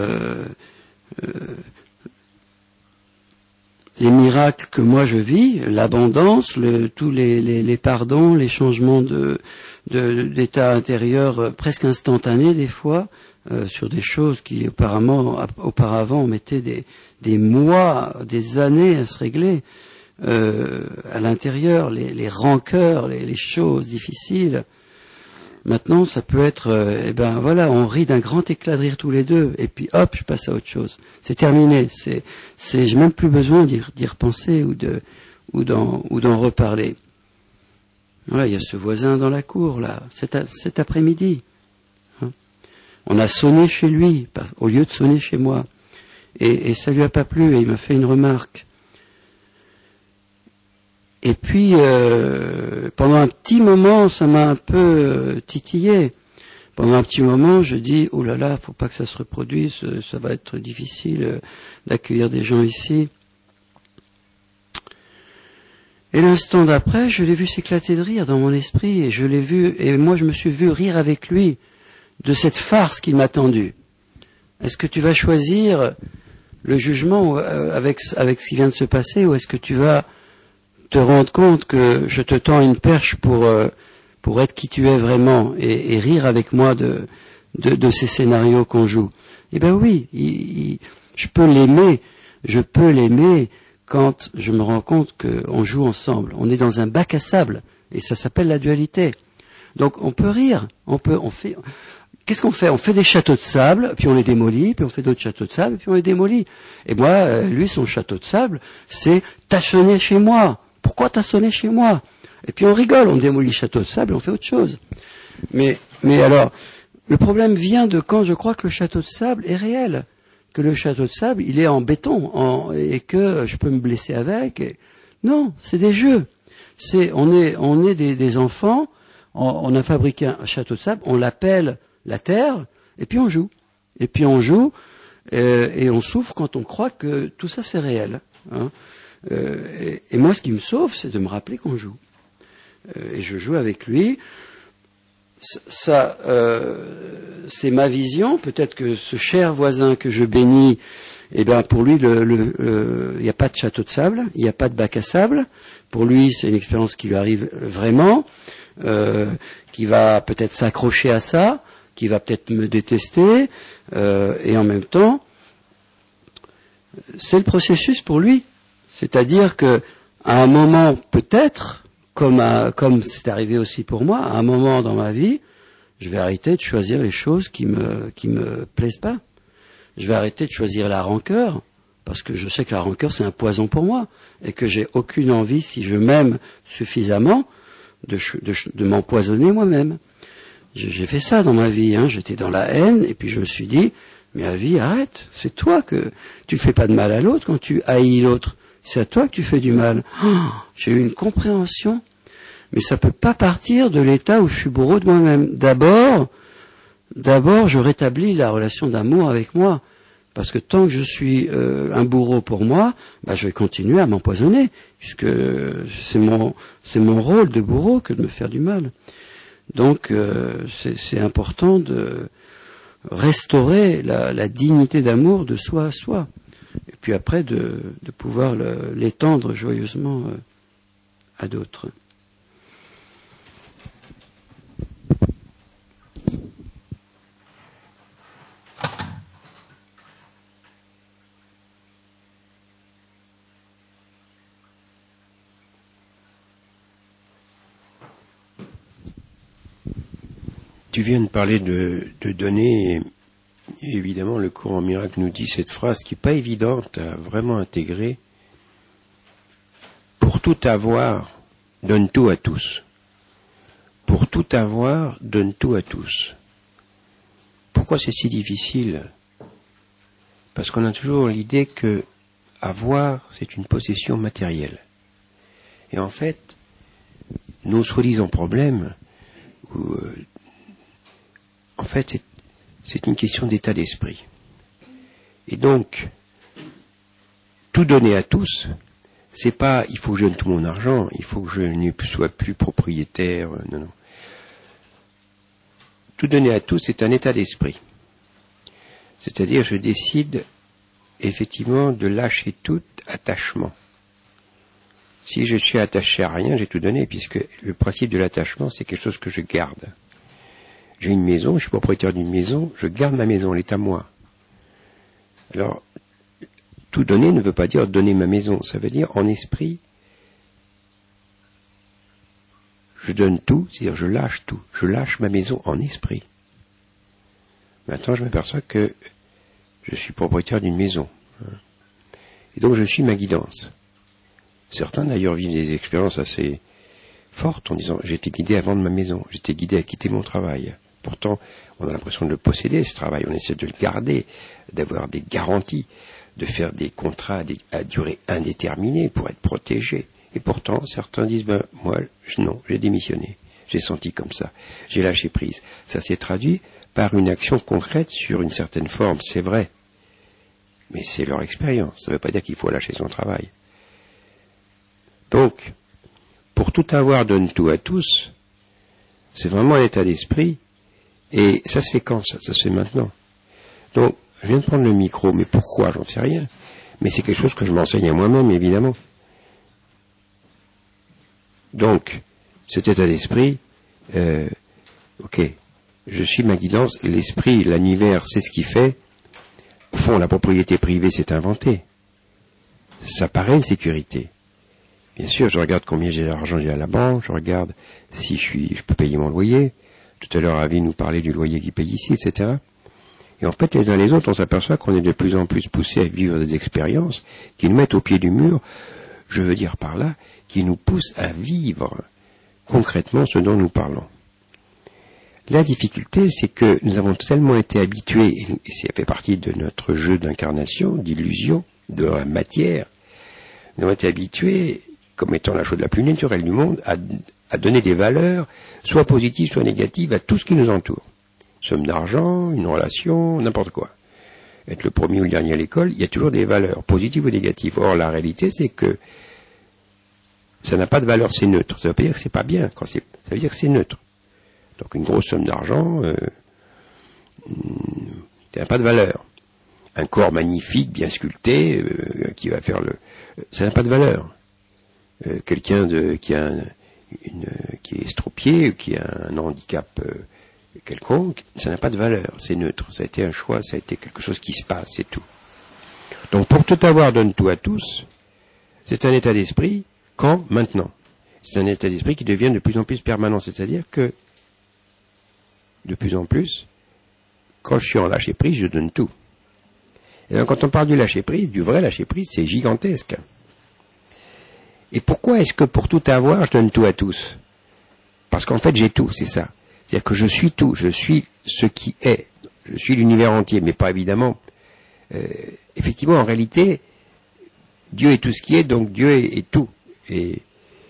les miracles que moi je vis, l'abondance, tous les pardons, les changements d'état intérieur presque instantanés des fois, sur des choses qui auparavant on mettait des mois, des années à se régler, à l'intérieur, les rancœurs, les choses difficiles. Maintenant, ça peut être, on rit d'un grand éclat de rire tous les deux, et puis hop, je passe à autre chose. C'est terminé. J'ai même plus besoin d'y repenser ou d'en reparler. Voilà, il y a ce voisin dans la cour là, cet après-midi. Hein. On a sonné chez lui au lieu de sonner chez moi, et ça lui a pas plu, et il m'a fait une remarque. Et puis, pendant un petit moment, ça m'a un peu titillé. Pendant un petit moment, je dis, oh là là, faut pas que ça se reproduise, ça va être difficile d'accueillir des gens ici. Et l'instant d'après, je l'ai vu s'éclater de rire dans mon esprit, et moi je me suis vu rire avec lui de cette farce qu'il m'a tendue. Est-ce que tu vas choisir le jugement avec ce qui vient de se passer, ou est-ce que tu vas te rendre compte que je te tends une perche pour être qui tu es vraiment et rire avec moi de ces scénarios qu'on joue? Eh ben oui, je peux l'aimer quand je me rends compte qu'on joue ensemble. On est dans un bac à sable, et ça s'appelle la dualité. Donc on peut rire, qu'est-ce qu'on fait? On fait des châteaux de sable, puis on les démolit, puis on fait d'autres châteaux de sable, puis on les démolit. Et moi, lui, son château de sable, c'est « t'as sonné chez moi ». Pourquoi t'as sonné chez moi? Et puis on rigole, on démolit le château de sable et on fait autre chose. Mais alors, le problème vient de quand je crois que le château de sable est réel, que le château de sable, il est en béton, et que je peux me blesser avec. Non, c'est des jeux. On est des enfants, on a fabriqué un château de sable, on l'appelle la terre, et puis on joue. Et puis on joue, et on souffre quand on croit que tout ça c'est réel. Hein. Et moi, ce qui me sauve, c'est de me rappeler qu'on joue. Et je joue avec lui. Ça, c'est ma vision. Peut-être que ce cher voisin que je bénis, pour lui, il n'y a pas de château de sable, il n'y a pas de bac à sable. Pour lui, c'est une expérience qui lui arrive vraiment, qui va peut-être s'accrocher à ça, qui va peut-être me détester, et en même temps, c'est le processus pour lui. C'est-à-dire que, à un moment, peut-être, comme c'est arrivé aussi pour moi, à un moment dans ma vie, je vais arrêter de choisir les choses qui me plaisent pas. Je vais arrêter de choisir la rancœur, parce que je sais que la rancœur c'est un poison pour moi, et que j'ai aucune envie, si je m'aime suffisamment, de m'empoisonner moi-même. J'ai fait ça dans ma vie, hein. J'étais dans la haine, et puis je me suis dit, mais la vie, arrête, c'est toi que tu fais pas de mal à l'autre quand tu haïs l'autre. C'est à toi que tu fais du mal. Oh, j'ai eu une compréhension, mais ça peut pas partir de l'état où je suis bourreau de moi-même. D'abord, je rétablis la relation d'amour avec moi, parce que tant que je suis un bourreau pour moi, je vais continuer à m'empoisonner, puisque c'est mon rôle de bourreau que de me faire du mal. Donc, c'est important de restaurer la dignité d'amour de soi à soi. Et puis après, de pouvoir l'étendre joyeusement à d'autres. Tu viens de parler de donner, et évidemment le cours en miracle nous dit cette phrase qui n'est pas évidente à vraiment intégrer. Pour tout avoir, donne tout à tous. Pour tout avoir, donne tout à tous. Pourquoi c'est si difficile? Parce qu'on a toujours l'idée que avoir, c'est une possession matérielle. Et en fait, nos soi-disant problèmes, en fait, c'est une question d'état d'esprit. Et donc, tout donner à tous, c'est pas, il faut que je donne tout mon argent, il faut que je ne sois plus propriétaire, non. Tout donner à tous, c'est un état d'esprit. C'est-à-dire, je décide effectivement de lâcher tout attachement. Si je suis attaché à rien, j'ai tout donné, puisque le principe de l'attachement, c'est quelque chose que je garde. J'ai une maison, je suis propriétaire d'une maison, je garde ma maison, elle est à moi. Alors, tout donner ne veut pas dire donner ma maison, ça veut dire en esprit, je donne tout, c'est-à-dire je lâche tout, je lâche ma maison en esprit. Maintenant, je m'aperçois que je suis propriétaire d'une maison. Et donc, je suis ma guidance. Certains, d'ailleurs, vivent des expériences assez fortes en disant « j'étais guidé à vendre ma maison, j'étais guidé à quitter mon travail ». Pourtant, on a l'impression de le posséder, ce travail, on essaie de le garder, d'avoir des garanties, de faire des contrats à durée indéterminée pour être protégé. Et pourtant, certains disent « moi, non, j'ai démissionné, j'ai senti comme ça, j'ai lâché prise ». Ça s'est traduit par une action concrète sur une certaine forme, c'est vrai. Mais c'est leur expérience, ça ne veut pas dire qu'il faut lâcher son travail. Donc, pour tout avoir, donne tout à tous, c'est vraiment un état d'esprit, et ça se fait quand ça se fait maintenant. Donc, je viens de prendre le micro, mais pourquoi, j'en sais rien. Mais c'est quelque chose que je m'enseigne à moi-même, évidemment. Donc, cet état d'esprit, ok, je suis ma guidance, l'esprit, l'univers, c'est ce qui fait. Au fond, la propriété privée s'est inventée. Ça paraît une sécurité. Bien sûr, je regarde combien j'ai d'argent à la banque, je regarde si je peux payer mon loyer. Tout à l'heure, Avi nous parlait du loyer qu'il paye ici, etc. Et en fait, les uns les autres, on s'aperçoit qu'on est de plus en plus poussés à vivre des expériences qui nous mettent au pied du mur, je veux dire par là, qui nous poussent à vivre concrètement ce dont nous parlons. La difficulté, c'est que nous avons tellement été habitués, et ça fait partie de notre jeu d'incarnation, d'illusion, de la matière, nous avons été habitués, comme étant la chose la plus naturelle du monde, à donner des valeurs, soit positives, soit négatives, à tout ce qui nous entoure. Somme d'argent, une relation, n'importe quoi. Être le premier ou le dernier à l'école, il y a toujours des valeurs, positives ou négatives. Or, la réalité, c'est que ça n'a pas de valeur, c'est neutre. Ça ne veut pas dire que c'est pas bien, ça veut dire que c'est neutre. Donc, une grosse somme d'argent, ça n'a pas de valeur. Un corps magnifique, bien sculpté, qui va faire ça n'a pas de valeur. Quelqu'un qui est estropié, ou qui a un handicap quelconque, ça n'a pas de valeur, c'est neutre. Ça a été un choix, ça a été quelque chose qui se passe, c'est tout. Donc pour tout avoir, donne tout à tous, c'est un état d'esprit, quand? Maintenant. C'est un état d'esprit qui devient de plus en plus permanent, c'est-à-dire que, de plus en plus, quand je suis en lâcher-prise, je donne tout. Et donc quand on parle du lâcher-prise, du vrai lâcher-prise, c'est gigantesque. Et pourquoi est-ce que pour tout avoir, je donne tout à tous? Parce qu'en fait, j'ai tout, c'est ça. C'est-à-dire que je suis tout, je suis ce qui est, je suis l'univers entier, mais pas évidemment. Effectivement, en réalité, Dieu est tout ce qui est, donc Dieu est tout. Et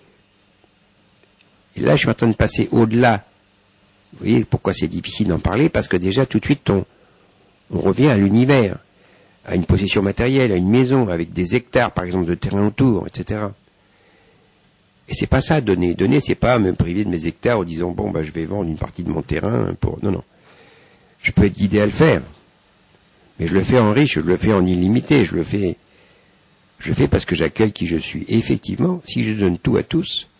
là, je suis en train de passer au-delà. Vous voyez pourquoi c'est difficile d'en parler? Parce que déjà, tout de suite, on revient à l'univers, à une possession matérielle, à une maison, avec des hectares, par exemple, de terrain autour, etc. Et c'est pas ça, donner. Donner, c'est pas me priver de mes hectares en disant, je vais vendre une partie de mon terrain pour... Non. Je peux être guidé à le faire. Mais je le fais en riche, je le fais en illimité, je le fais parce que j'accueille qui je suis. Et effectivement, si je donne tout à tous,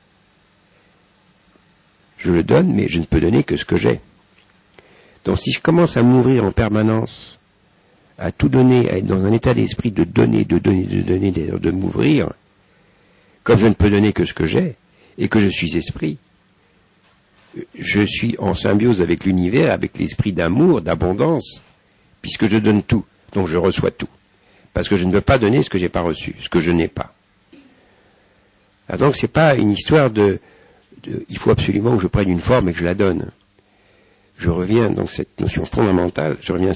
je le donne, mais je ne peux donner que ce que j'ai. Donc si je commence à m'ouvrir en permanence, à tout donner, à être dans un état d'esprit de donner, de m'ouvrir, comme je ne peux donner que ce que j'ai, et que je suis esprit, je suis en symbiose avec l'univers, avec l'esprit d'amour, d'abondance, puisque je donne tout, donc je reçois tout. Parce que je ne veux pas donner ce que j'ai pas reçu, ce que je n'ai pas. Alors donc c'est pas une histoire il faut absolument que je prenne une forme et que je la donne. Je reviens à cette notion fondamentale,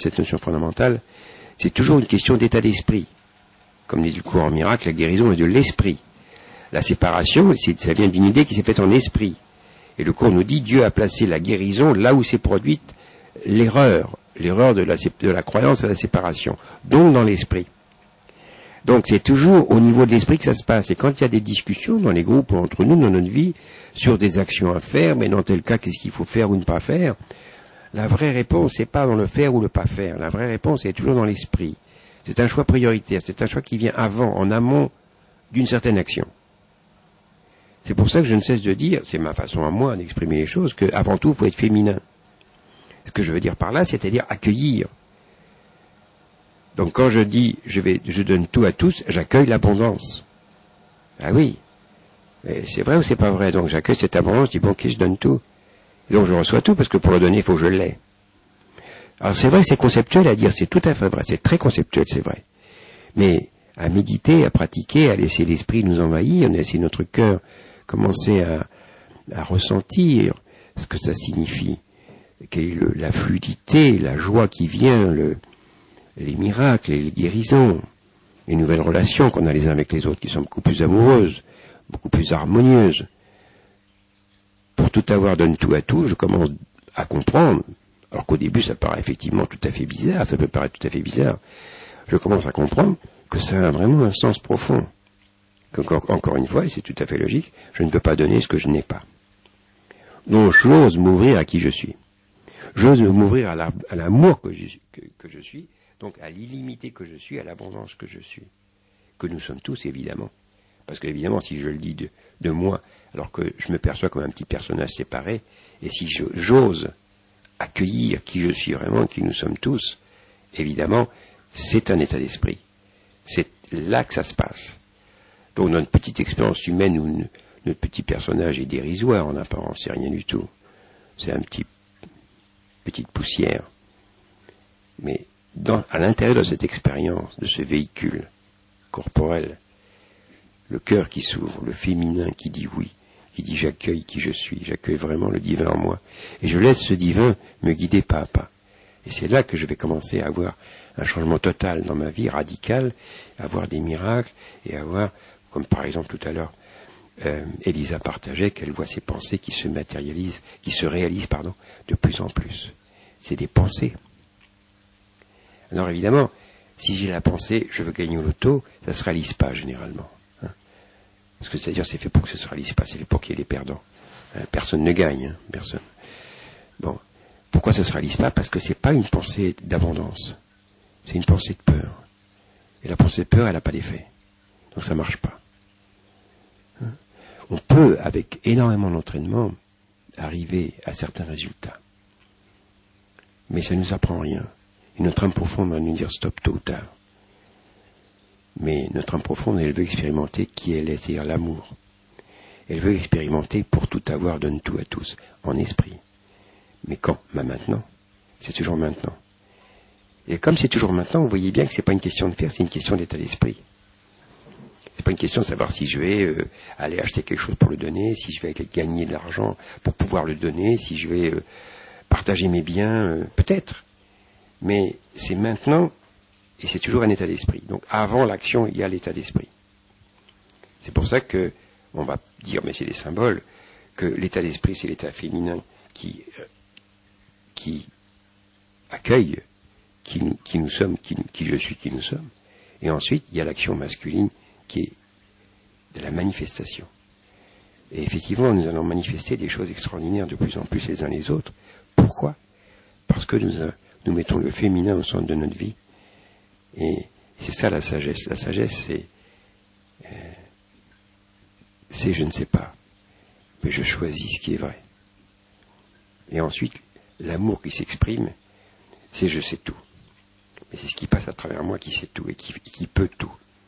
c'est toujours une question d'état d'esprit. Comme dit le cours en miracle, la guérison est de l'esprit. La séparation, ça vient d'une idée qui s'est faite en esprit. Et le cours nous dit, Dieu a placé la guérison là où s'est produite l'erreur de la croyance à la séparation, donc dans l'esprit. Donc c'est toujours au niveau de l'esprit que ça se passe. Et quand il y a des discussions dans les groupes ou entre nous, dans notre vie, sur des actions à faire, mais dans tel cas, qu'est-ce qu'il faut faire ou ne pas faire, la vraie réponse, c'est pas dans le faire ou le pas faire. La vraie réponse, elle est toujours dans l'esprit. C'est un choix prioritaire, c'est un choix qui vient avant, en amont d'une certaine action. C'est pour ça que je ne cesse de dire, c'est ma façon à moi d'exprimer les choses, qu'avant tout, il faut être féminin. Ce que je veux dire par là, c'est-à-dire accueillir. Donc quand je dis je donne tout à tous, j'accueille l'abondance. Ah oui. Mais c'est vrai ou c'est pas vrai? Donc j'accueille cette abondance, je dis bon ok, je donne tout. Et donc je reçois tout parce que pour le donner, il faut que je l'ai. Alors c'est vrai que c'est conceptuel à dire, c'est tout à fait vrai, c'est très conceptuel, c'est vrai. Mais à méditer, à pratiquer, à laisser l'esprit nous envahir, à laisser notre cœur commencer à ressentir ce que ça signifie, quelle est la fluidité, la joie qui vient, les miracles, les guérisons, les nouvelles relations qu'on a les uns avec les autres qui sont beaucoup plus amoureuses, beaucoup plus harmonieuses. Pour tout avoir, donne tout à tout, je commence à comprendre, alors qu'au début ça paraît effectivement tout à fait bizarre, ça peut paraître tout à fait bizarre, je commence à comprendre que ça a vraiment un sens profond. Encore une fois, et c'est tout à fait logique, je ne peux pas donner ce que je n'ai pas. Donc j'ose m'ouvrir à qui je suis. J'ose m'ouvrir à l'amour que je suis, donc à l'illimité que je suis, à l'abondance que je suis. Que nous sommes tous, évidemment. Parce que, évidemment, si je le dis de moi, alors que je me perçois comme un petit personnage séparé, et si j'ose accueillir qui je suis vraiment, qui nous sommes tous, évidemment, c'est un état d'esprit. C'est là que ça se passe. Donc notre petite expérience humaine où notre petit personnage est dérisoire en apparence, c'est rien du tout. C'est petite poussière. Mais à l'intérieur de cette expérience, de ce véhicule corporel, le cœur qui s'ouvre, le féminin qui dit oui, qui dit j'accueille qui je suis, j'accueille vraiment le divin en moi. Et je laisse ce divin me guider pas à pas. Et c'est là que je vais commencer à avoir un changement total dans ma vie, radical, à avoir des miracles, et à avoir, comme par exemple tout à l'heure, Elisa partageait qu'elle voit ses pensées qui se matérialisent, qui se réalisent, de plus en plus. C'est des pensées. Alors évidemment, si j'ai la pensée, je veux gagner au loto, ça ne se réalise pas généralement. Hein. Parce que c'est-à-dire, c'est fait pour que ça ne se réalise pas, c'est fait pour qu'il y ait des perdants. Hein. Personne ne gagne, personne. Bon, pourquoi ça ne se réalise pas? Parce que c'est pas une pensée d'abondance, c'est une pensée de peur. Et la pensée de peur, elle n'a pas d'effet. Donc ça ne marche pas. Hein. On peut, avec énormément d'entraînement, arriver à certains résultats. Mais ça ne nous apprend rien. Et notre âme profonde va nous dire stop tôt ou tard. Mais notre âme profonde, elle veut expérimenter qui elle est, c'est-à-dire l'amour. Elle veut expérimenter pour tout avoir, donne tout à tous, en esprit. Mais quand? Maintenant. C'est toujours maintenant. Et comme c'est toujours maintenant, vous voyez bien que c'est pas une question de faire, c'est une question d'état d'esprit. C'est pas une question de savoir si je vais aller acheter quelque chose pour le donner, si je vais gagner de l'argent pour pouvoir le donner, si je vais partager mes biens, peut-être. Mais c'est maintenant, et c'est toujours un état d'esprit. Donc avant l'action, il y a l'état d'esprit. C'est pour ça que, on va dire, mais c'est des symboles, que l'état d'esprit, c'est l'état féminin qui accueille qui nous sommes, qui je suis, qui nous sommes. Et ensuite, il y a l'action masculine qui est de la manifestation. Et effectivement, nous allons manifester des choses extraordinaires de plus en plus les uns les autres. Pourquoi? Parce que nous mettons le féminin au centre de notre vie. Et c'est ça la sagesse. La sagesse, c'est je ne sais pas, mais je choisis ce qui est vrai. Et ensuite, l'amour qui s'exprime, c'est je sais tout. Mais c'est ce qui passe à travers moi qui sait tout et qui peut tout.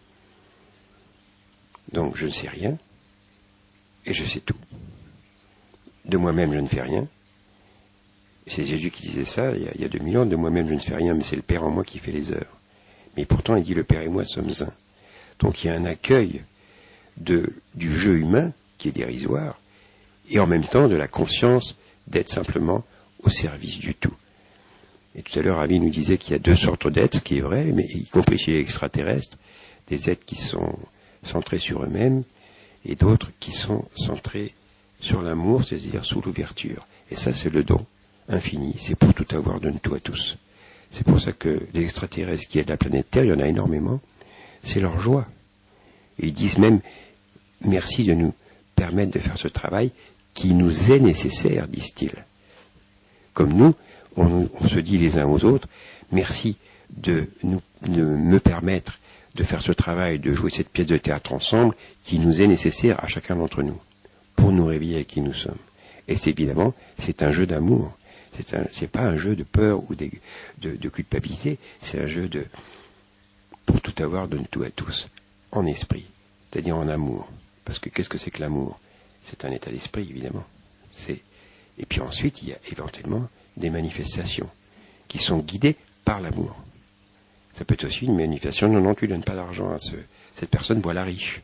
Donc je ne sais rien et je sais tout. De moi-même, je ne fais rien. C'est Jésus qui disait ça il y a 2000 ans. De moi-même, je ne fais rien, mais c'est le Père en moi qui fait les œuvres. Mais pourtant, il dit le Père et moi sommes un. Donc il y a un accueil du jeu humain qui est dérisoire et en même temps de la conscience d'être simplement au service du tout. Et tout à l'heure, Ravi nous disait qu'il y a deux sortes d'êtres, ce qui est vrai, mais y compris chez les extraterrestres, des êtres qui sont centrés sur eux-mêmes et d'autres qui sont centrés sur l'amour, c'est-à-dire sous l'ouverture. Et ça, c'est le don infini, c'est pour tout avoir, donne tout à tous. C'est pour ça que les extraterrestres qui est de la planète Terre, il y en a énormément, c'est leur joie. Et ils disent même merci de nous permettre de faire ce travail qui nous est nécessaire, disent-ils. Comme nous, on se dit les uns aux autres, merci de me permettre de faire ce travail, de jouer cette pièce de théâtre ensemble, qui nous est nécessaire à chacun d'entre nous, pour nous réveiller avec qui nous sommes. Et c'est évidemment, c'est un jeu d'amour. C'est pas un jeu de peur ou de culpabilité, c'est un jeu de pour tout avoir, donne tout à tous, en esprit, c'est-à-dire en amour. Parce que qu'est-ce que c'est que l'amour? C'est un état d'esprit, évidemment. Et puis ensuite, il y a éventuellement des manifestations qui sont guidées par l'amour. Ça peut être aussi une manifestation, non, tu ne donnes pas d'argent à cette personne, voilà riche.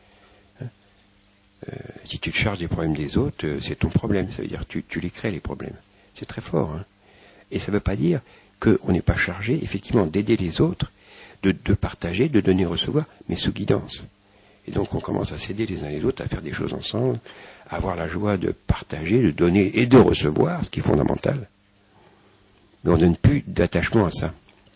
Si tu te charges des problèmes des autres, c'est ton problème. Ça veut dire que tu les crées, les problèmes. C'est très fort. Et ça ne veut pas dire qu'on n'est pas chargé, effectivement, d'aider les autres, de partager, de donner, recevoir, mais sous guidance. Et donc on commence à s'aider les uns les autres, à faire des choses ensemble, à avoir la joie de partager, de donner et de recevoir, ce qui est fondamental. Mais on ne donne plus d'attachement à ça.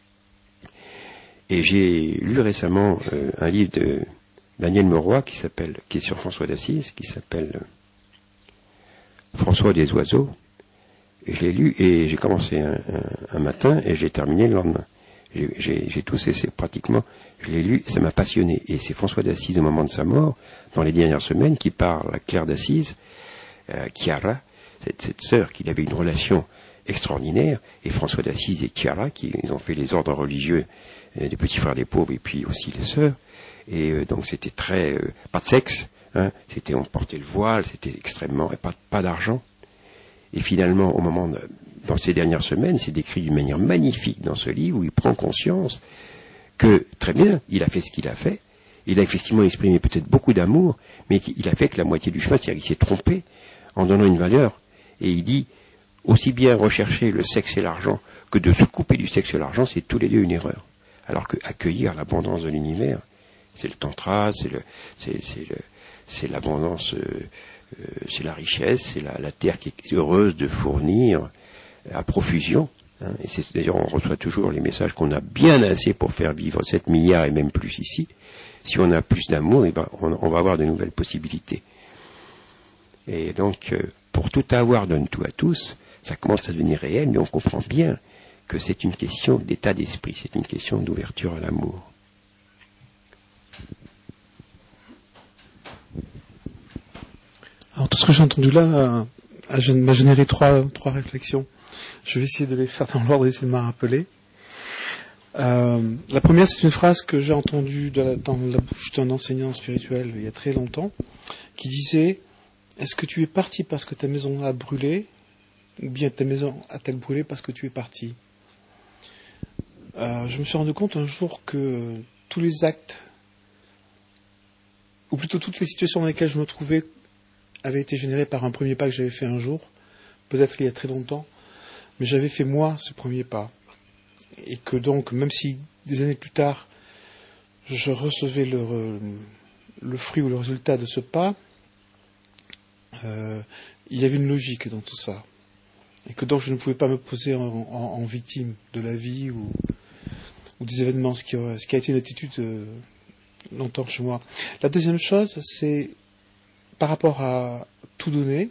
Et j'ai lu récemment un livre de Daniel Mauroy qui est sur François d'Assise, qui s'appelle François des oiseaux. Et je l'ai lu et j'ai commencé un matin et je l'ai terminé le lendemain. J'ai tout cessé pratiquement, je l'ai lu, ça m'a passionné. Et c'est François d'Assise au moment de sa mort, dans les dernières semaines, qui parle à Claire d'Assise, Chiara, cette sœur qu'il avait une relation extraordinaire, et François d'Assise et Chiara, ils ont fait les ordres religieux des petits frères des pauvres et puis aussi les sœurs, et donc c'était très, pas de sexe, on portait le voile, c'était extrêmement, et pas d'argent. Et finalement, dans ces dernières semaines, c'est décrit d'une manière magnifique dans ce livre où il prend conscience que, très bien, il a fait ce qu'il a fait. Il a effectivement exprimé peut-être beaucoup d'amour, mais il a fait que la moitié du chemin, c'est-à-dire qu'il s'est trompé en donnant une valeur. Et il dit, aussi bien rechercher le sexe et l'argent que de se couper du sexe et l'argent, c'est tous les deux une erreur. Alors que accueillir l'abondance de l'univers, c'est le tantra, c'est l'abondance, c'est la richesse, c'est la terre qui est heureuse de fournir à profusion. Et d'ailleurs, on reçoit toujours les messages qu'on a bien assez pour faire vivre 7 milliards et même plus ici. Si on a plus d'amour, on va avoir de nouvelles possibilités. Et donc, pour tout avoir, donne tout à tous, ça commence à devenir réel, mais on comprend bien que c'est une question d'état d'esprit, c'est une question d'ouverture à l'amour. Alors tout ce que j'ai entendu là m'a généré trois réflexions. Je vais essayer de les faire dans l'ordre et essayer de m'en rappeler. La première, c'est une phrase que j'ai entendue dans la bouche d'un enseignant spirituel il y a très longtemps, qui disait « Est-ce que tu es parti parce que ta maison a brûlé, ou bien ta maison a-t-elle brûlé parce que tu es parti ?» Je me suis rendu compte un jour que tous les actes, ou plutôt toutes les situations dans lesquelles je me trouvais, avaient été générées par un premier pas que j'avais fait un jour, peut-être il y a très longtemps, mais j'avais fait moi ce premier pas. Et que donc, même si des années plus tard, je recevais le fruit ou le résultat de ce pas, il y avait une logique dans tout ça. Et que donc je ne pouvais pas me poser en victime de la vie ou des événements, ce qui a été une attitude longtemps chez moi. La deuxième chose, c'est par rapport à tout donner,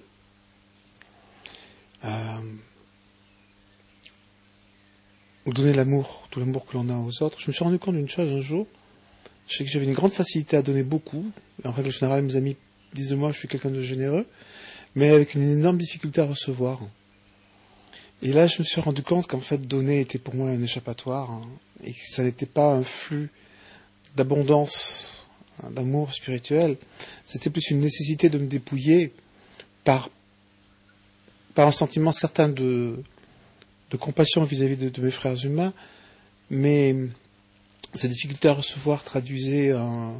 ou donner l'amour, tout l'amour que l'on a aux autres. Je me suis rendu compte d'une chose un jour, je sais que j'avais une grande facilité à donner beaucoup, et en règle générale mes amis disent de moi je suis quelqu'un de généreux, mais avec une énorme difficulté à recevoir. Et là je me suis rendu compte qu'en fait donner était pour moi un échappatoire, et que ça n'était pas un flux d'abondance, d'amour spirituel, c'était plus une nécessité de me dépouiller par un sentiment certain de compassion vis-à-vis de mes frères humains, mais ces difficultés à recevoir traduisaient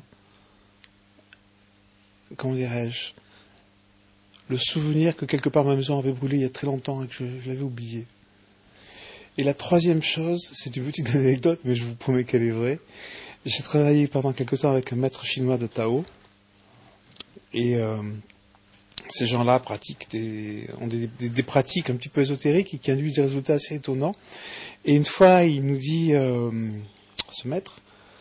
comment dirais-je, le souvenir que quelque part ma maison avait brûlé il y a très longtemps et que je l'avais oublié. Et la troisième chose, c'est une petite anecdote, mais je vous promets qu'elle est vraie. J'ai travaillé pendant quelque temps avec un maître chinois de Tao, et ces gens-là ont des pratiques un petit peu ésotériques et qui induisent des résultats assez étonnants. Et une fois, il nous dit, ce maître,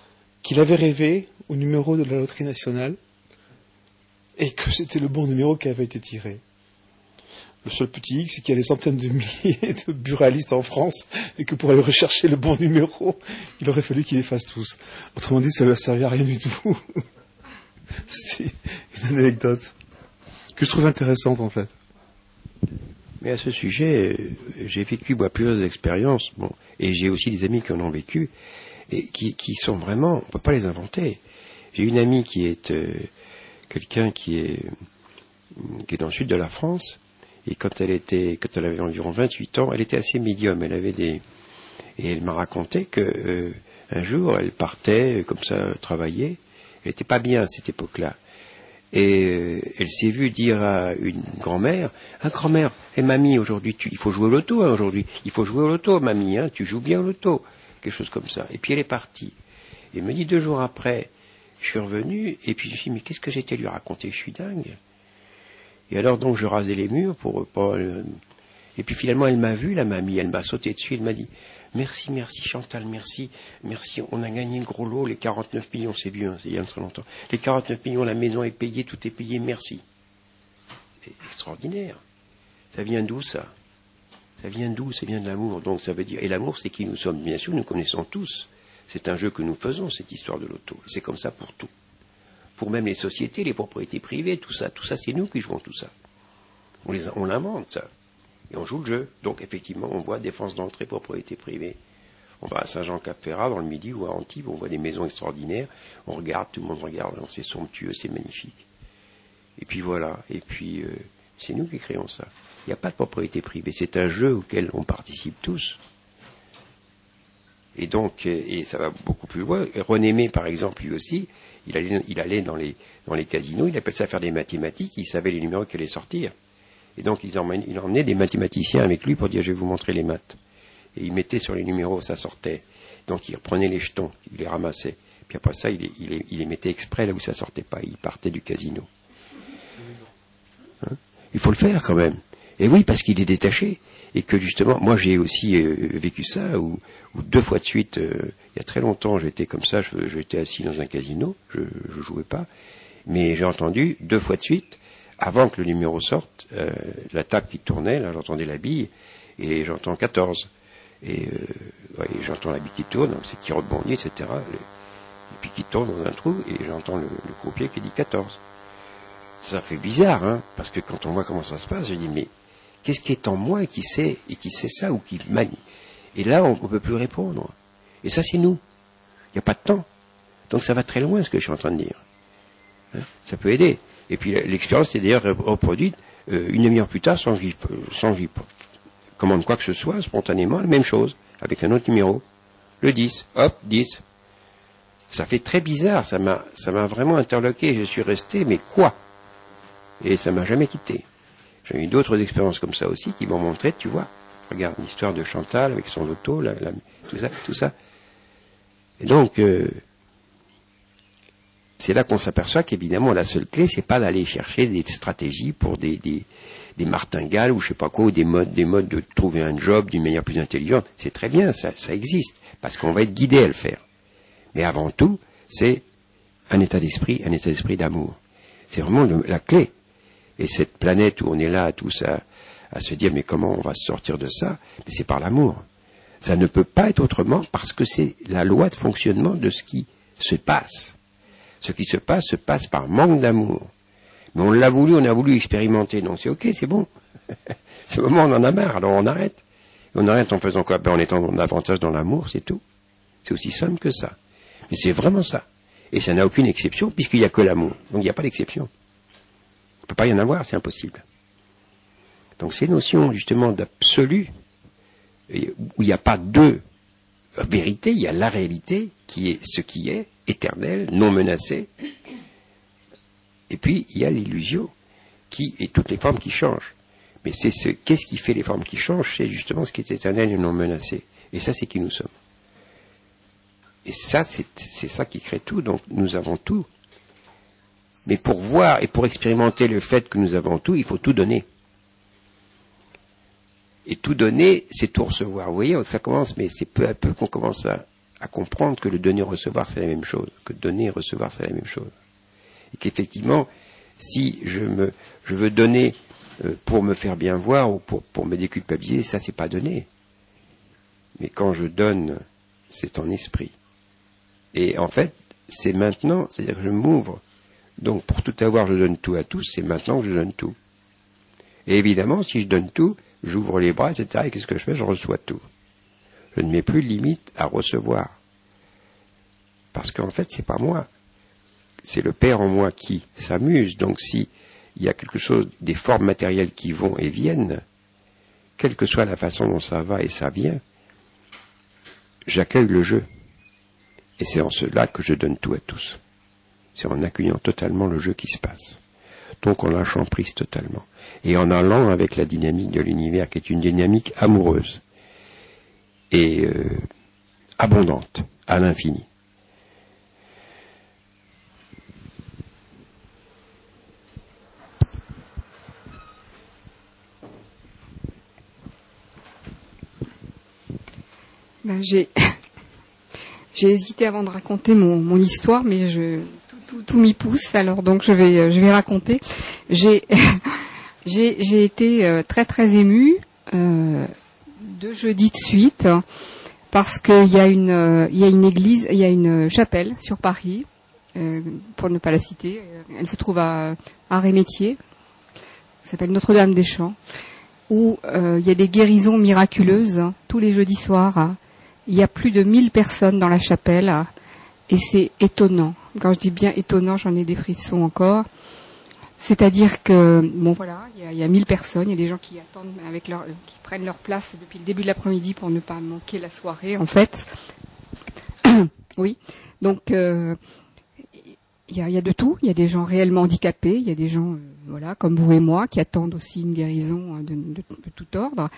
qu'il avait rêvé au numéro de la loterie nationale et que c'était le bon numéro qui avait été tiré. Le seul petit hic, c'est qu'il y a des centaines de milliers de buralistes en France et que pour aller rechercher le bon numéro, il aurait fallu qu'il les fasse tous. Autrement dit, ça ne lui a servi à rien du tout. C'est une anecdote que je trouve intéressante en fait. Mais à ce sujet, j'ai vécu moi plusieurs expériences, bon, et j'ai aussi des amis qui en ont vécu, et qui sont vraiment, on ne peut pas les inventer. J'ai une amie qui est quelqu'un qui est dans le sud de la France, et quand elle avait environ 28 ans, elle était assez médium, et elle m'a raconté que un jour, elle partait comme ça travailler, elle n'était pas bien à cette époque-là. Et elle s'est vue dire à une grand-mère, grand-mère, mamie, aujourd'hui, il faut jouer au loto, hein, aujourd'hui. Il faut jouer au loto, mamie, hein, tu joues bien au loto. Quelque chose comme ça. Et puis elle est partie. Et elle me dit 2 jours après, je suis revenu, et puis je me suis dit, mais qu'est-ce que j'étais lui raconter? Je suis dingue. Et alors donc je rasais les murs pour pas... Et puis finalement elle m'a vu, la mamie, elle m'a sauté dessus, elle m'a dit, merci Chantal, merci, on a gagné le gros lot, les 49 millions, c'est vieux, hein, c'est il y a très longtemps. Les 49 millions, la maison est payée, tout est payé, merci. C'est extraordinaire. Ça vient d'où ça? Ça vient d'où? Ça vient de l'amour. Donc ça veut dire, et l'amour c'est qui nous sommes, bien sûr, nous connaissons tous. C'est un jeu que nous faisons, cette histoire de loto. C'est comme ça pour tout. Pour même les sociétés, les propriétés privées, tout ça c'est nous qui jouons tout ça. On l'invente ça. Et on joue le jeu. Donc, effectivement, on voit défense d'entrée, propriété privée. On va à Saint-Jean-Cap-Ferrat, dans le Midi, ou à Antibes, on voit des maisons extraordinaires. On regarde, tout le monde regarde, c'est somptueux, c'est magnifique. Et puis voilà. Et puis, c'est nous qui créons ça. Il n'y a pas de propriété privée. C'est un jeu auquel on participe tous. Et donc, et ça va beaucoup plus loin. Et René May, par exemple, lui aussi, il allait dans les casinos, il appelle ça faire des mathématiques, il savait les numéros qui allaient sortir. Et donc, il emmenait des mathématiciens avec lui pour dire, je vais vous montrer les maths. Et il mettait sur les numéros, ça sortait. Donc, il reprenait les jetons, il les ramassait. Puis après ça, il les mettait exprès là où ça sortait pas. Il partait du casino. Hein? Il faut le faire quand même. Et oui, parce qu'il est détaché. Et que justement, moi j'ai aussi vécu ça, où 2 fois de suite, il y a très longtemps, j'étais comme ça, j'étais assis dans un casino, je jouais pas. Mais j'ai entendu 2 fois de suite, avant que le numéro sorte, la table qui tournait, là j'entendais la bille, et j'entends 14. Et j'entends la bille qui tourne, donc c'est qui rebondit, etc. Et puis qui tourne dans un trou, et j'entends le croupier qui dit 14. Ça fait bizarre, hein, parce que quand on voit comment ça se passe, je dis, mais qu'est-ce qui est en moi et qui sait ça ou qui manie? Et là, on ne peut plus répondre. Et ça, c'est nous. Il n'y a pas de temps. Donc ça va très loin, ce que je suis en train de dire. Hein, ça peut aider. Et puis l'expérience est d'ailleurs reproduite 1 demi-heure plus tard, sans que j'y commande quoi que ce soit, spontanément, la même chose, avec un autre numéro. Le 10. Hop, 10. Ça fait très bizarre, ça m'a vraiment interloqué. Je suis resté, mais quoi? Et ça m'a jamais quitté. J'ai eu d'autres expériences comme ça aussi qui m'ont montré, tu vois, regarde l'histoire de Chantal avec son loto, tout ça. Et donc, c'est là qu'on s'aperçoit qu'évidemment la seule clé, c'est pas d'aller chercher des stratégies pour des martingales ou je sais pas quoi, ou des modes de trouver un job d'une manière plus intelligente. C'est très bien, ça existe, parce qu'on va être guidé à le faire. Mais avant tout, c'est un état d'esprit d'amour. C'est vraiment la clé. Et cette planète où on est là tous à se dire mais comment on va se sortir de ça, mais c'est par l'amour. Ça ne peut pas être autrement parce que c'est la loi de fonctionnement de ce qui se passe. Ce qui se passe par manque d'amour. Mais on a voulu expérimenter, donc c'est ok, c'est bon. Ce moment on en a marre, alors on arrête. Et on arrête en faisant quoi? En étant davantage dans l'amour, c'est tout. C'est aussi simple que ça. Mais c'est vraiment ça. Et ça n'a aucune exception puisqu'il n'y a que l'amour. Donc il n'y a pas d'exception. Il ne peut pas y en avoir, c'est impossible. Donc ces notions justement d'absolu, où il n'y a pas deux vérités, il y a la réalité qui est ce qui est, éternel, non menacé, et puis il y a l'illusion qui est toutes les formes qui changent. Mais qu'est-ce qui fait les formes qui changent? C'est justement ce qui est éternel et non menacé. Et ça, c'est qui nous sommes. Et ça, c'est ça qui crée tout. Donc nous avons tout. Mais pour voir et pour expérimenter le fait que nous avons tout, il faut tout donner. Et tout donner, c'est tout recevoir. Vous voyez, ça commence, mais c'est peu à peu qu'on commence à comprendre que le donner-recevoir, c'est la même chose, que donner et recevoir, c'est la même chose. Et qu'effectivement, si je veux donner pour me faire bien voir ou pour me déculpabiliser, ça, c'est pas donner. Mais quand je donne, c'est en esprit. Et en fait, c'est maintenant, c'est-à-dire que je m'ouvre. Donc, pour tout avoir, je donne tout à tous, c'est maintenant que je donne tout. Et évidemment, si je donne tout, j'ouvre les bras, etc. Et qu'est-ce que je fais? Je reçois tout. Je ne mets plus de limite à recevoir. Parce qu'en fait, c'est pas moi. C'est le Père en moi qui s'amuse. Donc, si il y a quelque chose, des formes matérielles qui vont et viennent, quelle que soit la façon dont ça va et ça vient, j'accueille le jeu. Et c'est en cela que je donne tout à tous. C'est en accueillant totalement le jeu qui se passe. Donc en lâchant prise totalement. Et en allant avec la dynamique de l'univers, qui est une dynamique amoureuse et abondante, à l'infini. Ben, j'ai hésité avant de raconter mon histoire, mais tout m'y pousse, alors donc je vais raconter. J'ai été très très émue 2 jeudis de suite parce qu'il y a une église, il y a une chapelle sur Paris, pour ne pas la citer. Elle se trouve à Rémétier, ça s'appelle Notre-Dame-des-Champs, où il y a des guérisons miraculeuses tous les jeudis soirs. Il y a plus de 1000 personnes dans la chapelle et c'est étonnant. Quand je dis bien étonnant, j'en ai des frissons encore. C'est-à-dire que, bon voilà, il y a 1000 personnes, il y a des gens qui attendent qui prennent leur place depuis le début de l'après-midi pour ne pas manquer la soirée, en fait. Oui. Donc, il y a de tout. Il y a des gens réellement handicapés, il y a des gens, voilà, comme vous et moi, qui attendent aussi une guérison de tout ordre.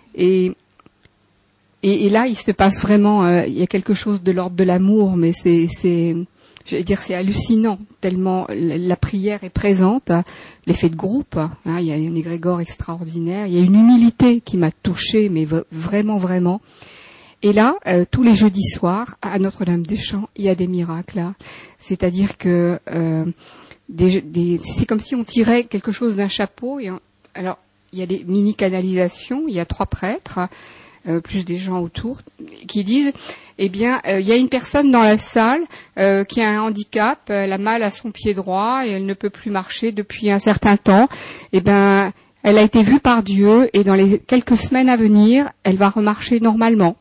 Et là, il se passe vraiment, il y a quelque chose de l'ordre de l'amour, mais je vais dire, c'est hallucinant, tellement la prière est présente, l'effet de groupe, hein, il y a un égrégore extraordinaire, il y a une humilité qui m'a touchée, mais vraiment, vraiment. Et là, tous les jeudis soirs, à Notre-Dame-des-Champs, il y a des miracles, là. C'est-à-dire que c'est comme si on tirait quelque chose d'un chapeau, alors, il y a des mini-canalisations, il y a 3 prêtres, plus des gens autour, qui disent, eh bien, il y a une personne dans la salle qui a un handicap, elle a mal à son pied droit et elle ne peut plus marcher depuis un certain temps. Eh bien, elle a été vue par Dieu et dans les quelques semaines à venir, elle va remarcher normalement.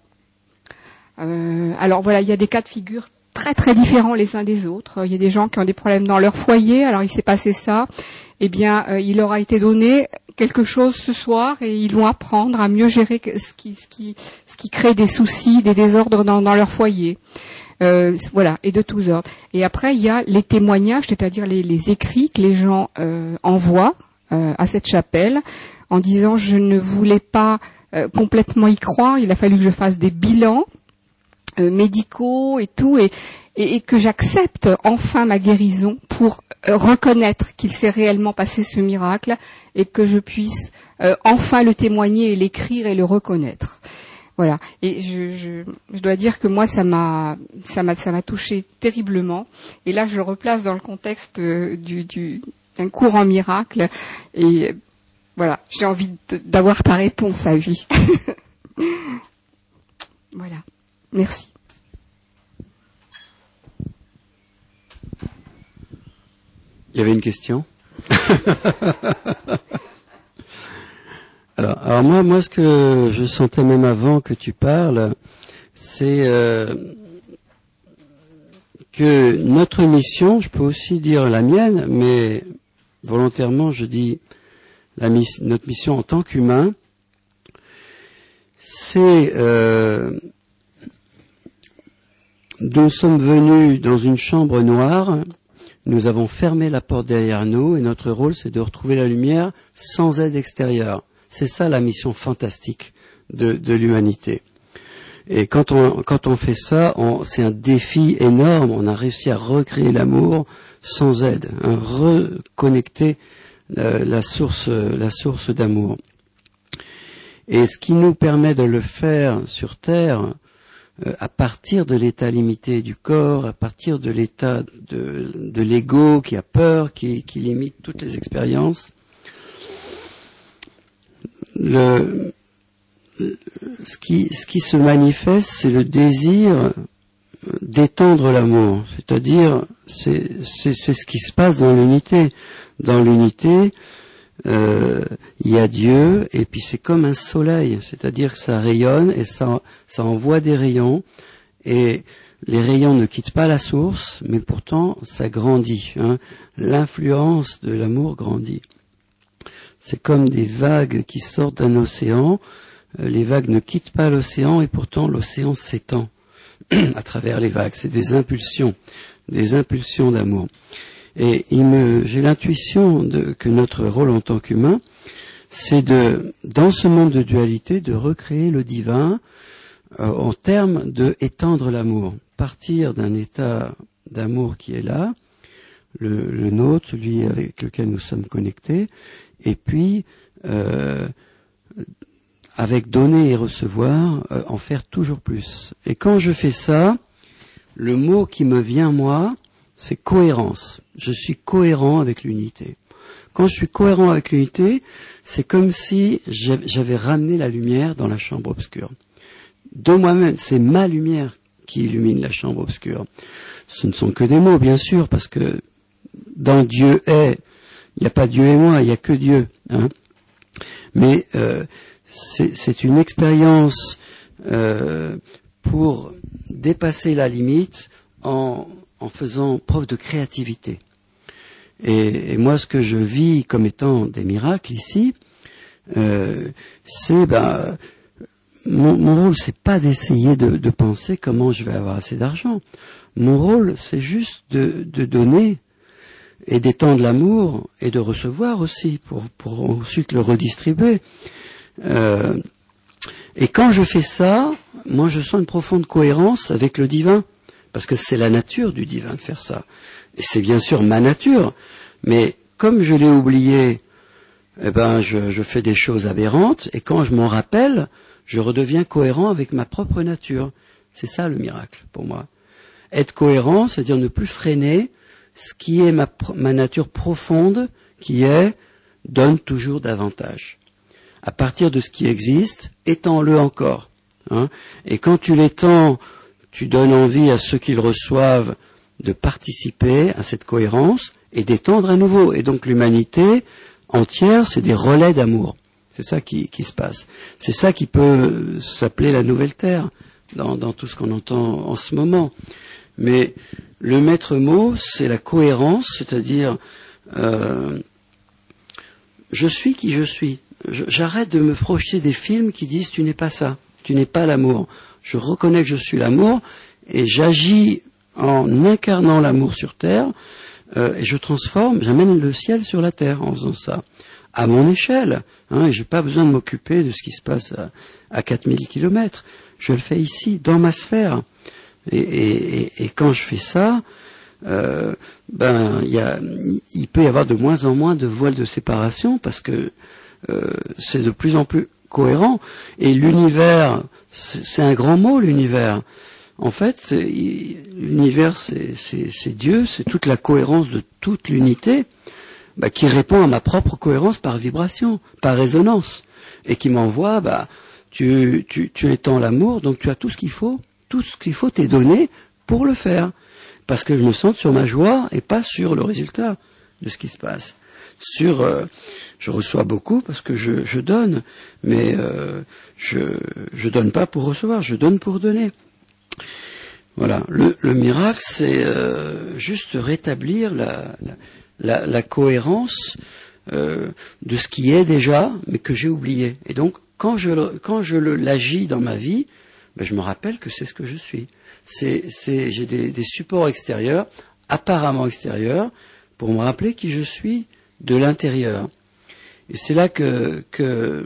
Alors voilà, il y a des cas de figure très très différents les uns des autres. Il y a des gens qui ont des problèmes dans leur foyer, alors il s'est passé ça. Eh bien, il leur a été donné quelque chose ce soir et ils vont apprendre à mieux gérer ce qui crée des soucis, des désordres dans leur foyer. Voilà, et de tous ordres. Et après, il y a les témoignages, c'est-à-dire les écrits que les gens envoient à cette chapelle en disant « je ne voulais pas complètement y croire, il a fallu que je fasse des bilans médicaux et tout, et que j'accepte enfin ma guérison pour reconnaître qu'il s'est réellement passé ce miracle et que je puisse enfin le témoigner et l'écrire et le reconnaître. » Voilà. Et je dois dire que moi ça m'a touché terriblement. Et là je le replace dans le contexte d'un cours en miracle. Et voilà, j'ai envie d'avoir ta réponse à vie. Voilà. Merci. Il y avait une question. Alors moi, ce que je sentais même avant que tu parles, c'est que notre mission, je peux aussi dire la mienne, mais volontairement, je dis notre mission en tant qu'humain, c'est nous sommes venus dans une chambre noire. Nous avons fermé la porte derrière nous et notre rôle, c'est de retrouver la lumière sans aide extérieure. C'est ça la mission fantastique de l'humanité. Et quand on fait ça, c'est un défi énorme. On a réussi à recréer l'amour sans aide, reconnecter la source d'amour. Et ce qui nous permet de le faire sur Terre, à partir de l'état limité du corps, à partir de l'état de l'ego qui a peur, qui limite toutes les expériences. Ce qui se manifeste, c'est le désir d'étendre l'amour, c'est-à-dire c'est ce qui se passe dans l'unité. Dans l'unité, il y a Dieu, et puis c'est comme un soleil, c'est-à-dire que ça rayonne et ça envoie des rayons, et les rayons ne quittent pas la source, mais pourtant ça grandit. L'influence de l'amour grandit. C'est comme des vagues qui sortent d'un océan. Les vagues ne quittent pas l'océan, et pourtant l'océan s'étend à travers les vagues. C'est des impulsions d'amour. Et j'ai l'intuition que notre rôle en tant qu'humain, c'est dans ce monde de dualité, de recréer le divin en termes de étendre l'amour. Partir d'un état d'amour qui est là, le nôtre, celui avec lequel nous sommes connectés, et puis avec donner et recevoir, en faire toujours plus. Et quand je fais ça, le mot qui me vient moi, c'est cohérence. Je suis cohérent avec l'unité. Quand je suis cohérent avec l'unité, c'est comme si j'avais ramené la lumière dans la chambre obscure. De moi-même, c'est ma lumière qui illumine la chambre obscure. Ce ne sont que des mots, bien sûr, parce que dans Dieu est, il n'y a pas Dieu et moi, il n'y a que Dieu. Mais c'est une expérience pour dépasser la limite en faisant preuve de créativité. Et moi, ce que je vis comme étant des miracles ici, c'est mon rôle, c'est pas d'essayer de penser comment je vais avoir assez d'argent. Mon rôle, c'est juste de donner et d'étendre l'amour et de recevoir aussi pour ensuite le redistribuer. Et quand je fais ça, moi, je sens une profonde cohérence avec le divin. Parce que c'est la nature du divin de faire ça. Et c'est bien sûr ma nature, mais comme je l'ai oublié, je fais des choses aberrantes, et quand je m'en rappelle, je redeviens cohérent avec ma propre nature. C'est ça le miracle pour moi. Être cohérent, c'est-à-dire ne plus freiner ce qui est ma nature profonde, qui est donne toujours davantage. À partir de ce qui existe, étends-le encore. Et quand tu l'étends, tu donnes envie à ceux qui le reçoivent de participer à cette cohérence et d'étendre à nouveau. Et donc l'humanité entière, c'est des relais d'amour. C'est ça qui se passe. C'est ça qui peut s'appeler la nouvelle terre dans tout ce qu'on entend en ce moment. Mais le maître mot, c'est la cohérence, c'est-à-dire je suis qui je suis. J'arrête de me projeter des films qui disent tu n'es pas ça, tu n'es pas l'amour. Je reconnais que je suis l'amour et j'agis en incarnant l'amour sur terre et j'amène le ciel sur la terre en faisant ça, à mon échelle. Et j'ai pas besoin de m'occuper de ce qui se passe à 4000 kilomètres. Je le fais ici, dans ma sphère. Et quand je fais ça, il peut y avoir de moins en moins de voiles de séparation parce que c'est de plus en plus cohérent. Et l'univers, c'est un grand mot, l'univers. En fait, l'univers, c'est Dieu, c'est toute la cohérence de toute l'unité qui répond à ma propre cohérence par vibration, par résonance, et qui m'envoie, tu étends l'amour, donc tu as tout ce qu'il faut t'est donné pour le faire. Parce que je me sens sur ma joie et pas sur le résultat de ce qui se passe. Je reçois beaucoup parce que je donne, mais je donne pas pour recevoir, je donne pour donner. Voilà. Le miracle, c'est juste rétablir la cohérence de ce qui est déjà, mais que j'ai oublié. Et donc, quand je l'agis dans ma vie, je me rappelle que c'est ce que je suis. J'ai des supports extérieurs, apparemment extérieurs, pour me rappeler qui je suis de l'intérieur. Et c'est là que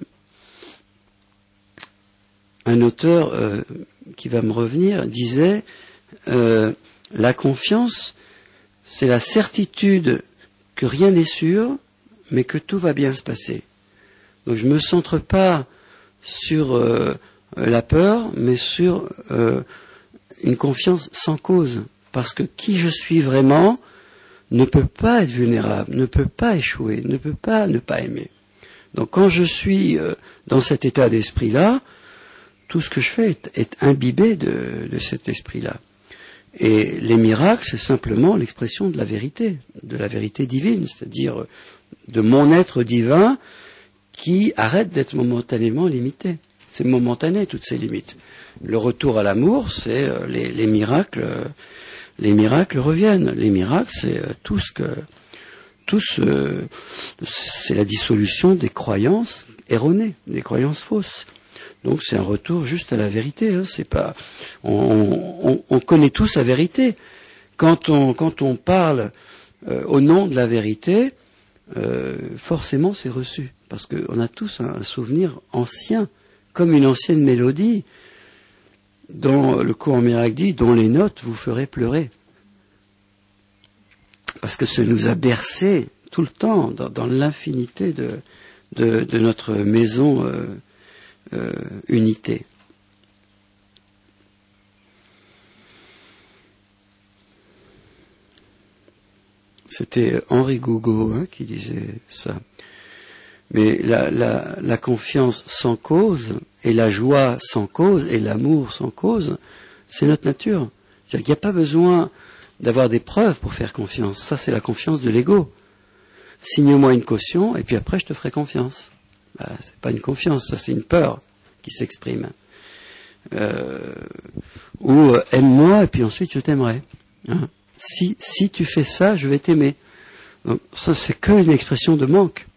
un auteur qui va me revenir disait la confiance, c'est la certitude que rien n'est sûr, mais que tout va bien se passer. Donc je me centre pas sur la peur, mais sur une confiance sans cause. Parce que qui je suis vraiment ne peut pas être vulnérable, ne peut pas échouer, ne peut pas ne pas aimer. Donc quand je suis dans cet état d'esprit-là, tout ce que je fais est imbibé de cet esprit-là. Et les miracles, c'est simplement l'expression de la vérité divine, c'est-à-dire de mon être divin qui arrête d'être momentanément limité. C'est momentané, toutes ces limites. Le retour à l'amour, c'est les miracles. Les miracles reviennent. Les miracles, c'est c'est la dissolution des croyances erronées, des croyances fausses. Donc c'est un retour juste à la vérité. Hein. C'est pas, on connaît tous la vérité. Quand on parle au nom de la vérité, forcément c'est reçu, parce qu'on a tous un souvenir ancien, comme une ancienne mélodie, dont le cours en miracle dit, dont les notes vous feraient pleurer, parce que ça nous a bercé tout le temps dans l'infinité de notre maison unité. C'était Henri Gougaud qui disait ça. Mais la confiance sans cause, et la joie sans cause, et l'amour sans cause, c'est notre nature. C'est-à-dire qu'il n'y a pas besoin d'avoir des preuves pour faire confiance. Ça, c'est la confiance de l'ego. Signe-moi une caution, et puis après, je te ferai confiance. C'est pas une confiance, ça, c'est une peur qui s'exprime. Ou aime-moi, et puis ensuite, je t'aimerai. Hein. Si tu fais ça, je vais t'aimer. Donc, ça, c'est qu'une expression de manque.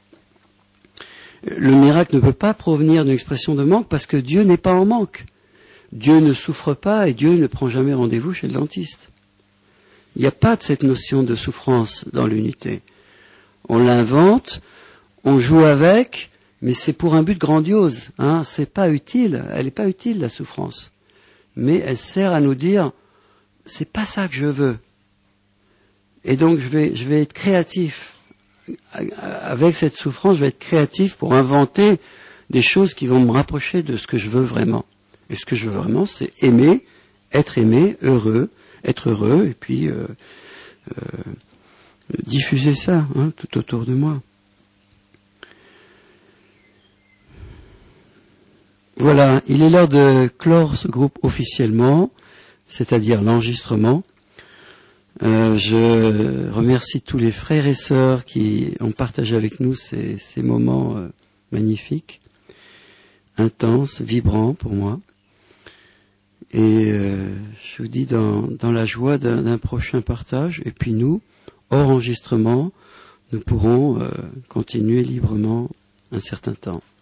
Le miracle ne peut pas provenir d'une expression de manque parce que Dieu n'est pas en manque. Dieu ne souffre pas et Dieu ne prend jamais rendez-vous chez le dentiste. Il n'y a pas de cette notion de souffrance dans l'unité. On l'invente, on joue avec, mais c'est pour un but grandiose. Hein. C'est pas utile, elle n'est pas utile la souffrance. Mais elle sert à nous dire, c'est pas ça que je veux. Et donc je vais être créatif. Avec cette souffrance, je vais être créatif pour inventer des choses qui vont me rapprocher de ce que je veux vraiment. Et ce que je veux vraiment, c'est aimer, être aimé, heureux, être heureux, et puis diffuser ça tout autour de moi. Voilà, il est l'heure de clore ce groupe officiellement, c'est-à-dire l'enregistrement. Je remercie tous les frères et sœurs qui ont partagé avec nous ces moments magnifiques, intenses, vibrants pour moi. Et je vous dis dans la joie d'un prochain partage. Et puis nous, hors enregistrement, nous pourrons continuer librement un certain temps.